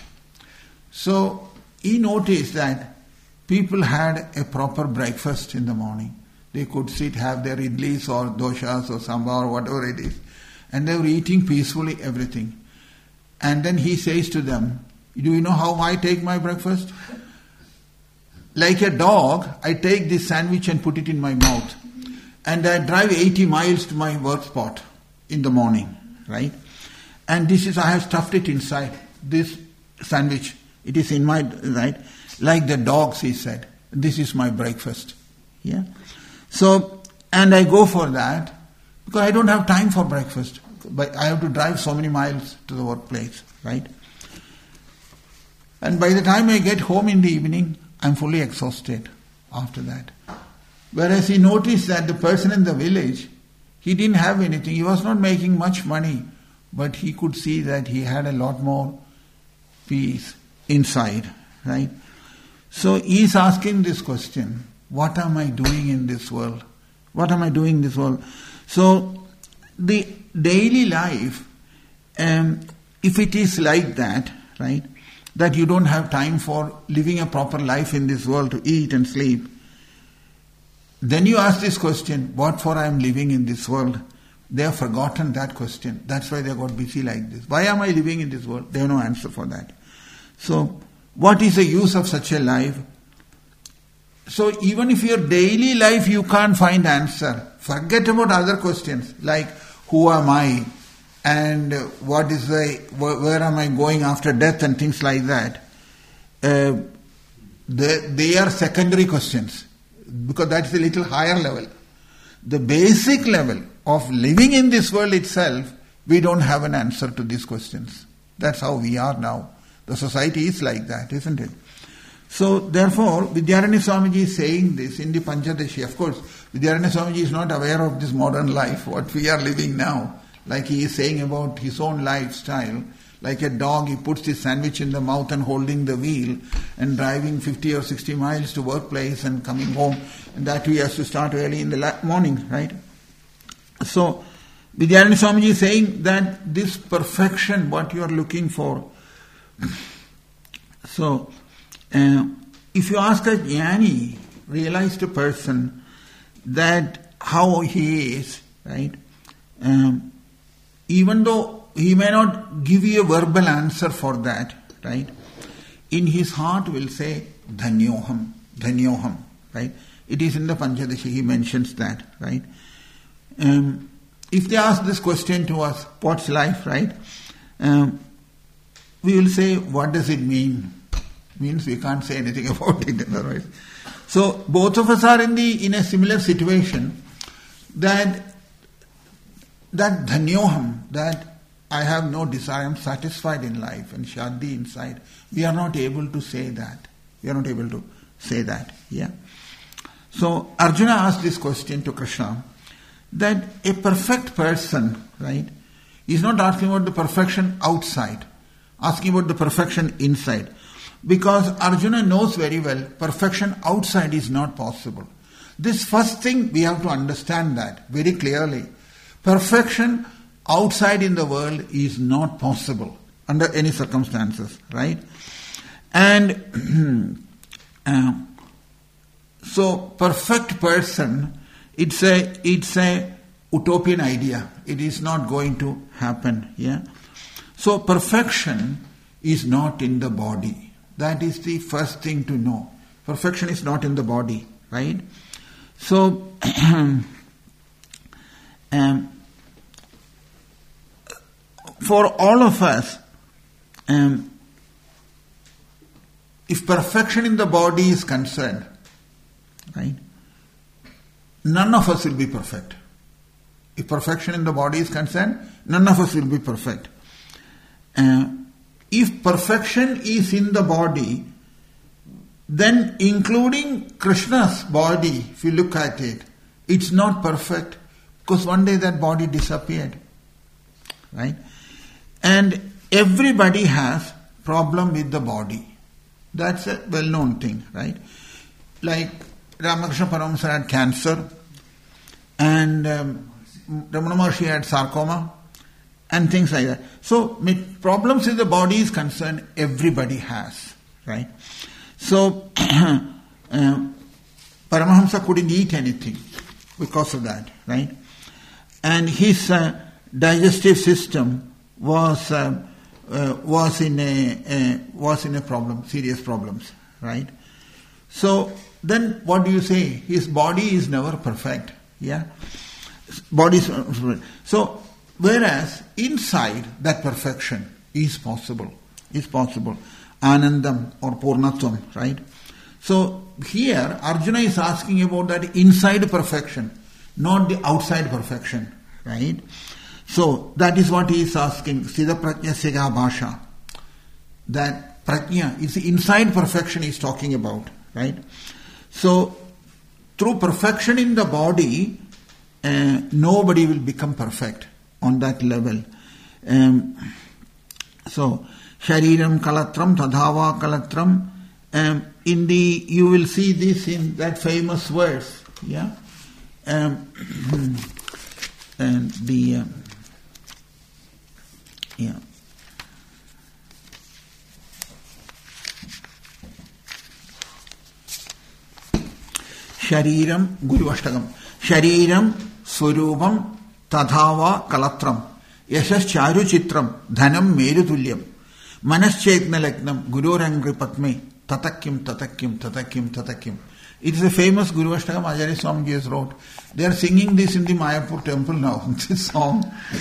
So he noticed that people had a proper breakfast in the morning. They could sit, have their idlis or doshas or sambar or whatever it is. And they were eating peacefully everything. And then he says to them, do you know how I take my breakfast? Like a dog, I take this sandwich and put it in my mouth. And I drive 80 miles to my work spot in the morning, right? And I have stuffed it inside, this sandwich. It is in my, right? Like the dogs, he said. This is my breakfast. Yeah. So, and I go for that because I don't have time for breakfast. But I have to drive so many miles to the workplace, right? And by the time I get home in the evening, I'm fully exhausted after that. Whereas he noticed that the person in the village, he didn't have anything. He was not making much money, but he could see that he had a lot more peace inside, right? So he's asking this question, what am I doing in this world? What am I doing in this world? So the daily life, if it is like that, right, that you don't have time for living a proper life in this world to eat and sleep, then you ask this question, what for I am living in this world? They have forgotten that question. That's why they got busy like this. Why am I living in this world? They have no answer for that. So, what is the use of such a life? So, even if your daily life you can't find answer, forget about other questions like who am I and what is where am I going after death and things like that. They are secondary questions because that's a little higher level. The basic level of living in this world itself, we don't have an answer to these questions. That's how we are now. The society is like that, isn't it? So, therefore, Vidyaranya Swamiji is saying this in the Panchadashi. Of course, Vidyaranya Swamiji is not aware of this modern life, what we are living now. Like he is saying about his own lifestyle. Like a dog, he puts his sandwich in the mouth and holding the wheel and driving 50 or 60 miles to workplace and coming home. And that he has to start early in the morning, right? So, Vidyaranya Swamiji is saying that this perfection, what you are looking for. So, if you ask a jnani, realized person, that how he is, right? Even though he may not give you a verbal answer for that, right? In his heart will say, Dhanyoham, Dhanyoham, right? It is in the Panchadashi, he mentions that, right? If they ask this question to us, what's life, right? We will say, what does it mean? Means we can't say anything about it otherwise. So both of us are in a similar situation that dhanyoham, that I have no desire, I am satisfied in life and shanti inside. We are not able to say that. We are not able to say that. Yeah. So Arjuna asked this question to Krishna, that a perfect person, right, is not asking about the perfection outside, asking about the perfection inside. Because Arjuna knows very well, perfection outside is not possible. This first thing we have to understand that very clearly. Perfection outside in the world is not possible under any circumstances, right? And so perfect person, it's a utopian idea. It is not going to happen. Yeah. So perfection is not in the body. That is the first thing to know. Perfection is not in the body, right? So, for all of us, if perfection in the body is concerned, right, none of us will be perfect. If perfection in the body is concerned, none of us will be perfect. If perfection is in the body, then including Krishna's body, if you look at it, it's not perfect because one day that body disappeared. Right? And everybody has problem with the body. That's a well-known thing, right? Like Ramakrishna Paramahansa had cancer and Ramana Maharshi had sarcoma and things like that. So problems with the body is concerned, everybody has, right? So Paramahamsa couldn't eat anything. because of that, right? And his digestive system was in a problem, serious problems, right? So then what do you say? His body is never perfect, yeah? So whereas inside that perfection is possible. Anandam or Purnatvam, right? So here Arjuna is asking about that inside perfection, not the outside perfection, right? So that is what he is asking. Siddha Prajna Sega Bhasha. That Prajna is the inside perfection he is talking about, right? So through perfection in the body, nobody will become perfect on that level. So Shariram Kalatram Tadhava Kalatram. You will see this in that famous verse, yeah. And Shariram Guru Ashtagam. Shariram Swarupam Tadhava Kalatram. Yashas Charu Chitram Dhanam Merutulyam. Manaschetna Lagnam Gururangri Patme Tatakim. It is a famous Guru Ashtagam Acharya Swamiji has wrote. They are singing this in the Mayapur temple now, this song.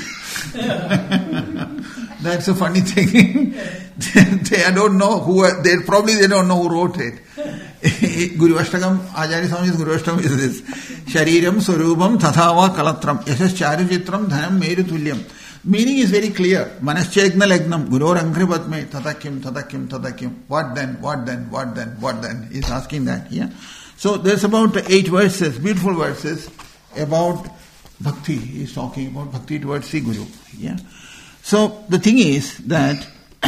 That's a funny thing. They don't know they don't know who wrote it. Guru Ashtagam, Acharya Swamiji's Guru Ashtagam is this. Shariram Swarupam Tathava Kalatram Yashas Charuchitram Dhanam Merutulyam. Meaning is very clear. Manaschegna Lagnam Guror Angribatme Tatakim. What then? He's asking that, yeah. So there's about 8 verses, beautiful verses about bhakti. He's talking about bhakti towards Sri Guru, yeah. So the thing is that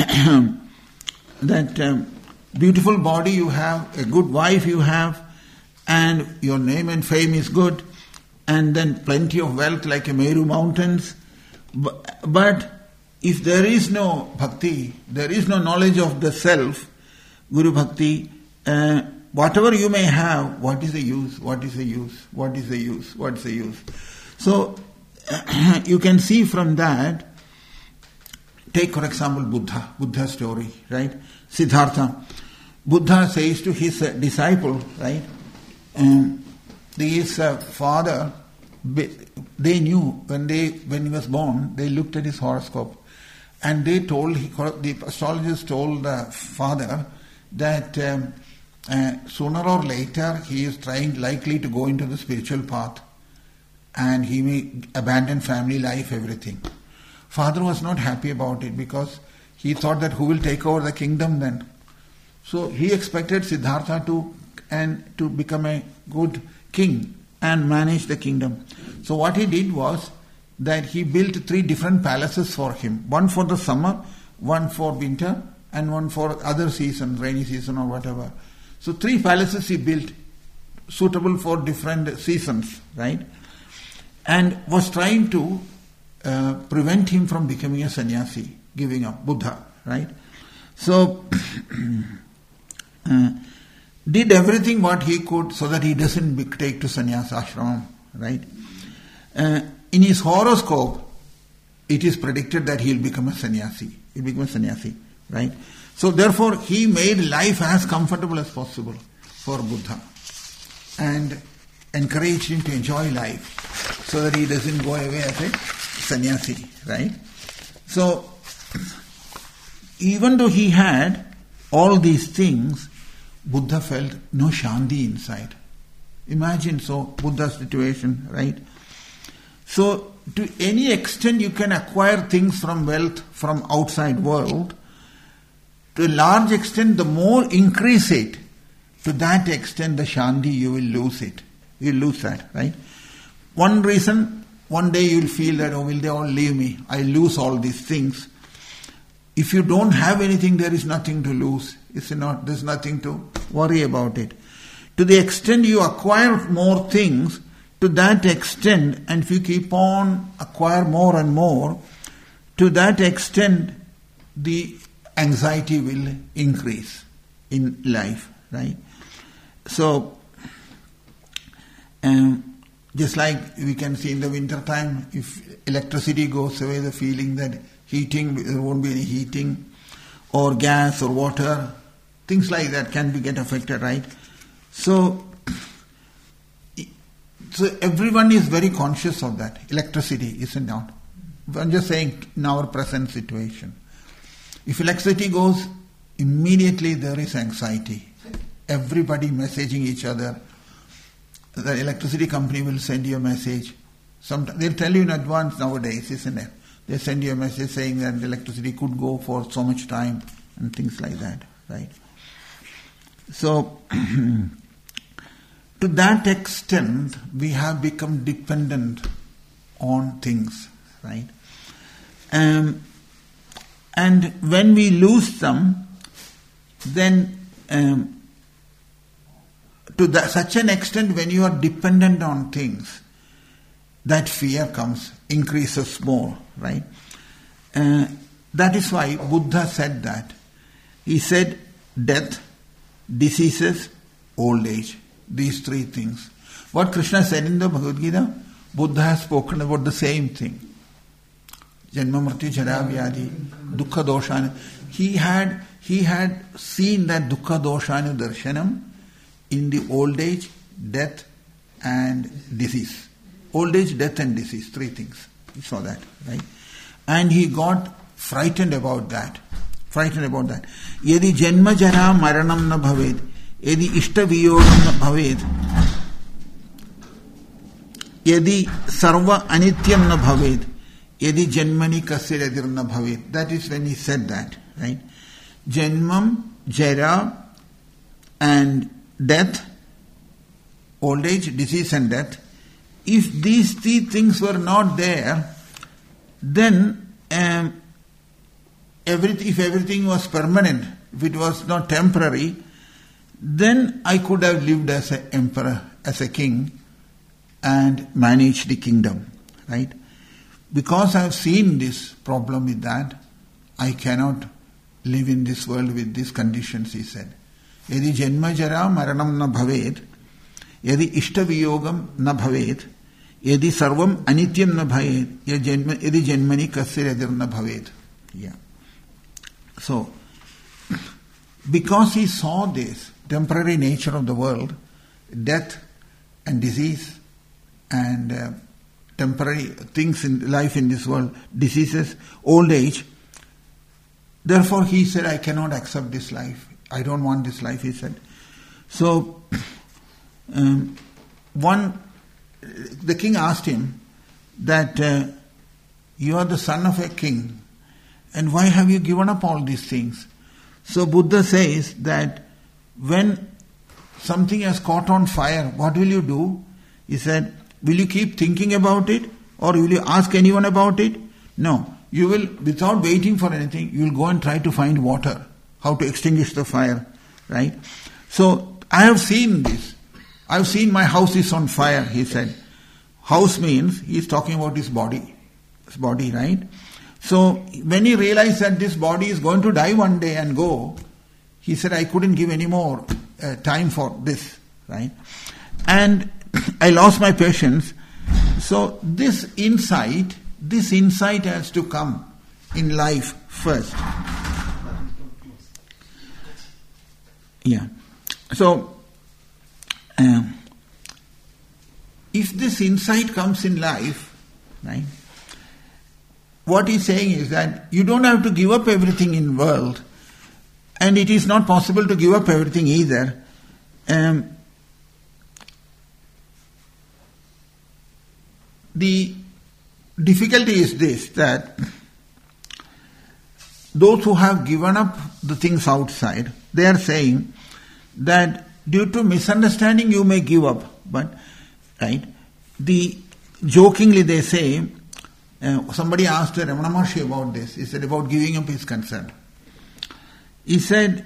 beautiful body you have, a good wife you have, and your name and fame is good, and then plenty of wealth like a Meru mountains. But if there is no bhakti, there is no knowledge of the self, Guru Bhakti, whatever you may have, what is the use? So you can see from that, take for example Buddha's story, right? Siddhartha. Buddha says to his disciple, right? His father, they knew when he was born, they looked at his horoscope, and the astrologers told the father that sooner or later he is likely to go into the spiritual path, and he may abandon family life, everything. Father was not happy about it because he thought that who will take over the kingdom then? So he expected Siddhartha to become a good king and manage the kingdom. So what he did was that he built 3 different palaces for him. One for the summer, one for winter, and one for other season, rainy season or whatever. So 3 palaces he built suitable for different seasons, right? And was trying to prevent him from becoming a sannyasi, giving up, Buddha, right? So did everything what he could so that he doesn't take to sannyasa ashram, right? In his horoscope, it is predicted that he will become a sannyasi. Right? So therefore, he made life as comfortable as possible for Buddha and encouraged him to enjoy life so that he doesn't go away as a sannyasi, right? So, even though he had all these things, Buddha felt no shanti inside. Imagine Buddha's situation, right? So, to any extent you can acquire things from wealth from outside world, to a large extent the more increase it, to that extent the shanti you will lose it. You will lose that, right? One reason, one day you will feel that, will they all leave me? I lose all these things. If you don't have anything, there is nothing to lose. There's nothing to worry about it. To the extent you acquire more things, to that extent, and if you keep on acquire more and more, to that extent the anxiety will increase in life, right? So Just like we can see in the winter time, if electricity goes away, the feeling that there won't be any heating, or gas or water, things like that can get affected, right? So everyone is very conscious of that. Electricity, isn't it? I'm just saying in our present situation. If electricity goes, immediately there is anxiety. Everybody messaging each other. The electricity company will send you a message. Sometimes they'll tell you in advance nowadays, isn't it? They send you a message saying that the electricity could go for so much time and things like that, right? So, to that extent, we have become dependent on things, right? And when we lose them, then such an extent when you are dependent on things, that fear increases more, right? That is why Buddha said that. He said death, diseases, old age. These three things. What Krishna said in the Bhagavad Gita, Buddha has spoken about the same thing. Janma Mrityu Jara Vyadhi, Dukkha Doshana. He had seen that Dukkha Doshanu Darshanam in the old age, death and disease. Old age, death and disease, three things. He saw that, right? And he got frightened about that. Yadi janma jara maranam na bhaved, yadi ishta viyogam na bhaved, yadi sarva anityam na bhaved, yadi janmani kasya radir na bhaved. That is when he said that, right? Janmam, jara and death, old age, disease and death. If these three things were not there, then if everything was permanent, if it was not temporary, then I could have lived as an emperor, as a king, and managed the kingdom, right? Because I have seen this problem with that, I cannot live in this world with these conditions, he said. Yadi janma jara maranam na bhaved, yadi ishta viyogam na bhaved, yadi sarvam anityam na bhaved, yadi janmani kasya radir na bhaved. Yeah. So, because he saw this temporary nature of the world, death and disease and temporary things in life in this world, diseases, old age, therefore he said, I cannot accept this life. I don't want this life, he said. So, the king asked him that you are the son of a king, and why have you given up all these things? So Buddha says that when something has caught on fire, what will you do? He said, will you keep thinking about it, or will you ask anyone about it? No. You will, without waiting for anything, you will go and try to find water, how to extinguish the fire, right? So I have seen this. I have seen my house is on fire, he said. House means, he is talking about his body, right? So when he realized that this body is going to die one day and go, he said, I couldn't give any more time for this, right? And I lost my patience. So this insight has to come in life first. Yeah. So, if this insight comes in life, right, what he's saying is that you don't have to give up everything in world, and it is not possible to give up everything either. The difficulty is this, that those who have given up the things outside, they are saying that due to misunderstanding you may give up, but right, jokingly they say, somebody asked Ramana Maharshi about this. He said about giving up is concerned. He said,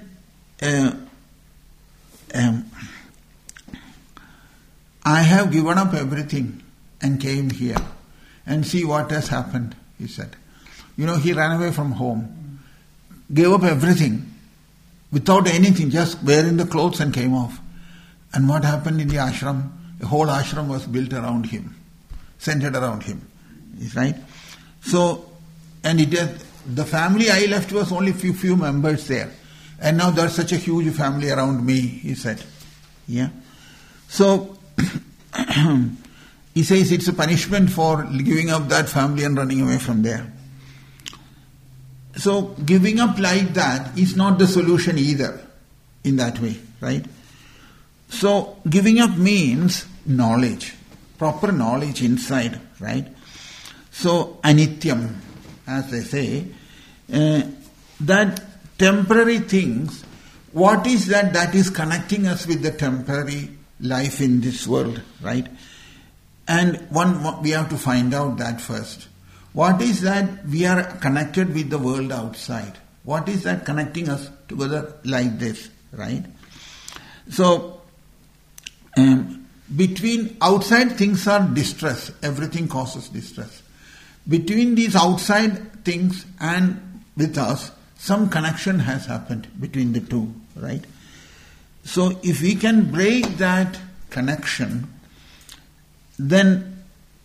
I have given up everything and came here, and see what has happened, he said. He ran away from home, gave up everything, without anything, just wearing the clothes and came off. And what happened in the ashram? a whole ashram was built around him, centered around him. Right? So, and the family I left was only few members there. And now there's such a huge family around me, he said. Yeah. So, he says it's a punishment for giving up that family and running away from there. So, giving up like that is not the solution either, in that way, right? So, giving up means knowledge, proper knowledge inside, right? So, anityam, as they say, that temporary things, what is that is connecting us with the temporary life in this world, right? And we have to find out that first. What is that we are connected with the world outside? What is that connecting us together like this, right? So, between outside things are distress. Everything causes distress. Between these outside things and with us, some connection has happened between the two, right? So, if we can break that connection, then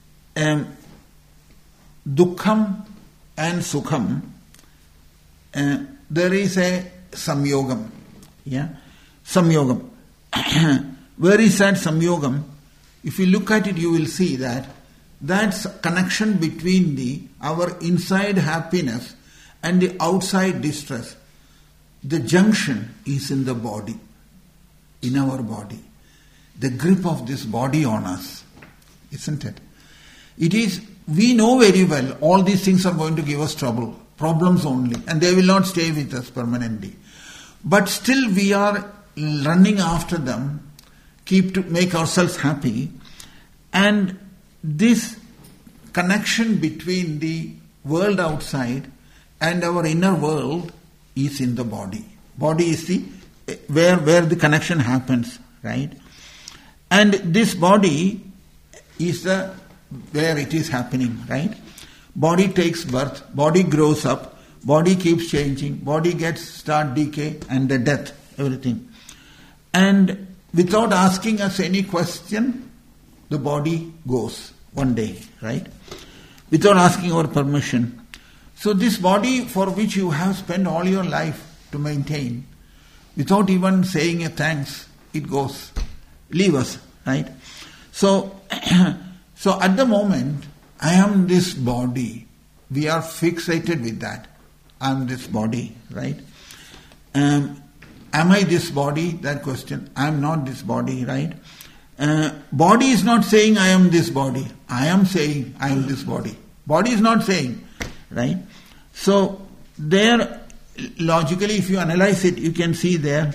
Dukkham and Sukham, there is a samyogam. Yeah? Samyogam. Where is that samyogam? If you look at it, you will see that that's connection between our inside happiness and the outside distress. The junction is in the body, in our body. The grip of this body on us, isn't it? It is, we know very well all these things are going to give us trouble, problems only, and they will not stay with us permanently. But still we are running after them, to make ourselves happy, and this connection between the world outside and our inner world is in the body. Body is where the connection happens, right? And this body is where it is happening, right? Body takes birth, body grows up, body keeps changing, body start decay and the death, everything. And without asking us any question, the body goes one day, right? Without asking our permission. So this body for which you have spent all your life to maintain, without even saying a thanks, it goes. Leave us, right? So at the moment, I am this body. We are fixated with that. I am this body, right? Am I this body? That question. I am not this body, right? Body is not saying I am this body. I am saying I am this body. Body is not saying, right? So there, logically, if you analyze it, you can see there,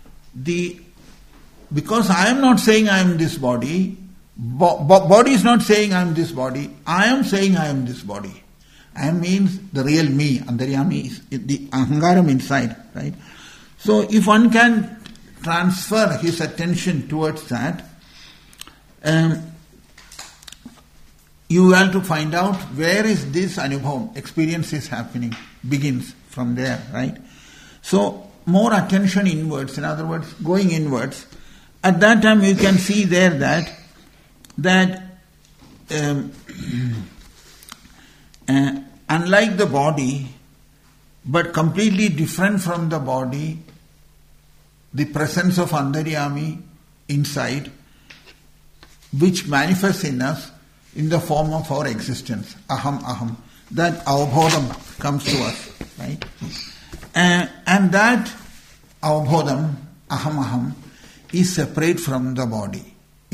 because I am not saying I am this body, body is not saying I am this body, I am saying I am this body. I means the real me, Antaryami is the ahangaram inside, right? So if one can transfer his attention towards that, you have to find out where is this anubhavam, experience is happening, begins from there, right? So more attention inwards, in other words, going inwards. At that time you can see there that unlike the body, but completely different from the body, the presence of Antaryami inside, which manifests in us in the form of our existence, aham, that avabodham comes to us, right? And that avabodham, aham, is separate from the body,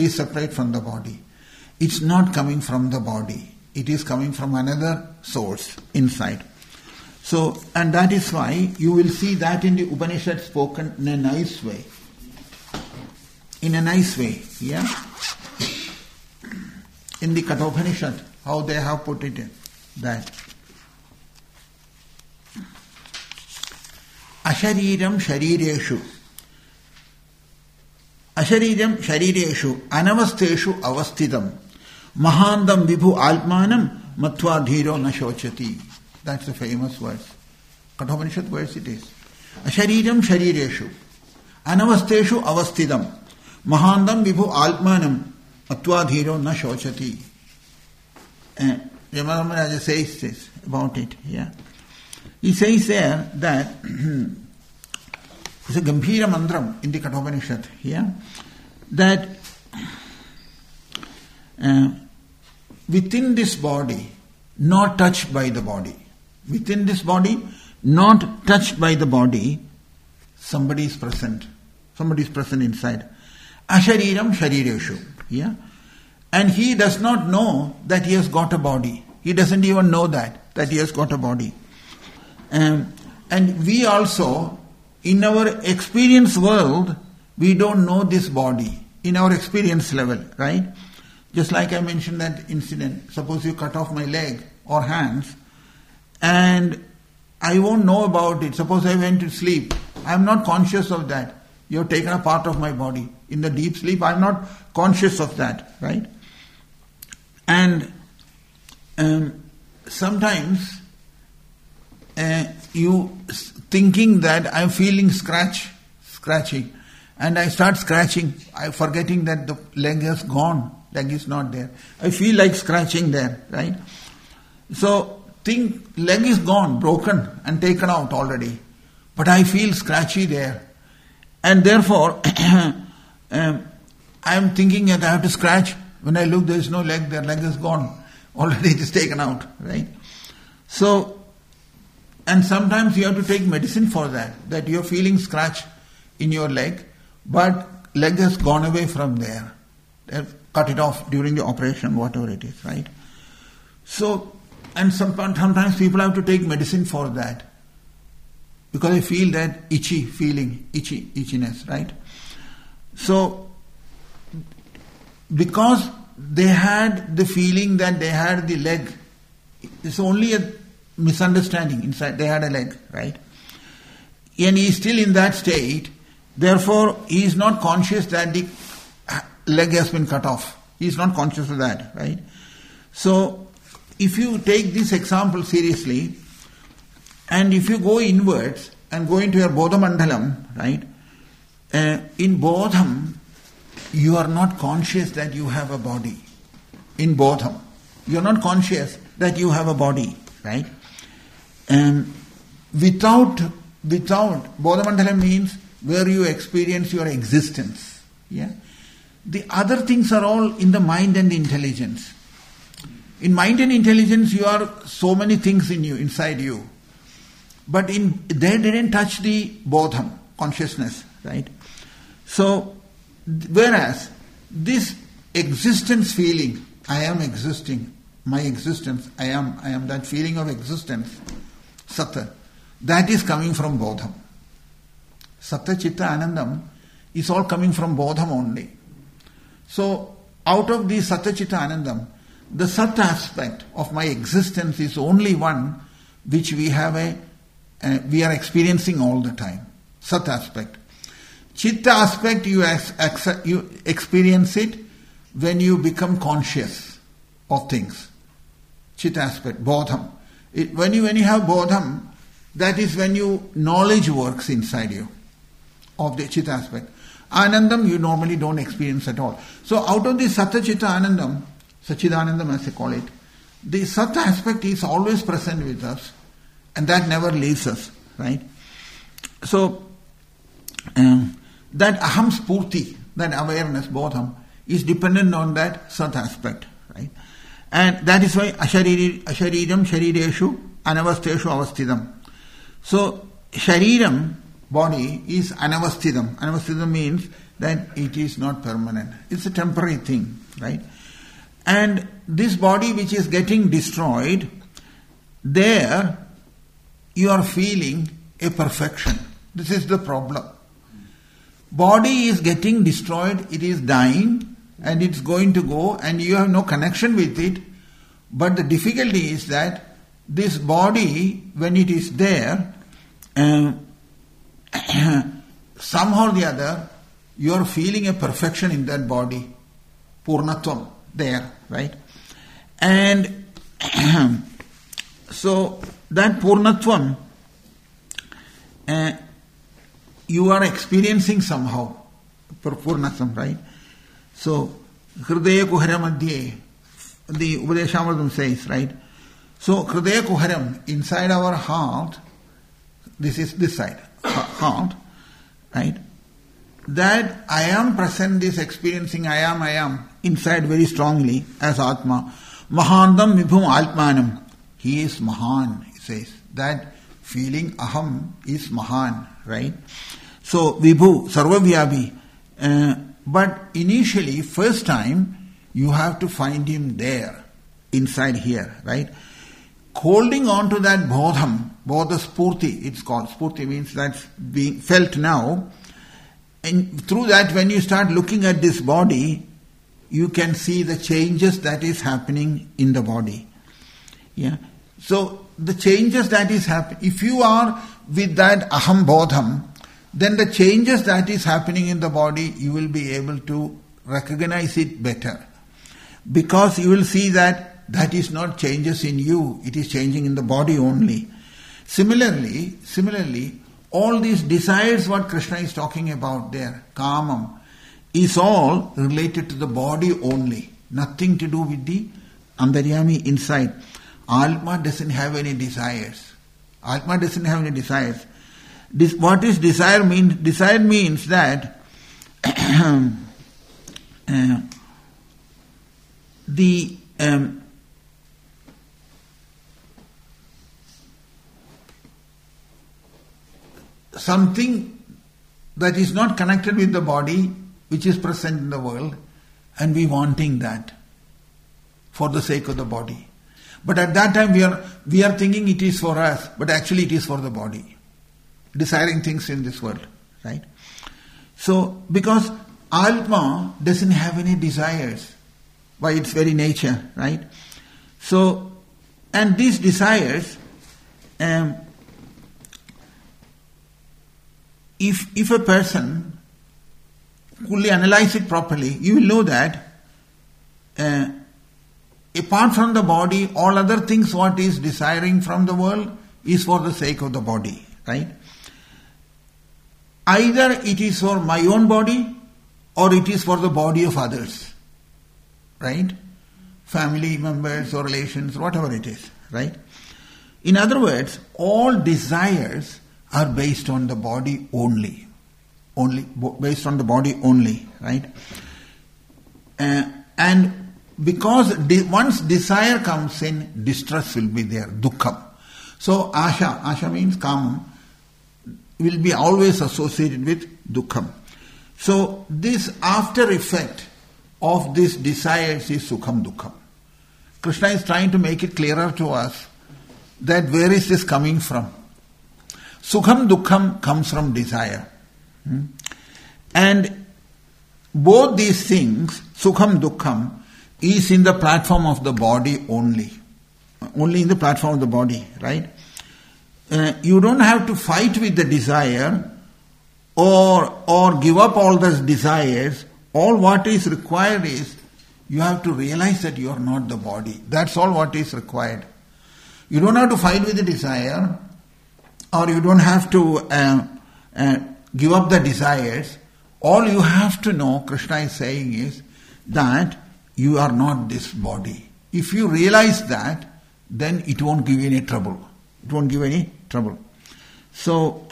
It's not coming from the body. It is coming from another source inside. So, and that is why you will see that in the Upanishad spoken in a nice way. Yeah? In the Kathopanishad, how they have put it in, that Ashariram sharireshu anavasteshu avasthitam mahandam vibhu alpmanam matva dhiro na shochati. That's a famous verse. Kathopanishad verse it is. Ashariram sharireshu anavasteshu avasthitam mahandam vibhu alpmanam Attvadhiro na shochati. Yamadharmaraja says this about it. Yeah. He says there that it's a Gambhira Mantram in the Kathopanishad. Yeah. That within this body, not touched by the body. Within this body, not touched by the body, somebody is present. Somebody is present inside. Ashariram sharireshu. Yeah? And he does not know that he has got a body. He doesn't even know that he has got a body. And we also, in our experience world, we don't know this body. In our experience level, right? Just like I mentioned that incident. Suppose you cut off my leg or hands, and I won't know about it. Suppose I went to sleep. I am not conscious of that. You have taken a part of my body. In the deep sleep, I am not conscious of that, right? And sometimes you thinking that I am feeling scratching, and I start scratching. I forgetting that the leg has gone. Leg is not there. I feel like scratching there, right? So think leg is gone, broken and taken out already. But I feel scratchy there. And therefore, I am thinking that I have to scratch. When I look, there is no leg there. Leg is gone. Already it is taken out, right? So, and sometimes you have to take medicine for that you are feeling scratch in your leg, but leg has gone away from there. They have cut it off during the operation, whatever it is, right? So, and sometimes people have to take medicine for that, because they feel that itchiness, right? So, because they had the feeling that they had the leg, it's only a misunderstanding inside, they had a leg, right? And he is still in that state, therefore he is not conscious that the leg has been cut off. He is not conscious of that, right? So, if you take this example seriously, and if you go inwards and go into your Bodha Mandalam, right? In Bodham, you are not conscious that you have a body. In Bodham, you are not conscious that you have a body, right? Without Bodha Mandalam means where you experience your existence. Yeah. The other things are all in the mind and intelligence. In mind and intelligence, you are so many things in you, inside you. But they didn't touch the Bodham, consciousness, right? So, whereas this existence feeling, I am existing, my existence, I am that feeling of existence, Satta, that is coming from Bodham. Satta, Chitta, Anandam is all coming from Bodham only. So, out of the Satta, Chitta, Anandam, the Sat aspect of my existence is only one which we are experiencing all the time. Sat aspect. Chitta aspect, you experience it when you become conscious of things. Chitta aspect, Bodham. When you have Bodham, that is when knowledge works inside you of the Chitta aspect. Anandam you normally don't experience at all. So out of the Satta Chitta Anandam, Sachidanandam as they call it, the Satta aspect is always present with us, and that never leaves us, right? So that Aham Spurti, that awareness, Bodham, is dependent on that Sat aspect, right? And that is why Ashariram Sharireshu Anavasteshu Avastidam. So Shariram, body, is Anavastidam. Anavastidam means that it is not permanent. It's a temporary thing, right? And this body which is getting destroyed, there you are feeling a perfection. This is the problem. Body is getting destroyed, it is dying, and it's going to go, and you have no connection with it. But the difficulty is that this body, when it is there, somehow or the other, you are feeling a perfection in that body. Purnatvam, there, right? And so that Purnatvam, you are experiencing somehow, Purnatvam, right? So Hridaya Kuhara Madhye, the Upadeshamritam says, right? So, Hridaya Kuharam, inside our heart, this is this side, heart, right? That I am present, this experiencing I am, inside very strongly as Atma. Mahandam Vibhum Atmanam. He is Mahan, he says. That feeling Aham is Mahan, right? So, Vibhu, Sarvavyabi. But initially, first time, you have to find him there, inside here, right? Holding on to that bodham, bodha spurti, it's called. Spurti means that's being felt now. And through that, when you start looking at this body, you can see the changes that is happening in the body. Yeah. So, the changes that is happening, if you are with that aham bodham, then the changes that is happening in the body, you will be able to recognize it better. Because you will see that is not changes in you, it is changing in the body only. Similarly, all these desires what Krishna is talking about there, kamam, is all related to the body only. Nothing to do with the antaryami inside. Atma doesn't have any desires. Atma doesn't have any desires. What is desire means? Desire means that something that is not connected with the body, which is present in the world, and we wanting that for the sake of the body. But at that time we are thinking it is for us, but actually it is for the body. Desiring things in this world, right? So, because Atma doesn't have any desires by its very nature, right? So, and these desires, if a person fully analyze it properly, you will know that apart from the body, all other things what is desiring from the world is for the sake of the body, right? Either it is for my own body or it is for the body of others, right? Family members or relations, whatever it is, right? In other words, all desires are based on the body only. Based on the body only, right? And because once desire comes in, distress will be there, dukkham. So asha means kamam, will be always associated with dukkham. So this after effect of this desires is sukham dukkham. Krishna is trying to make it clearer to us that where is this coming from? Sukham dukkham comes from desire. And both these things, sukham dukkham, is in the platform of the body only. Only in the platform of the body, right? You don't have to fight with the desire or give up all those desires. All what is required is you have to realize that you are not the body. That's all what is required. You don't have to fight with the desire, or you don't have to give up the desires. All you have to know, Krishna is saying, is that you are not this body. If you realize that, then it won't give you any trouble. It won't give any trouble. So,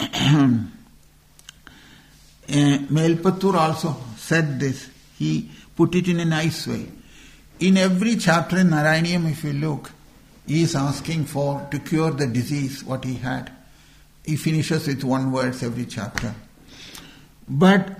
Melpattur also said this. He put it in a nice way. In every chapter in Narayaniam, if you look, he is asking to cure the disease, what he had. He finishes with one verse every chapter. But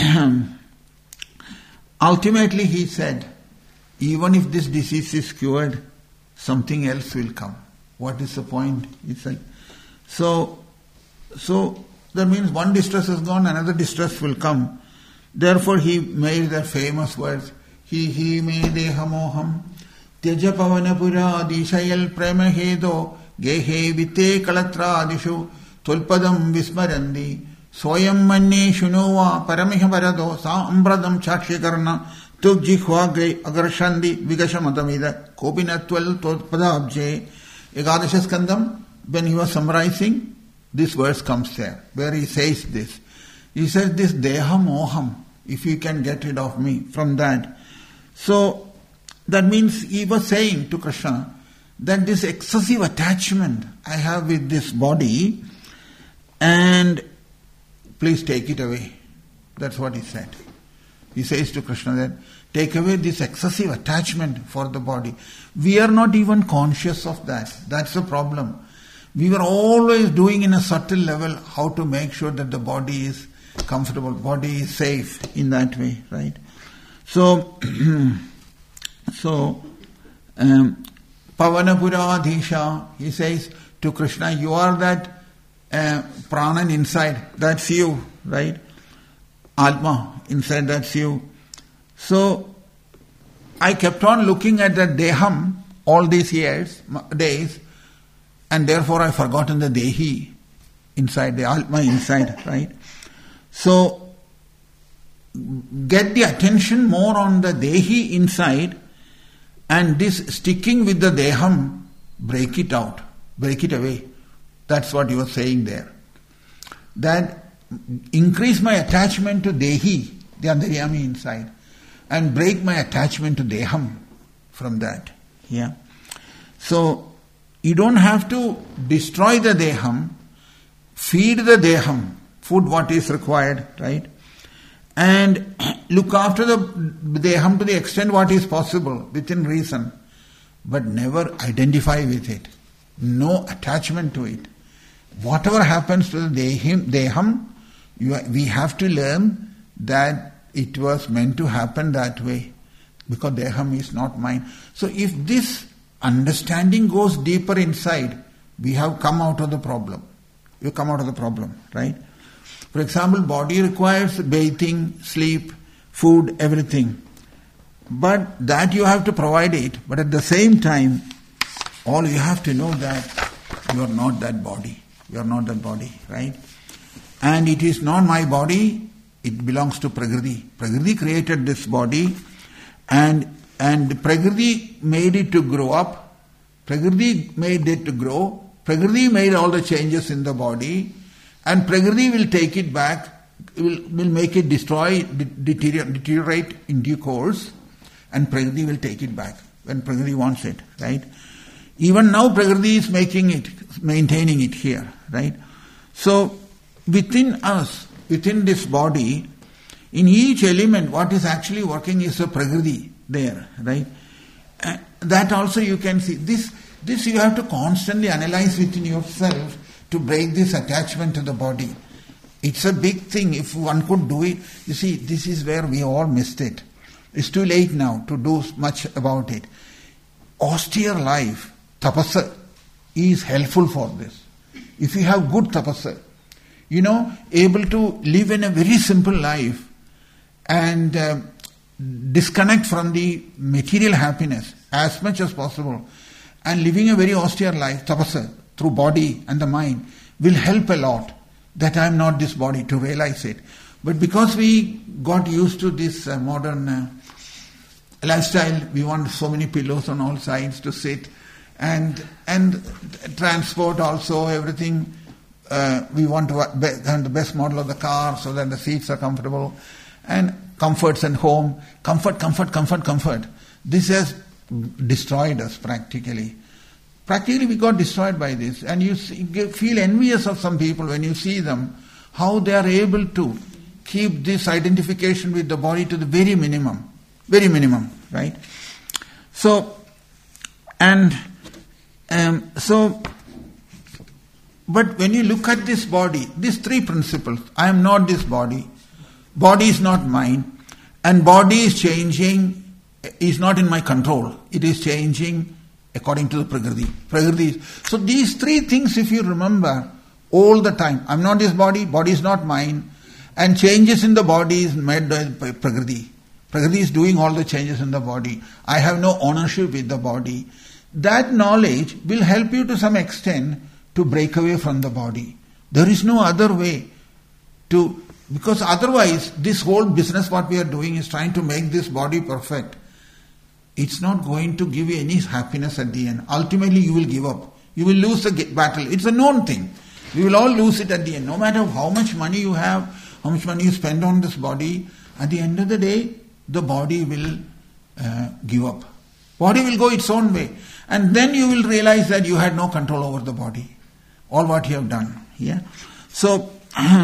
ultimately he said, even if this disease is cured, something else will come. What is the point? He said. So that means one distress is gone, another distress will come. Therefore he made the famous words, Hi me dehamoham, Tyaja pavana pura dishayal prema hedo, gehe vite kalatra adishu, tulpadam vismarandi, soyam manne shunova paramiha varado, sa ambradam chakshikarna, tuk jikhwa agarshandi vigashamadamida, kopinatwal tulpadabje. Ekadasha Skandam, when he was summarizing, this verse comes there, where he says this. He says this deha moham, if you can get rid of me from that. So that means he was saying to Krishna that this excessive attachment I have with this body, and please take it away. That's what he said. He says to Krishna that take away this excessive attachment for the body. We are not even conscious of that. That's the problem. We were always doing in a subtle level how to make sure that the body is comfortable, body is safe in that way, right? So, Pavanapuradhisha, he says to Krishna, you are that pranan inside, that's you, right? Atma inside, that's you. So, I kept on looking at the Deham all these days, and therefore I've forgotten the Dehi inside, the Atma inside, right? So, get the attention more on the Dehi inside, and this sticking with the Deham, break it out, break it away. That's what you were saying there. That increase my attachment to Dehi, the Antaryami inside, and break my attachment to Deham from that. Yeah. So, you don't have to destroy the Deham, feed the Deham, food what is required, right? And look after the Deham to the extent what is possible, within reason, but never identify with it. No attachment to it. Whatever happens to the Deham, we have to learn that it was meant to happen that way, because Deham is not mine. So if this understanding goes deeper inside, we have come out of the problem. You come out of the problem, right? For example, body requires bathing, sleep, food, everything. But that you have to provide it. But at the same time, all you have to know that you are not that body. You are not that body, right? And it is not my body, it belongs to Prakriti. Prakriti created this body, and Prakriti made it to grow up. Prakriti made it to grow. Prakriti made all the changes in the body, and Prakriti will take it back, will make it destroy, deteriorate in due course, and Prakriti will take it back when Prakriti wants it, right? Even now Prakriti is maintaining it here, right? So, within us, within this body, in each element, what is actually working is a Prakriti there, right? That also you can see. This you have to constantly analyze within yourself to break this attachment to the body. It's a big thing. If one could do it, you see, this is where we all missed it. It's too late now to do much about it. Austere life, tapasa, is helpful for this. If you have good tapasa, able to live in a very simple life and disconnect from the material happiness as much as possible, and living a very austere life, tapasa, through body and the mind, will help a lot. That I am not this body, to realize it. But because we got used to this modern lifestyle, we want so many pillows on all sides to sit, and transport also, everything. We want to have the best model of the car so that the seats are comfortable, and comforts and home. Comfort. This has destroyed us practically. Practically we got destroyed by this, and you feel envious of some people when you see them, how they are able to keep this identification with the body to the very minimum, right? So, but when you look at this body, these three principles, I am not this body is not mine, and body is changing, is not in my control, it is changing according to the Prakriti. So these three things, if you remember all the time, I am not this body is not mine, and changes in the body is made by Prakriti. Prakriti is doing all the changes in the body. I have no ownership with the body. That knowledge will help you to some extent to break away from the body. There is no other way to, because otherwise this whole business what we are doing is trying to make this body perfect. It's not going to give you any happiness at the end. Ultimately you will give up. You will lose the battle. It's a known thing. We will all lose it at the end. No matter how much money you have, how much money you spend on this body, at the end of the day, the body will give up. Body will go its own way. And then you will realize that you had no control over the body. All what you have done. Yeah. So,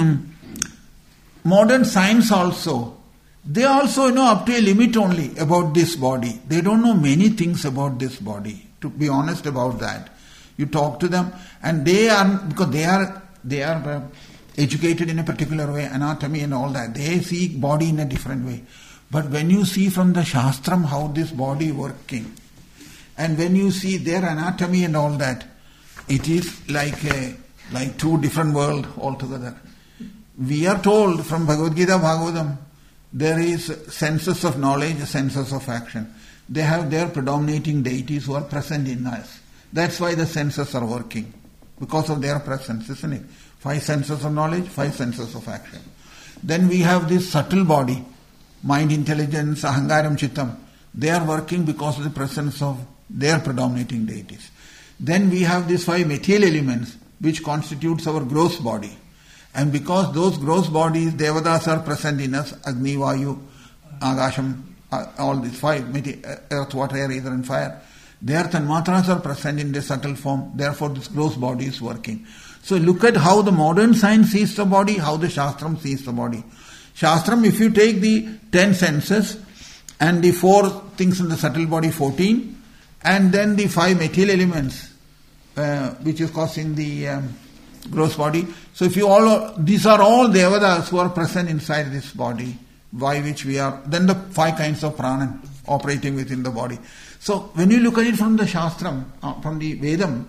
modern science also, they also know up to a limit only about this body. They don't know many things about this body. To be honest about that. You talk to them and because they are educated in a particular way, anatomy and all that. They see body in a different way. But when you see from the Shastram how this body working, and when you see their anatomy and all that, it is like two different worlds altogether. We are told from Bhagavad Gita, Bhagavatam, there is senses of knowledge, senses of action. They have their predominating deities who are present in us. That's why the senses are working, because of their presence, isn't it? 5 senses of knowledge, 5 senses of action. Then we have this subtle body, mind, intelligence, ahangaram, chittam. They are working because of the presence of their predominating deities. Then we have these 5 material elements, which constitutes our gross body. And because those gross bodies, Devatas are present in us, Agni, Vayu, Agasham, all these 5, earth, water, air, ether and fire. Their tanmatras are present in their subtle form, therefore this gross body is working. So look at how the modern science sees the body, how the Shastram sees the body. Shastram, if you take the 10 senses and the 4 things in the subtle body, 14, and then the 5 material elements, which is causing the gross body. So if you these are all Devatas who are present inside this body, by which we are, then the 5 kinds of prana operating within the body. So when you look at it from the Shastram, from the Vedam,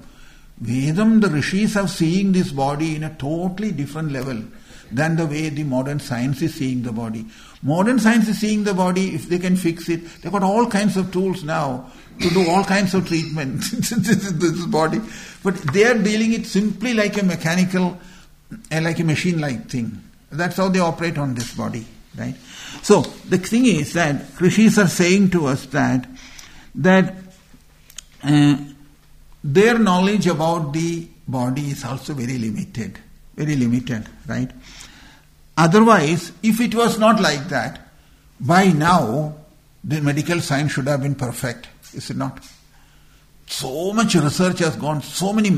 the Rishis are seeing this body in a totally different level than the way the modern science is seeing the body. Modern science is seeing the body, if they can fix it, they've got all kinds of tools now to do all kinds of treatment. this body. But they are dealing it simply like a mechanical, like a machine-like thing. That's how they operate on this body, right? So the thing is that Rishis are saying to us that their knowledge about the body is also very limited, right? Otherwise, if it was not like that, by now the medical science should have been perfect, is it not? So much research has gone, so many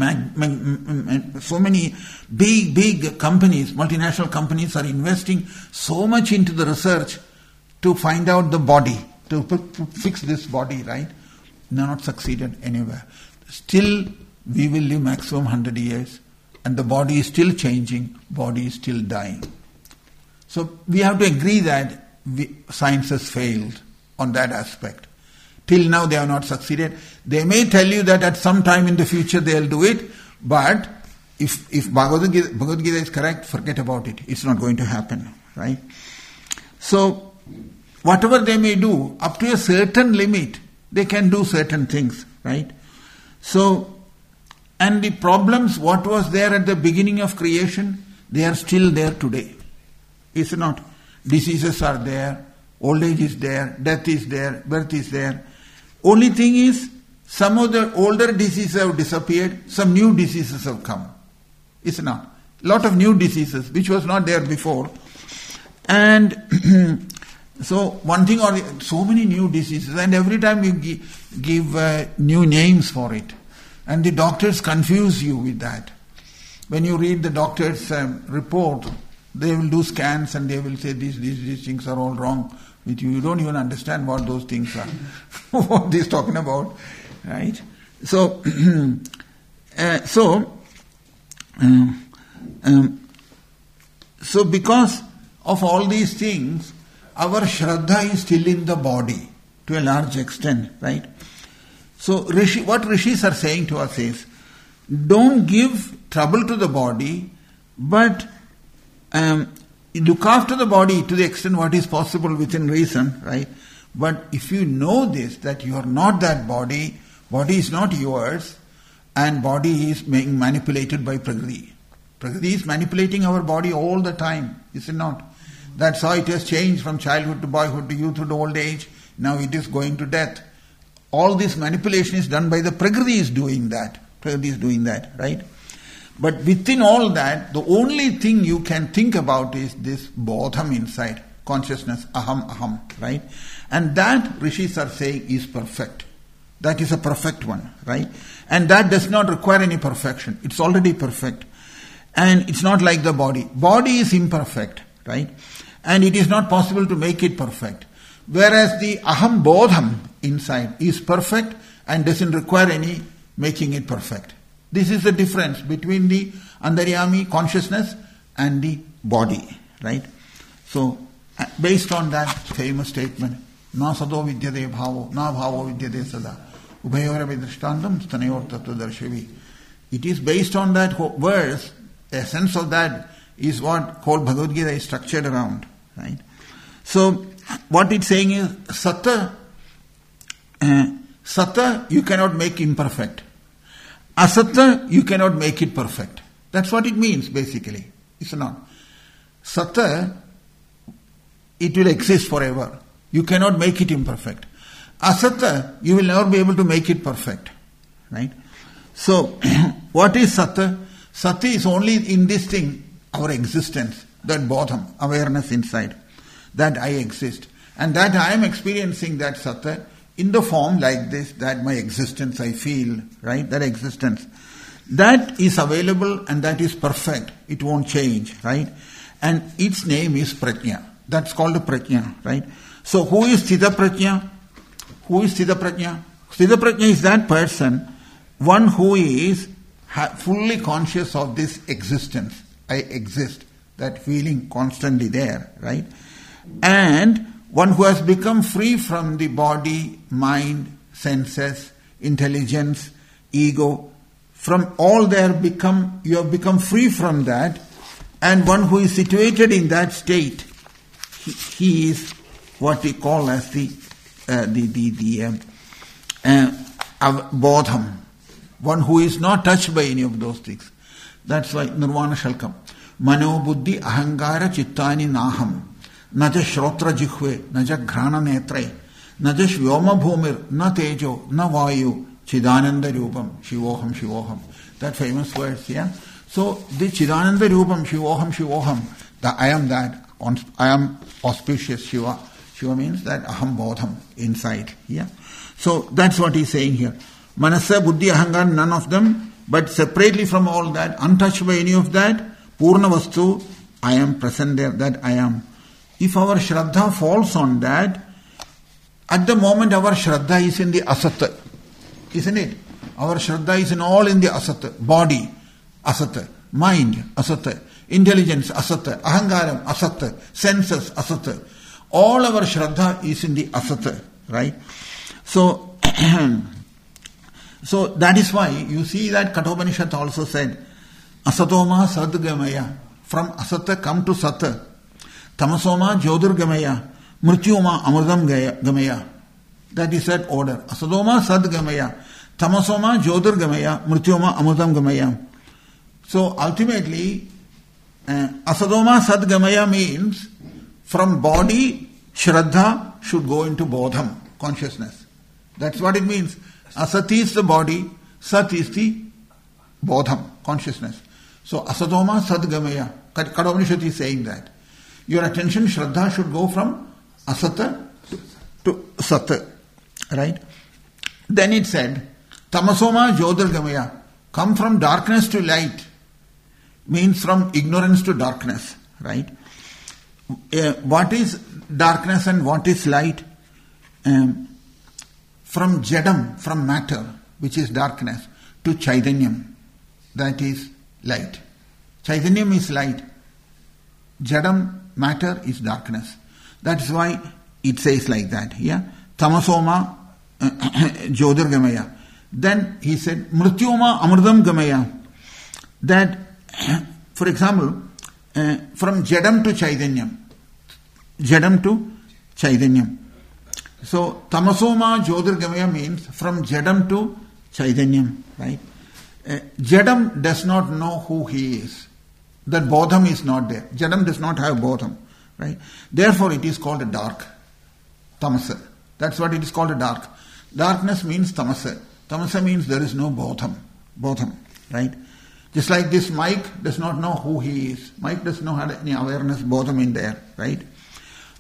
big companies, multinational companies are investing so much into the research to find out the body, to fix this body, right? They are not succeeded anywhere. Still, we will live maximum 100 years and the body is still changing, body is still dying. So we have to agree that science has failed on that aspect. Till now they have not succeeded. They may tell you that at some time in the future they will do it, but if Bhagavad Gita is correct, forget about it. It's not going to happen, right? So, whatever they may do, up to a certain limit, they can do certain things, right? So, and the problems, what was there at the beginning of creation, they are still there today. Is it not? Diseases are there, old age is there, death is there, birth is there. Only thing is, some of the older diseases have disappeared, some new diseases have come. Is it not? Lot of new diseases, which was not there before. And so, one thing or so many new diseases, and every time you give new names for it. And the doctors confuse you with that. When you read the doctor's report, they will do scans and they will say these things are all wrong with you. You don't even understand what those things are. What he's talking about, right? So, so because of all these things, our Shraddha is still in the body to a large extent, right? So what Rishis are saying to us is, don't give trouble to the body, but look after the body to the extent what is possible within reason, right? But if you know this, that you are not that body is not yours, and body is being manipulated by Prakriti. Prakriti is manipulating our body all the time, is it not? That's how it has changed from childhood to boyhood to youthhood to old age. Now it is going to death. All this manipulation is done by the Prakriti is doing that. Prakriti is doing that, right? But within all that, the only thing you can think about is this bodham inside. consciousness, aham, right? And that, rishis are saying, is perfect. That is a perfect one, right? And that does not require any perfection. It's already perfect. And it's not like the body. Body is imperfect, right? And it is not possible to make it perfect. Whereas the aham bodham inside is perfect and doesn't require any making it perfect. This is the difference between the antaryami consciousness and the body, right? So, based on that famous statement, na sado vidyade bhavo, na bhavo vidyade sada, ubhayora vidrishtantam stanayor tattva darshavi. It is based on that verse, the essence of that is what whole Bhagavad Gita is structured around, right? So, what it's saying is, satta you cannot make imperfect. Asatta, you cannot make it perfect. That's what it means, basically. It's not. Satta, it will exist forever. You cannot make it imperfect. Asatta, you will never be able to make it perfect. Right? So, what is satta? Satta is only in this thing, our existence, that bottom, awareness inside. That I exist. And that I am experiencing that satta in the form like this, that my existence I feel, right? That existence. That is available and that is perfect. It won't change, right? And its name is prajna. That's called a prajna, right? So who is Sthita Prajna? Who is Sthita Prajna? Sthita Prajna is that person, one who is fully conscious of this existence. I exist. That feeling constantly there, right? And one who has become free from the body, mind, senses, intelligence, ego. From all there you have become free from that. And one who is situated in that state, he is what we call as the bodham. One who is not touched by any of those things. That's why Nirvana Shalkam. Mano buddhi ahangara chittani naham. Naja shrotra jihve, naja ghrana netre, naja vyoma bhumir, na tejo, na vayu, chidananda rupam, shivoham. That famous words, yeah? So, the chidananda rupam, shivoham, the I am that, I am auspicious Shiva. Shiva means that aham bodham inside, yeah? So, that's what he's saying here. Manasa, buddhi, ahangar, none of them, but separately from all that, untouched by any of that, Purna Vastu, I am present there, that I am. If our Shraddha falls on that, at the moment our Shraddha is in the Asata, isn't it? Our Shraddha is all in the Asata, body, Asata, mind, Asata, intelligence, Asata, Ahangaram, Asata, senses, Asata. All our Shraddha is in the Asata, right? So, so that is why you see that Kathopanishad also said, Asatoma Sadgamaya, from Asata come to Sata. Tamasoma Jyotirgamaya, Mrityuma Amurdam Gamaya. That is that order. Asadoma Sadgamaya, Tamasoma Jyotirgamaya, Mrityuma Amurdam Gamaya. So ultimately, Asadoma Sadgamaya means from body, Shraddha should go into Bodham, consciousness. That's what it means. Asat is the body, Sat is the Bodham, consciousness. So Asadoma Sadgamaya, Kathopanishad is saying that. Your attention, Shraddha, should go from Asata to Sata. Right? Then it said, Tamasoma Jyotirgamaya, come from darkness to light, means from ignorance to darkness. Right? What is darkness and what is light? From Jadam, from matter, which is darkness, to Chaitanyam, that is light. Chaitanyam is light. Jadam, matter, is darkness. That's why it says like that. Yeah? Tamasoma Jyotirgamaya. Then he said, Mrityuma Amurdam Gamaya. That, for example, from Jadam to Chaitanyam. Jadam to Chaitanyam. So, Tamasoma Jyotirgamaya means from Jadam to Chaitanyam. Right? Jadam does not know who he is. That bodham is not there. Jadam does not have bodham. Right? Therefore, it is called a dark. Tamasa. That's what it is called, a dark. Darkness means tamasa. Tamasa means there is no bodham. Bodham. Right? Just like this Mike does not know who he is. Mike does not have any awareness, bodham in there. Right?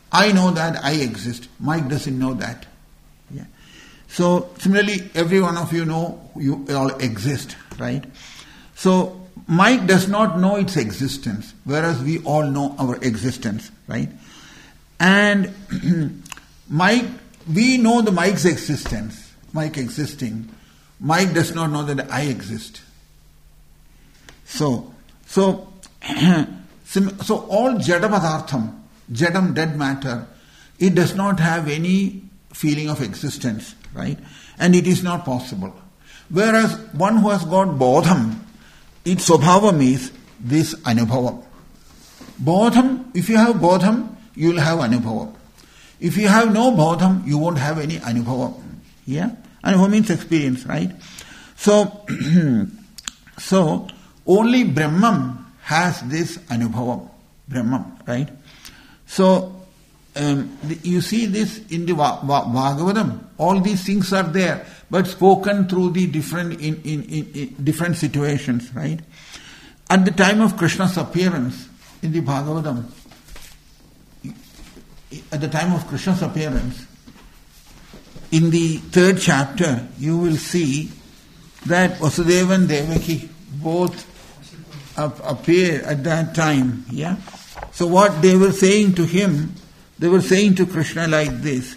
I know that I exist. Mike doesn't know that. Yeah. So similarly, every one of you know you all exist, right? So Mike does not know its existence, whereas we all know our existence, right? And Mike, we know the Mike's existence, Mike existing. Mike does not know that I exist. So all Jada Padartham, Jadam, dead matter, it does not have any feeling of existence, right? And it is not possible. Whereas one who has got Bodham, its Swabhavam is this Anubhavam. Bodham, if you have Bodham, you will have Anubhavam. If you have no Bodham, you won't have any Anubhavam. Yeah? Anubhavam means experience, right? So, only Brahman has this Anubhavam. Brahman, right? So, you see this in the Bhagavatam. All these things are there, but spoken through the different in different situations, right? At the time of Krishna's appearance in the Bhagavatam, at the time of Krishna's appearance, in the 3rd chapter, you will see that Vasudeva and Devaki both appear at that time. Yeah. So what they were saying to him, they were saying to Krishna like this.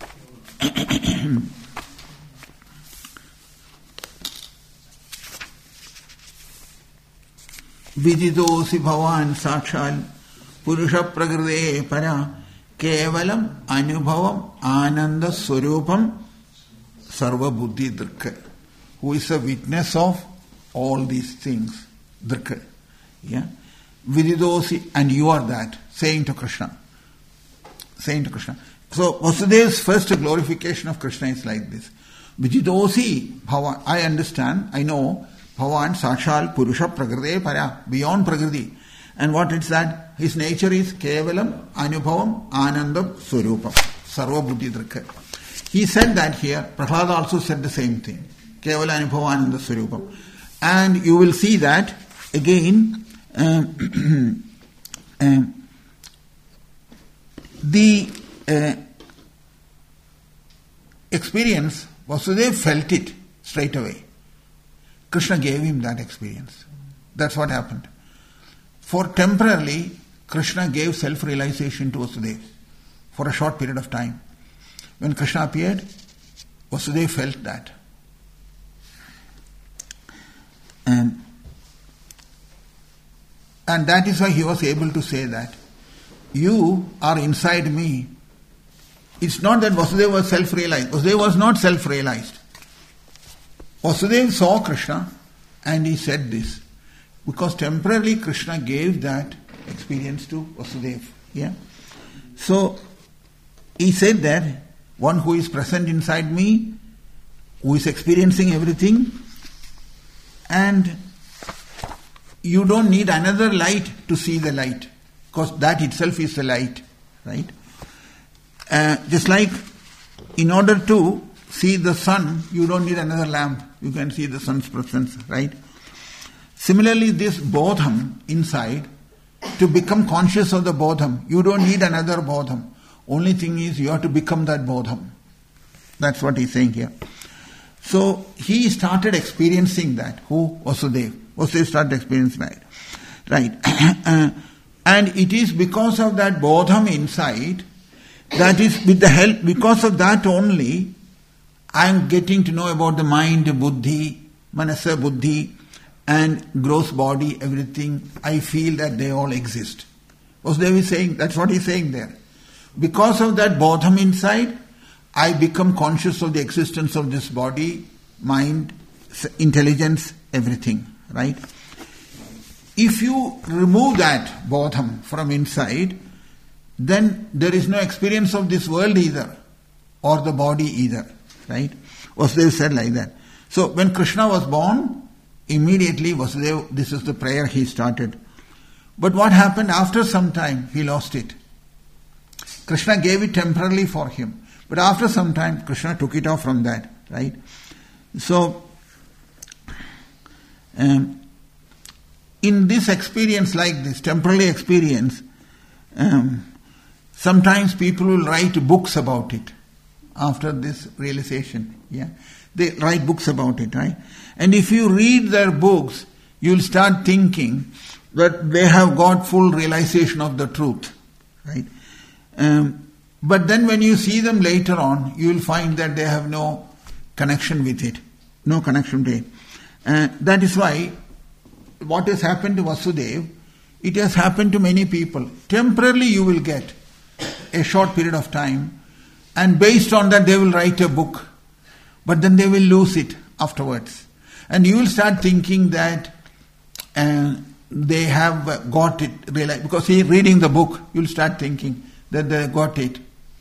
Vididosi bhavan sakshal purusha prakrite para kevalam anubhavam ananda swarupam sarva buddhi drikka, who is a witness of all these things. Drikka. Yeah. Vididosi, and you are that, saying to Krishna. Saying to Krishna. So Vasudeva's first glorification of Krishna is like this. Vijidosi bhava, I understand, I know, bhavan sakshal purusha prakrite para, beyond prakriti. And what is that? His nature is kevalam anubhavam anandam swarupam sarva buddhi drikka. He said that here. Prahlada also said the same thing. Kevala anubhavam ananda swarupam. And you will see that again. The experience, Vasudeva felt it straight away. Krishna gave him that experience. That's what happened. For temporarily, Krishna gave self-realization to Vasudeva for a short period of time. When Krishna appeared, Vasudeva felt that. And that is why he was able to say that you are inside me. It's not that Vasudeva was self-realized. Vasudeva was not self-realized. Vasudeva saw Krishna and he said this. Because temporarily Krishna gave that experience to Vasudeva. Yeah? So, he said that one who is present inside me, who is experiencing everything, and you don't need another light to see the light, because that itself is the light, right? Just like in order to see the sun, you don't need another lamp. You can see the sun's presence, right? Similarly, this bodham inside, to become conscious of the bodham, you don't need another bodham. Only thing is you have to become that bodham. That's what he's saying here. So he started experiencing that. Who? Vasudeva. Vasudeva started experiencing that. Right. And it is because of that bodham inside, that is with the help, because of that only, I am getting to know about the mind, buddhi, manasa, buddhi, and gross body, everything. I feel that they all exist. Vasudeva is saying, that's what he's saying there. Because of that bodham inside, I become conscious of the existence of this body, mind, intelligence, everything, right? If you remove that bodham from inside, then there is no experience of this world either, or the body either, right? Vasudeva said like that. So when Krishna was born, immediately Vasudeva, this is the prayer he started. But what happened after some time? He lost it. Krishna gave it temporarily for him. But after some time, Krishna took it off from that, right? So, in this experience like this, temporary experience, Sometimes people will write books about it after this realization. Yeah, they write books about it, right? And if you read their books, you'll start thinking that they have got full realization of the truth, right? But then when you see them later on, you will find that they have no connection with it. No connection with it. That is why what has happened to Vasudeva, it has happened to many people. Temporarily you will get a short period of time, and based on that they will write a book, but then they will lose it afterwards. And you will start thinking that they have got it, because reading the book, you will start thinking that they got it.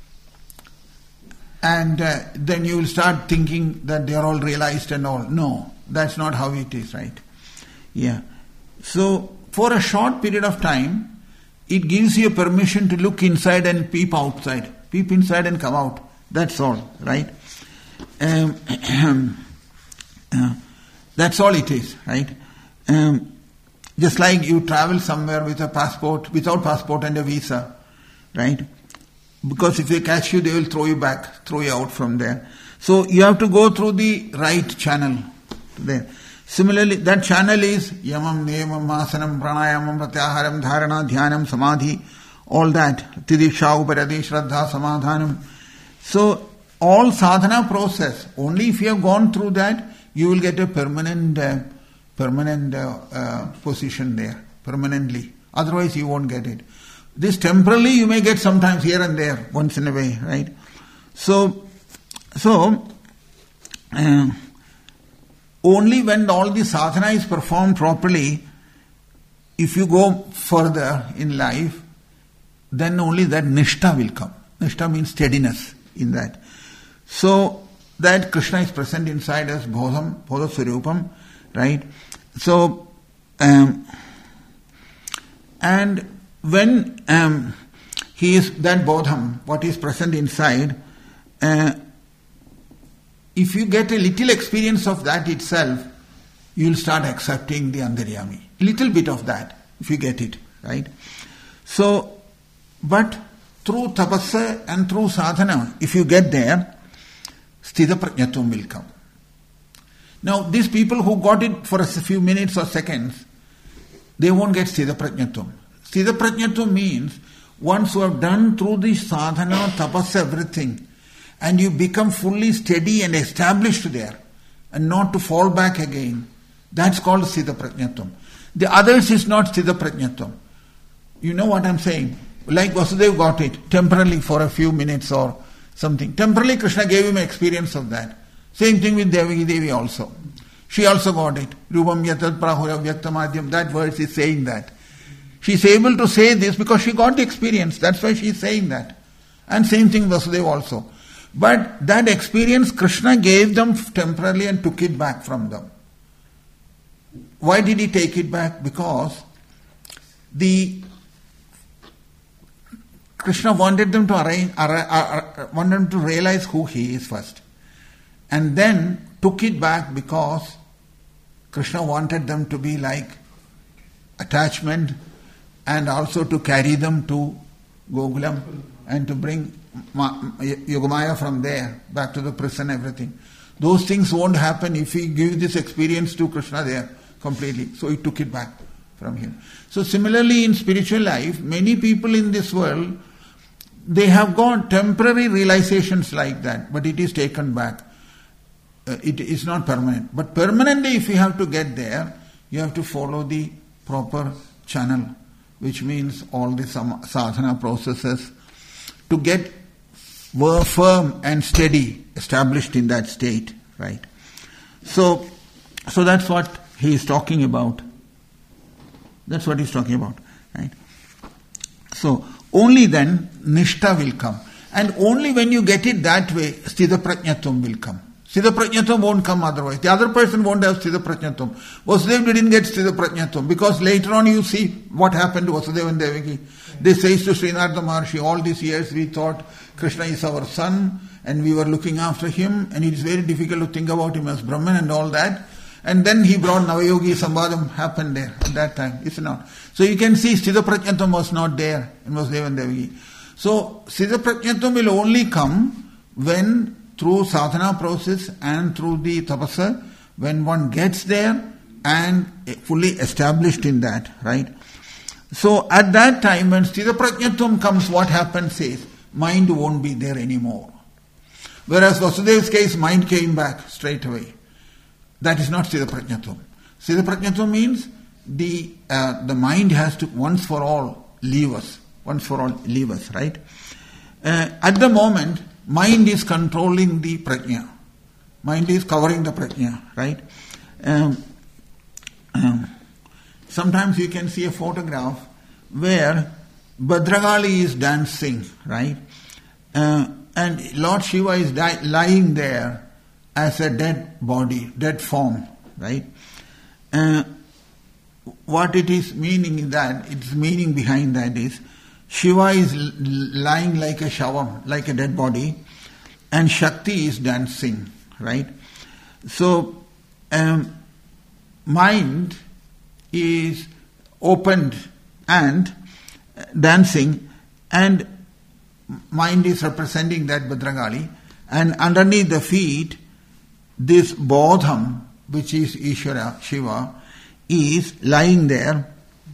And then you will start thinking that they are all realized and all. No, that's not how it is, right? Yeah. So, for a short period of time, it gives you permission to look inside and peep outside. Peep inside and come out. That's all, right? That's all it is, right? Just like you travel somewhere with a passport, without passport and a visa, right? Because if they catch you, they will throw you out from there. So you have to go through the right channel there. Similarly, that channel is yamam, niyamam, asanam, pranayamam, pratyaharam, dharana, dhyanam, samadhi, all that. Tidiksha, uparati, shraddha, samadhanam. So, all sadhana process, only if you have gone through that, you will get a permanent position there, permanently. Otherwise, you won't get it. This temporarily you may get sometimes here and there, once in a way, right? So, only when all the sadhana is performed properly, if you go further in life, then only that nishtha will come. Nishtha means steadiness in that. So, that Krishna is present inside us, bodha swarupam, right? So, and when he is that bodham, what is present inside, if you get a little experience of that itself, you will start accepting the Antaryami. Little bit of that, if you get it, right? So, but through tapasya and through sadhana, if you get there, sthita prajnatum will come. Now, these people who got it for a few minutes or seconds, they won't get sthita prajnatum. Sthita prajnatum means once you have done through the sadhana, tapasya, everything, and you become fully steady and established there, and not to fall back again, that's called sthita prajnatum. The others is not sthita prajnatum. You know what I'm saying? Like Vasudeva got it temporarily for a few minutes or something. Temporarily Krishna gave him an experience of that. Same thing with Devaki Devi also. She also got it. Rupam yatad prahura vyaktamadhyam. That verse is saying that. She is able to say this because she got the experience. That's why she is saying that. And same thing Vasudeva also. But that experience Krishna gave them temporarily and took it back from them. Why did he take it back? Because Krishna wanted them to realize who he is first. And then took it back because Krishna wanted them to be like attachment and also to carry them to Gokulam and to bring Yogamaya from there back to the prison, everything. Those things won't happen if we give this experience to Krishna there completely. So he took it back from him. So similarly in spiritual life, many people in this world, they have got temporary realizations like that, but it is taken back. It is not permanent. But permanently, if you have to get there, you have to follow the proper channel, which means all the sadhana processes to get firm and steady, established in that state, right? So that's what he is talking about. That's what he's talking about, right? So only then nishtha will come. And only when you get it that way, sthita prajnatum will come. Sthita prajnatum won't come otherwise. The other person won't have sthita prajnatum. Vasudeva didn't get sthita prajnatum because later on you see what happened to Vasudeva and Devaki. They say to Srinarada Maharshi, all these years we thought Krishna is our son and we were looking after him and it is very difficult to think about him as Brahman and all that. And then he brought Navayogi Sambadam happened there at that time. It's not. So you can see sthita prajnatam was not there in Vasudeva and Devaki. So, Siddha Prajnatvam will only come when through sadhana process and through the tapasa, when one gets there and fully established in that, right? So, at that time when Siddha Prajnatvam comes, what happens is, mind won't be there anymore. Whereas Vasudeva's case, mind came back straight away. That is not Siddha Prajnatvam. Siddha Prajnatvam means the mind has to once for all leave us. Once for all leave us, right? At the moment, mind is controlling the prajna. Mind is covering the prajna, right? Sometimes you can see a photograph where Bhadragali is dancing, right? And Lord Shiva is lying there as a dead body, dead form, right? What it is meaning is that, its meaning behind that is, Shiva is lying like a shavam, like a dead body, and Shakti is dancing, right? So, mind is opened and dancing, and mind is representing that Bhadragali, and underneath the feet, this Bodham, which is Ishvara, Shiva, is lying there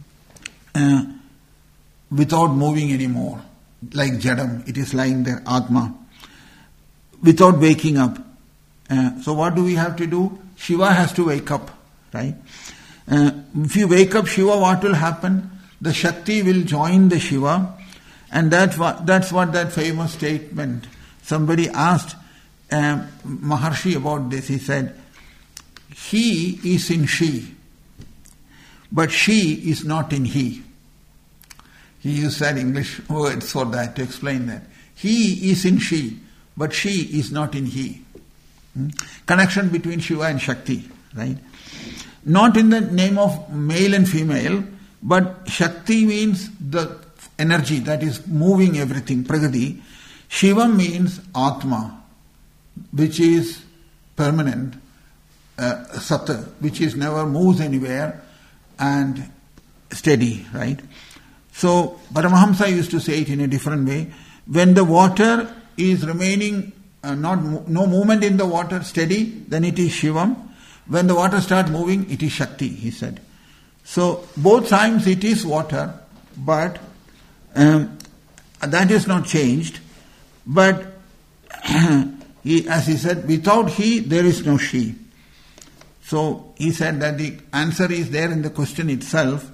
without moving anymore. Like Jadam, it is lying there, Atma, without waking up. So what do we have to do? Shiva has to wake up, right? If you wake up Shiva, what will happen? The Shakti will join the Shiva, and that's what that famous statement. Somebody asked Maharshi about this. He said, he is in she, but she is not in he. He used that English words for that, to explain that. He is in she, but she is not in he. Connection between Shiva and Shakti, right? Not in the name of male and female, but Shakti means the energy that is moving everything, Pragati. Shiva means Atma, which is permanent, Sat, which is never moves anywhere and steady, right? So Paramahamsa used to say it in a different way. When the water is remaining, no movement in the water, steady, then it is Shivam. When the water starts moving, it is Shakti, he said. So both times it is water, but that is not changed. But as he said, without he, there is no she. So he said that the answer is there in the question itself.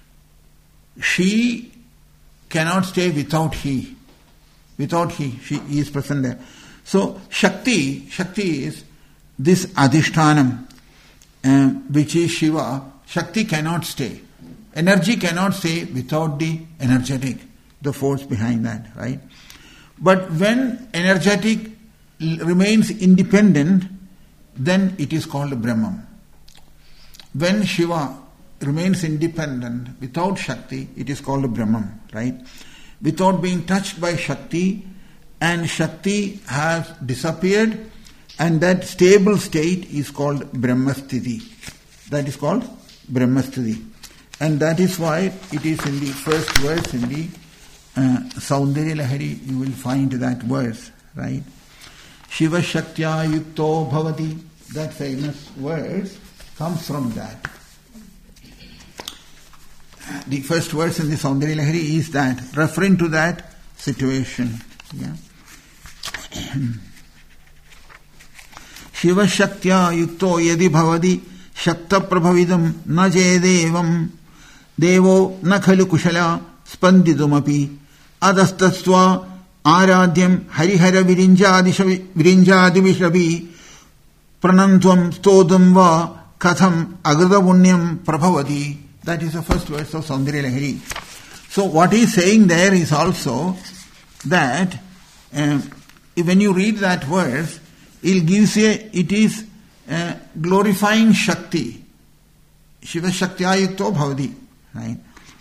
She cannot stay without he. Without he is present there. So Shakti is this Adhishtanam, which is Shiva. Shakti cannot stay. Energy cannot stay without the energetic, the force behind that, right? But when energetic remains independent, then it is called Brahman. When Shiva remains independent without Shakti, it is called Brahman, right? Without being touched by Shakti, and Shakti has disappeared, and that stable state is called Brahmasthiti. That is called Brahmasthiti. And that is why it is in the first verse in the Saundarya Lahari, you will find that verse, right? Shiva Shaktya Yukto Bhavati. That famous verse comes from that. The first verse in the Saundarya Lahari is that, referring to that situation. Yeah. Shiva Shaktya Yukto Yadi Bhavati Shakta Prabhavidam Na Jedevam Devo Na Khalu Kushala Spandidumapi Adastastva Aradyam Harihara Virinjadi Vishavi Pranantvam Stodam Va Katham Agradavunyam Prabhavati. That is the first verse of Saundarya Lahari. So what he is saying there is also that when you read that verse, it is glorifying Shakti. Shiva Shaktya Yukto Bhavati. Right?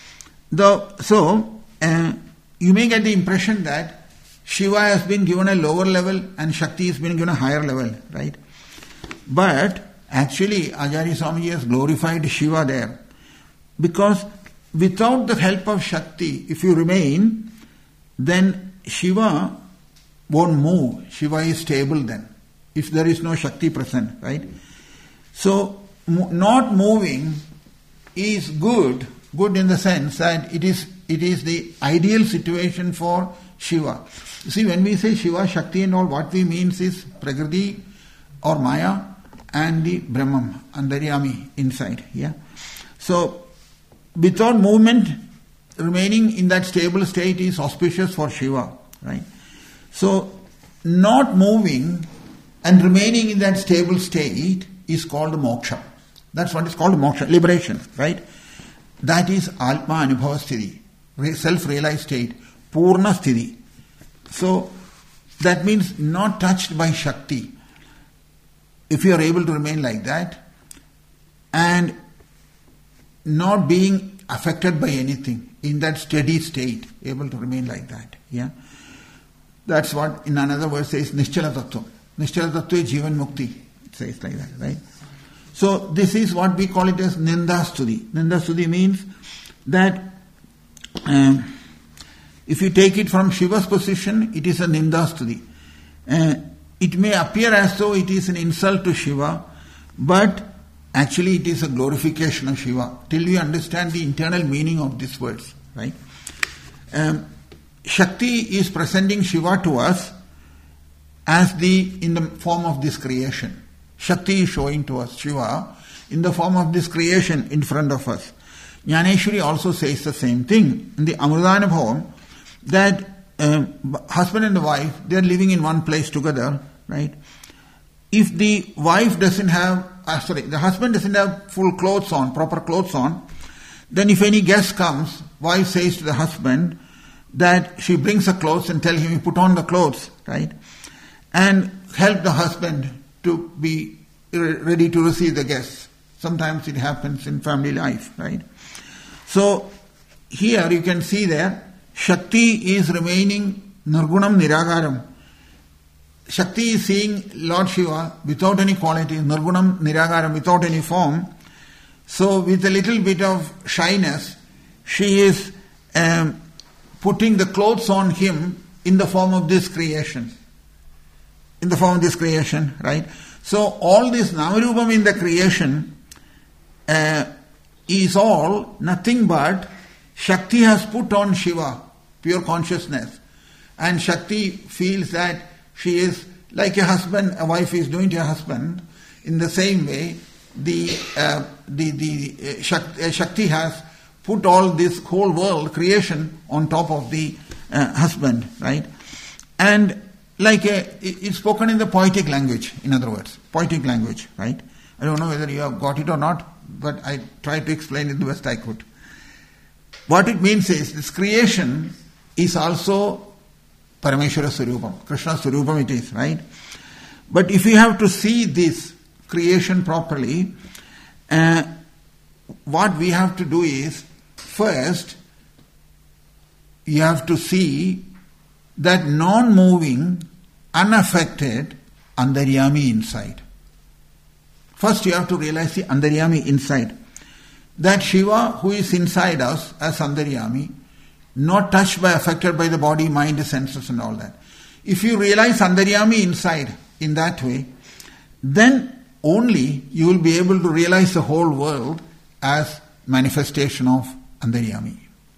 So you may get the impression that Shiva has been given a lower level and Shakti has been given a higher level, right? But actually Acharya Swamiji has glorified Shiva there. Because without the help of Shakti, if you remain, then Shiva won't move. Shiva is stable then, if there is no Shakti present, right? So, not moving is good in the sense that it is the ideal situation for Shiva. You see, when we say Shiva, Shakti and all, what we mean is Prakriti or Maya and the Brahman, Antaryami inside. Yeah. So, without movement, remaining in that stable state is auspicious for Shiva, right? So, not moving and remaining in that stable state is called moksha. That's what is called moksha, liberation, right? That is Atma Anubhava Sthiti, self-realized state, Purna Sthiti. So, that means not touched by Shakti. If you are able to remain like that and not being affected by anything, in that steady state, able to remain like that, yeah? That's what in another verse says Nischala Tattva. Nischala Tattva is Jivan Mukti. It says like that, right? So this is what we call it as Nindastuti. Nindastuti means that if you take it from Shiva's position, it is a Nindastuti. It may appear as though it is an insult to Shiva, but actually it is a glorification of Shiva, till we understand the internal meaning of these words, right? Shakti is presenting Shiva to us as in the form of this creation. Shakti is showing to us Shiva in the form of this creation in front of us. Jnaneshwari also says the same thing in the Amrutanubhavam, that husband and wife, they are living in one place together, right? If the wife doesn't have, the husband doesn't have full clothes on, proper clothes on, then if any guest comes, wife says to the husband that she brings the clothes and tell him, you put on the clothes, right? And help the husband to be ready to receive the guests. Sometimes it happens in family life, right? So, here you can see there, Shakti is remaining Nirgunam Niragaram. Shakti is seeing Lord Shiva without any quality, Nirgunam Niragaram, without any form. So, with a little bit of shyness, she is putting the clothes on him in the form of this creation. In the form of this creation, right? So, all this Namarupam in the creation is all nothing but Shakti has put on Shiva, pure consciousness. And Shakti feels that she is like a husband, a wife is doing to a husband. In the same way, Shakti has put all this whole world, creation, on top of the husband, right? And it's spoken in the poetic language, in other words, poetic language, right? I don't know whether you have got it or not, but I tried to explain it the best I could. What it means is, this creation is also Parameshwara Swarupam, Krishna Swarupam it is, right? But if you have to see this creation properly, what we have to do is, first, you have to see that non-moving, unaffected Antaryami inside. First you have to realize the Antaryami inside. That Shiva who is inside us as Antaryami, not touched by, affected by the body, mind, senses and all that. If you realize Antaryami inside in that way, then only you will be able to realize the whole world as manifestation of Antaryami.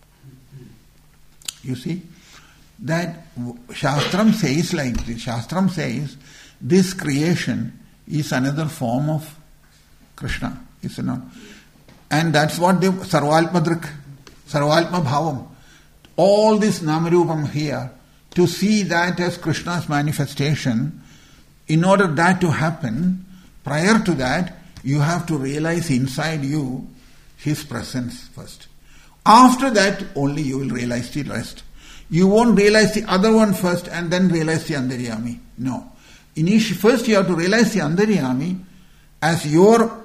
You see? That Shastram says like this. Shastram says this creation is another form of Krishna, is it not? And that's what the Sarvalpma Drik, Sarvalpma Bhavam. All this Namarupam here, to see that as Krishna's manifestation, in order that to happen, prior to that, you have to realize inside you His presence first. After that, only you will realize the rest. You won't realize the other one first and then realize the Antaryami. No. First you have to realize the Antaryami as your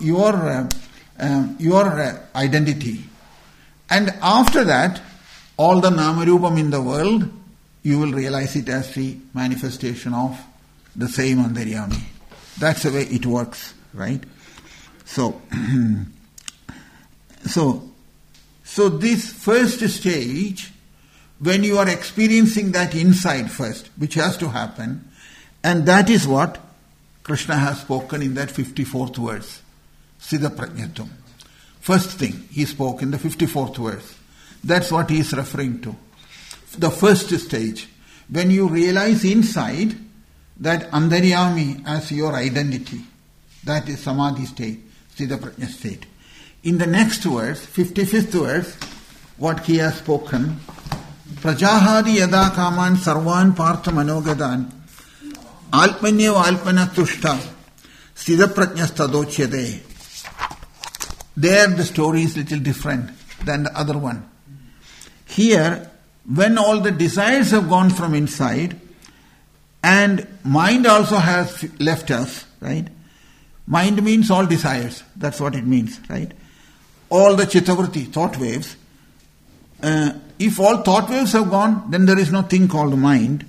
identity. And after that, all the Namarupam in the world, you will realize it as the manifestation of the same Antaryami. That's the way it works, right? So this first stage, when you are experiencing that inside first, which has to happen, and that is what Krishna has spoken in that 54th verse, Siddha Prajnatum. First thing he spoke in the 54th verse. That's what he is referring to. The first stage, when you realize inside that Antaryami as your identity, that is Samadhi state, Siddha Prajna state. In the next verse, 55th verse, what he has spoken, Prajahadi yada kaman sarvan partha manogadan alpanya alpana tushta Siddha Prajna stadochyade. There the story is little different than the other one. Here, when all the desires have gone from inside, and mind also has left us, right? Mind means all desires. That's what it means, right? All the chittavritti, thought waves. If all thought waves have gone, then there is no thing called mind.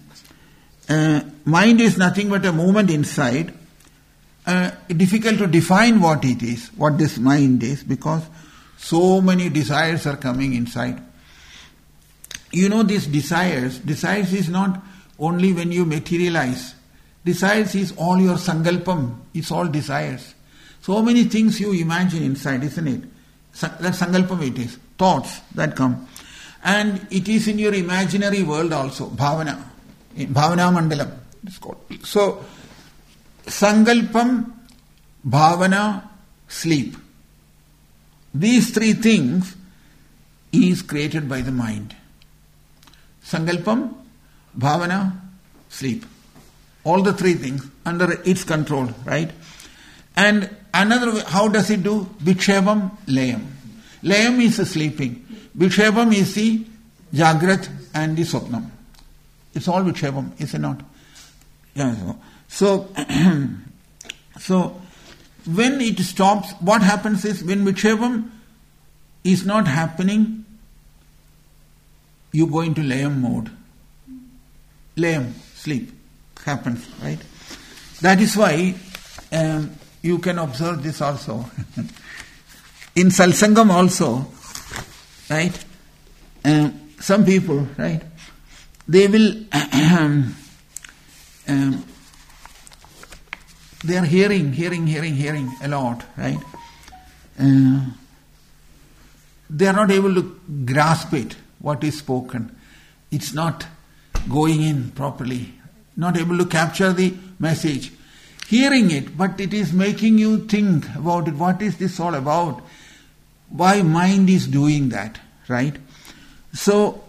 Mind is nothing but a movement inside. Difficult to define what it is, what this mind is, because so many desires are coming inside. You know, these desires is not only when you materialize. Desires is all your sankalpam, it's all desires. So many things you imagine inside, isn't it? That sankalpam it is, thoughts that come. And it is in your imaginary world also, bhavana. Bhavana mandalam, it's called. So, sankalpam, bhavana, sleep. These three things is created by the mind. Sankalpam, bhavana, sleep. All the three things under its control, right? And another way, how does it do? Vikshepam, layam. Layam is the sleeping. Vikshepam is the jagrat and the swapnam. It's all vikshepam, is it not? Yeah. So, so when it stops, what happens is, when vikshepam is not happening, you go into layam mode. Layam, sleep, happens, right? That is why you can observe this also. In Salsangam also, right? Some people, right? They will, they are hearing a lot, right? They are not able to grasp it, what is spoken. It's not going in properly, not able to capture the message. Hearing it, but it is making you think about it. What is this all about? Why mind is doing that, right? So,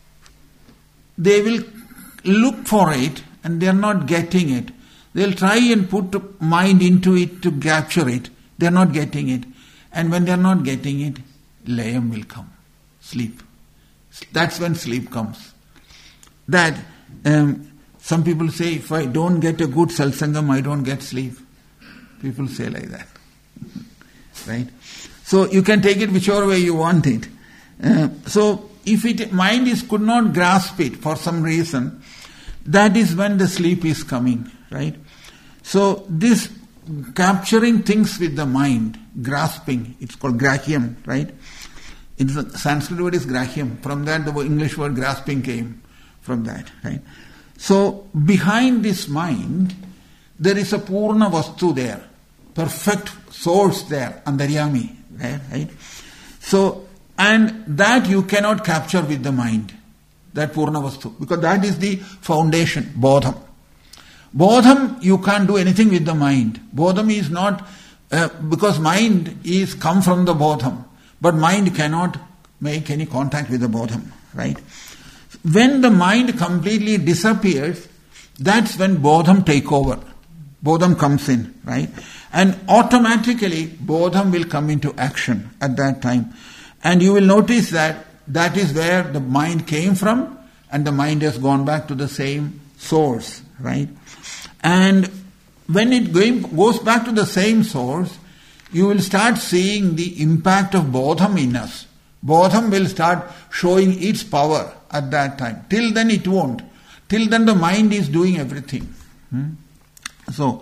they will look for it and they are not getting it. They'll try and put mind into it to capture it. They are not getting it. And when they are not getting it, layam will come. Sleep. That's when sleep comes. That some people say, if I don't get a good salsangam, I don't get sleep. People say like that. Right? So you can take it whichever way you want it. So if mind could not grasp it for some reason, that is when the sleep is coming. Right? So this capturing things with the mind, grasping, it's called grahyam, right? It's the Sanskrit word is grahyam. From that the English word grasping came from that, right? So behind this mind, there is a Purna Vastu there, perfect source there, Antaryami, right? So, and that you cannot capture with the mind, that Purna Vastu, because that is the foundation, Bodham. Bodham, you can't do anything with the mind. Bodham is not, because mind is come from the Bodham, but mind cannot make any contact with the Bodham, right? When the mind completely disappears, that's when Bodham take over. Bodham comes in, right? And automatically Bodham will come into action at that time. And you will notice that that is where the mind came from, and the mind has gone back to the same source, right? And when it goes back to the same source, you will start seeing the impact of Bodham in us. Bodham will start showing its power at that time. Till then it won't. Till then the mind is doing everything. So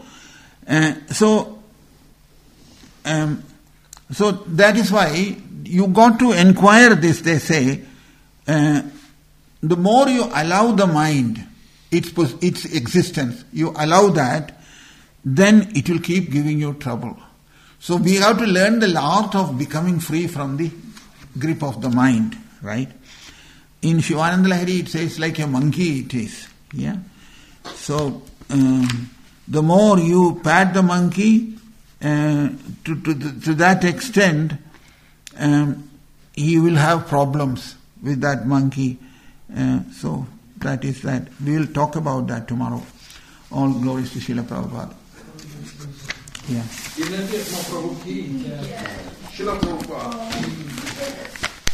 that is why you got to inquire this, they say, the more you allow the mind, its existence, you allow that, then it will keep giving you trouble. So we have to learn the art of becoming free from the grip of the mind, right? In Shivananda Lahiri it says like a monkey it is. Yeah. So the more you pat the monkey to that extent, he will have problems with that monkey. So that is that. We will talk about that tomorrow. All glories to Srila Prabhupada. Yeah. Srila Prabhupada.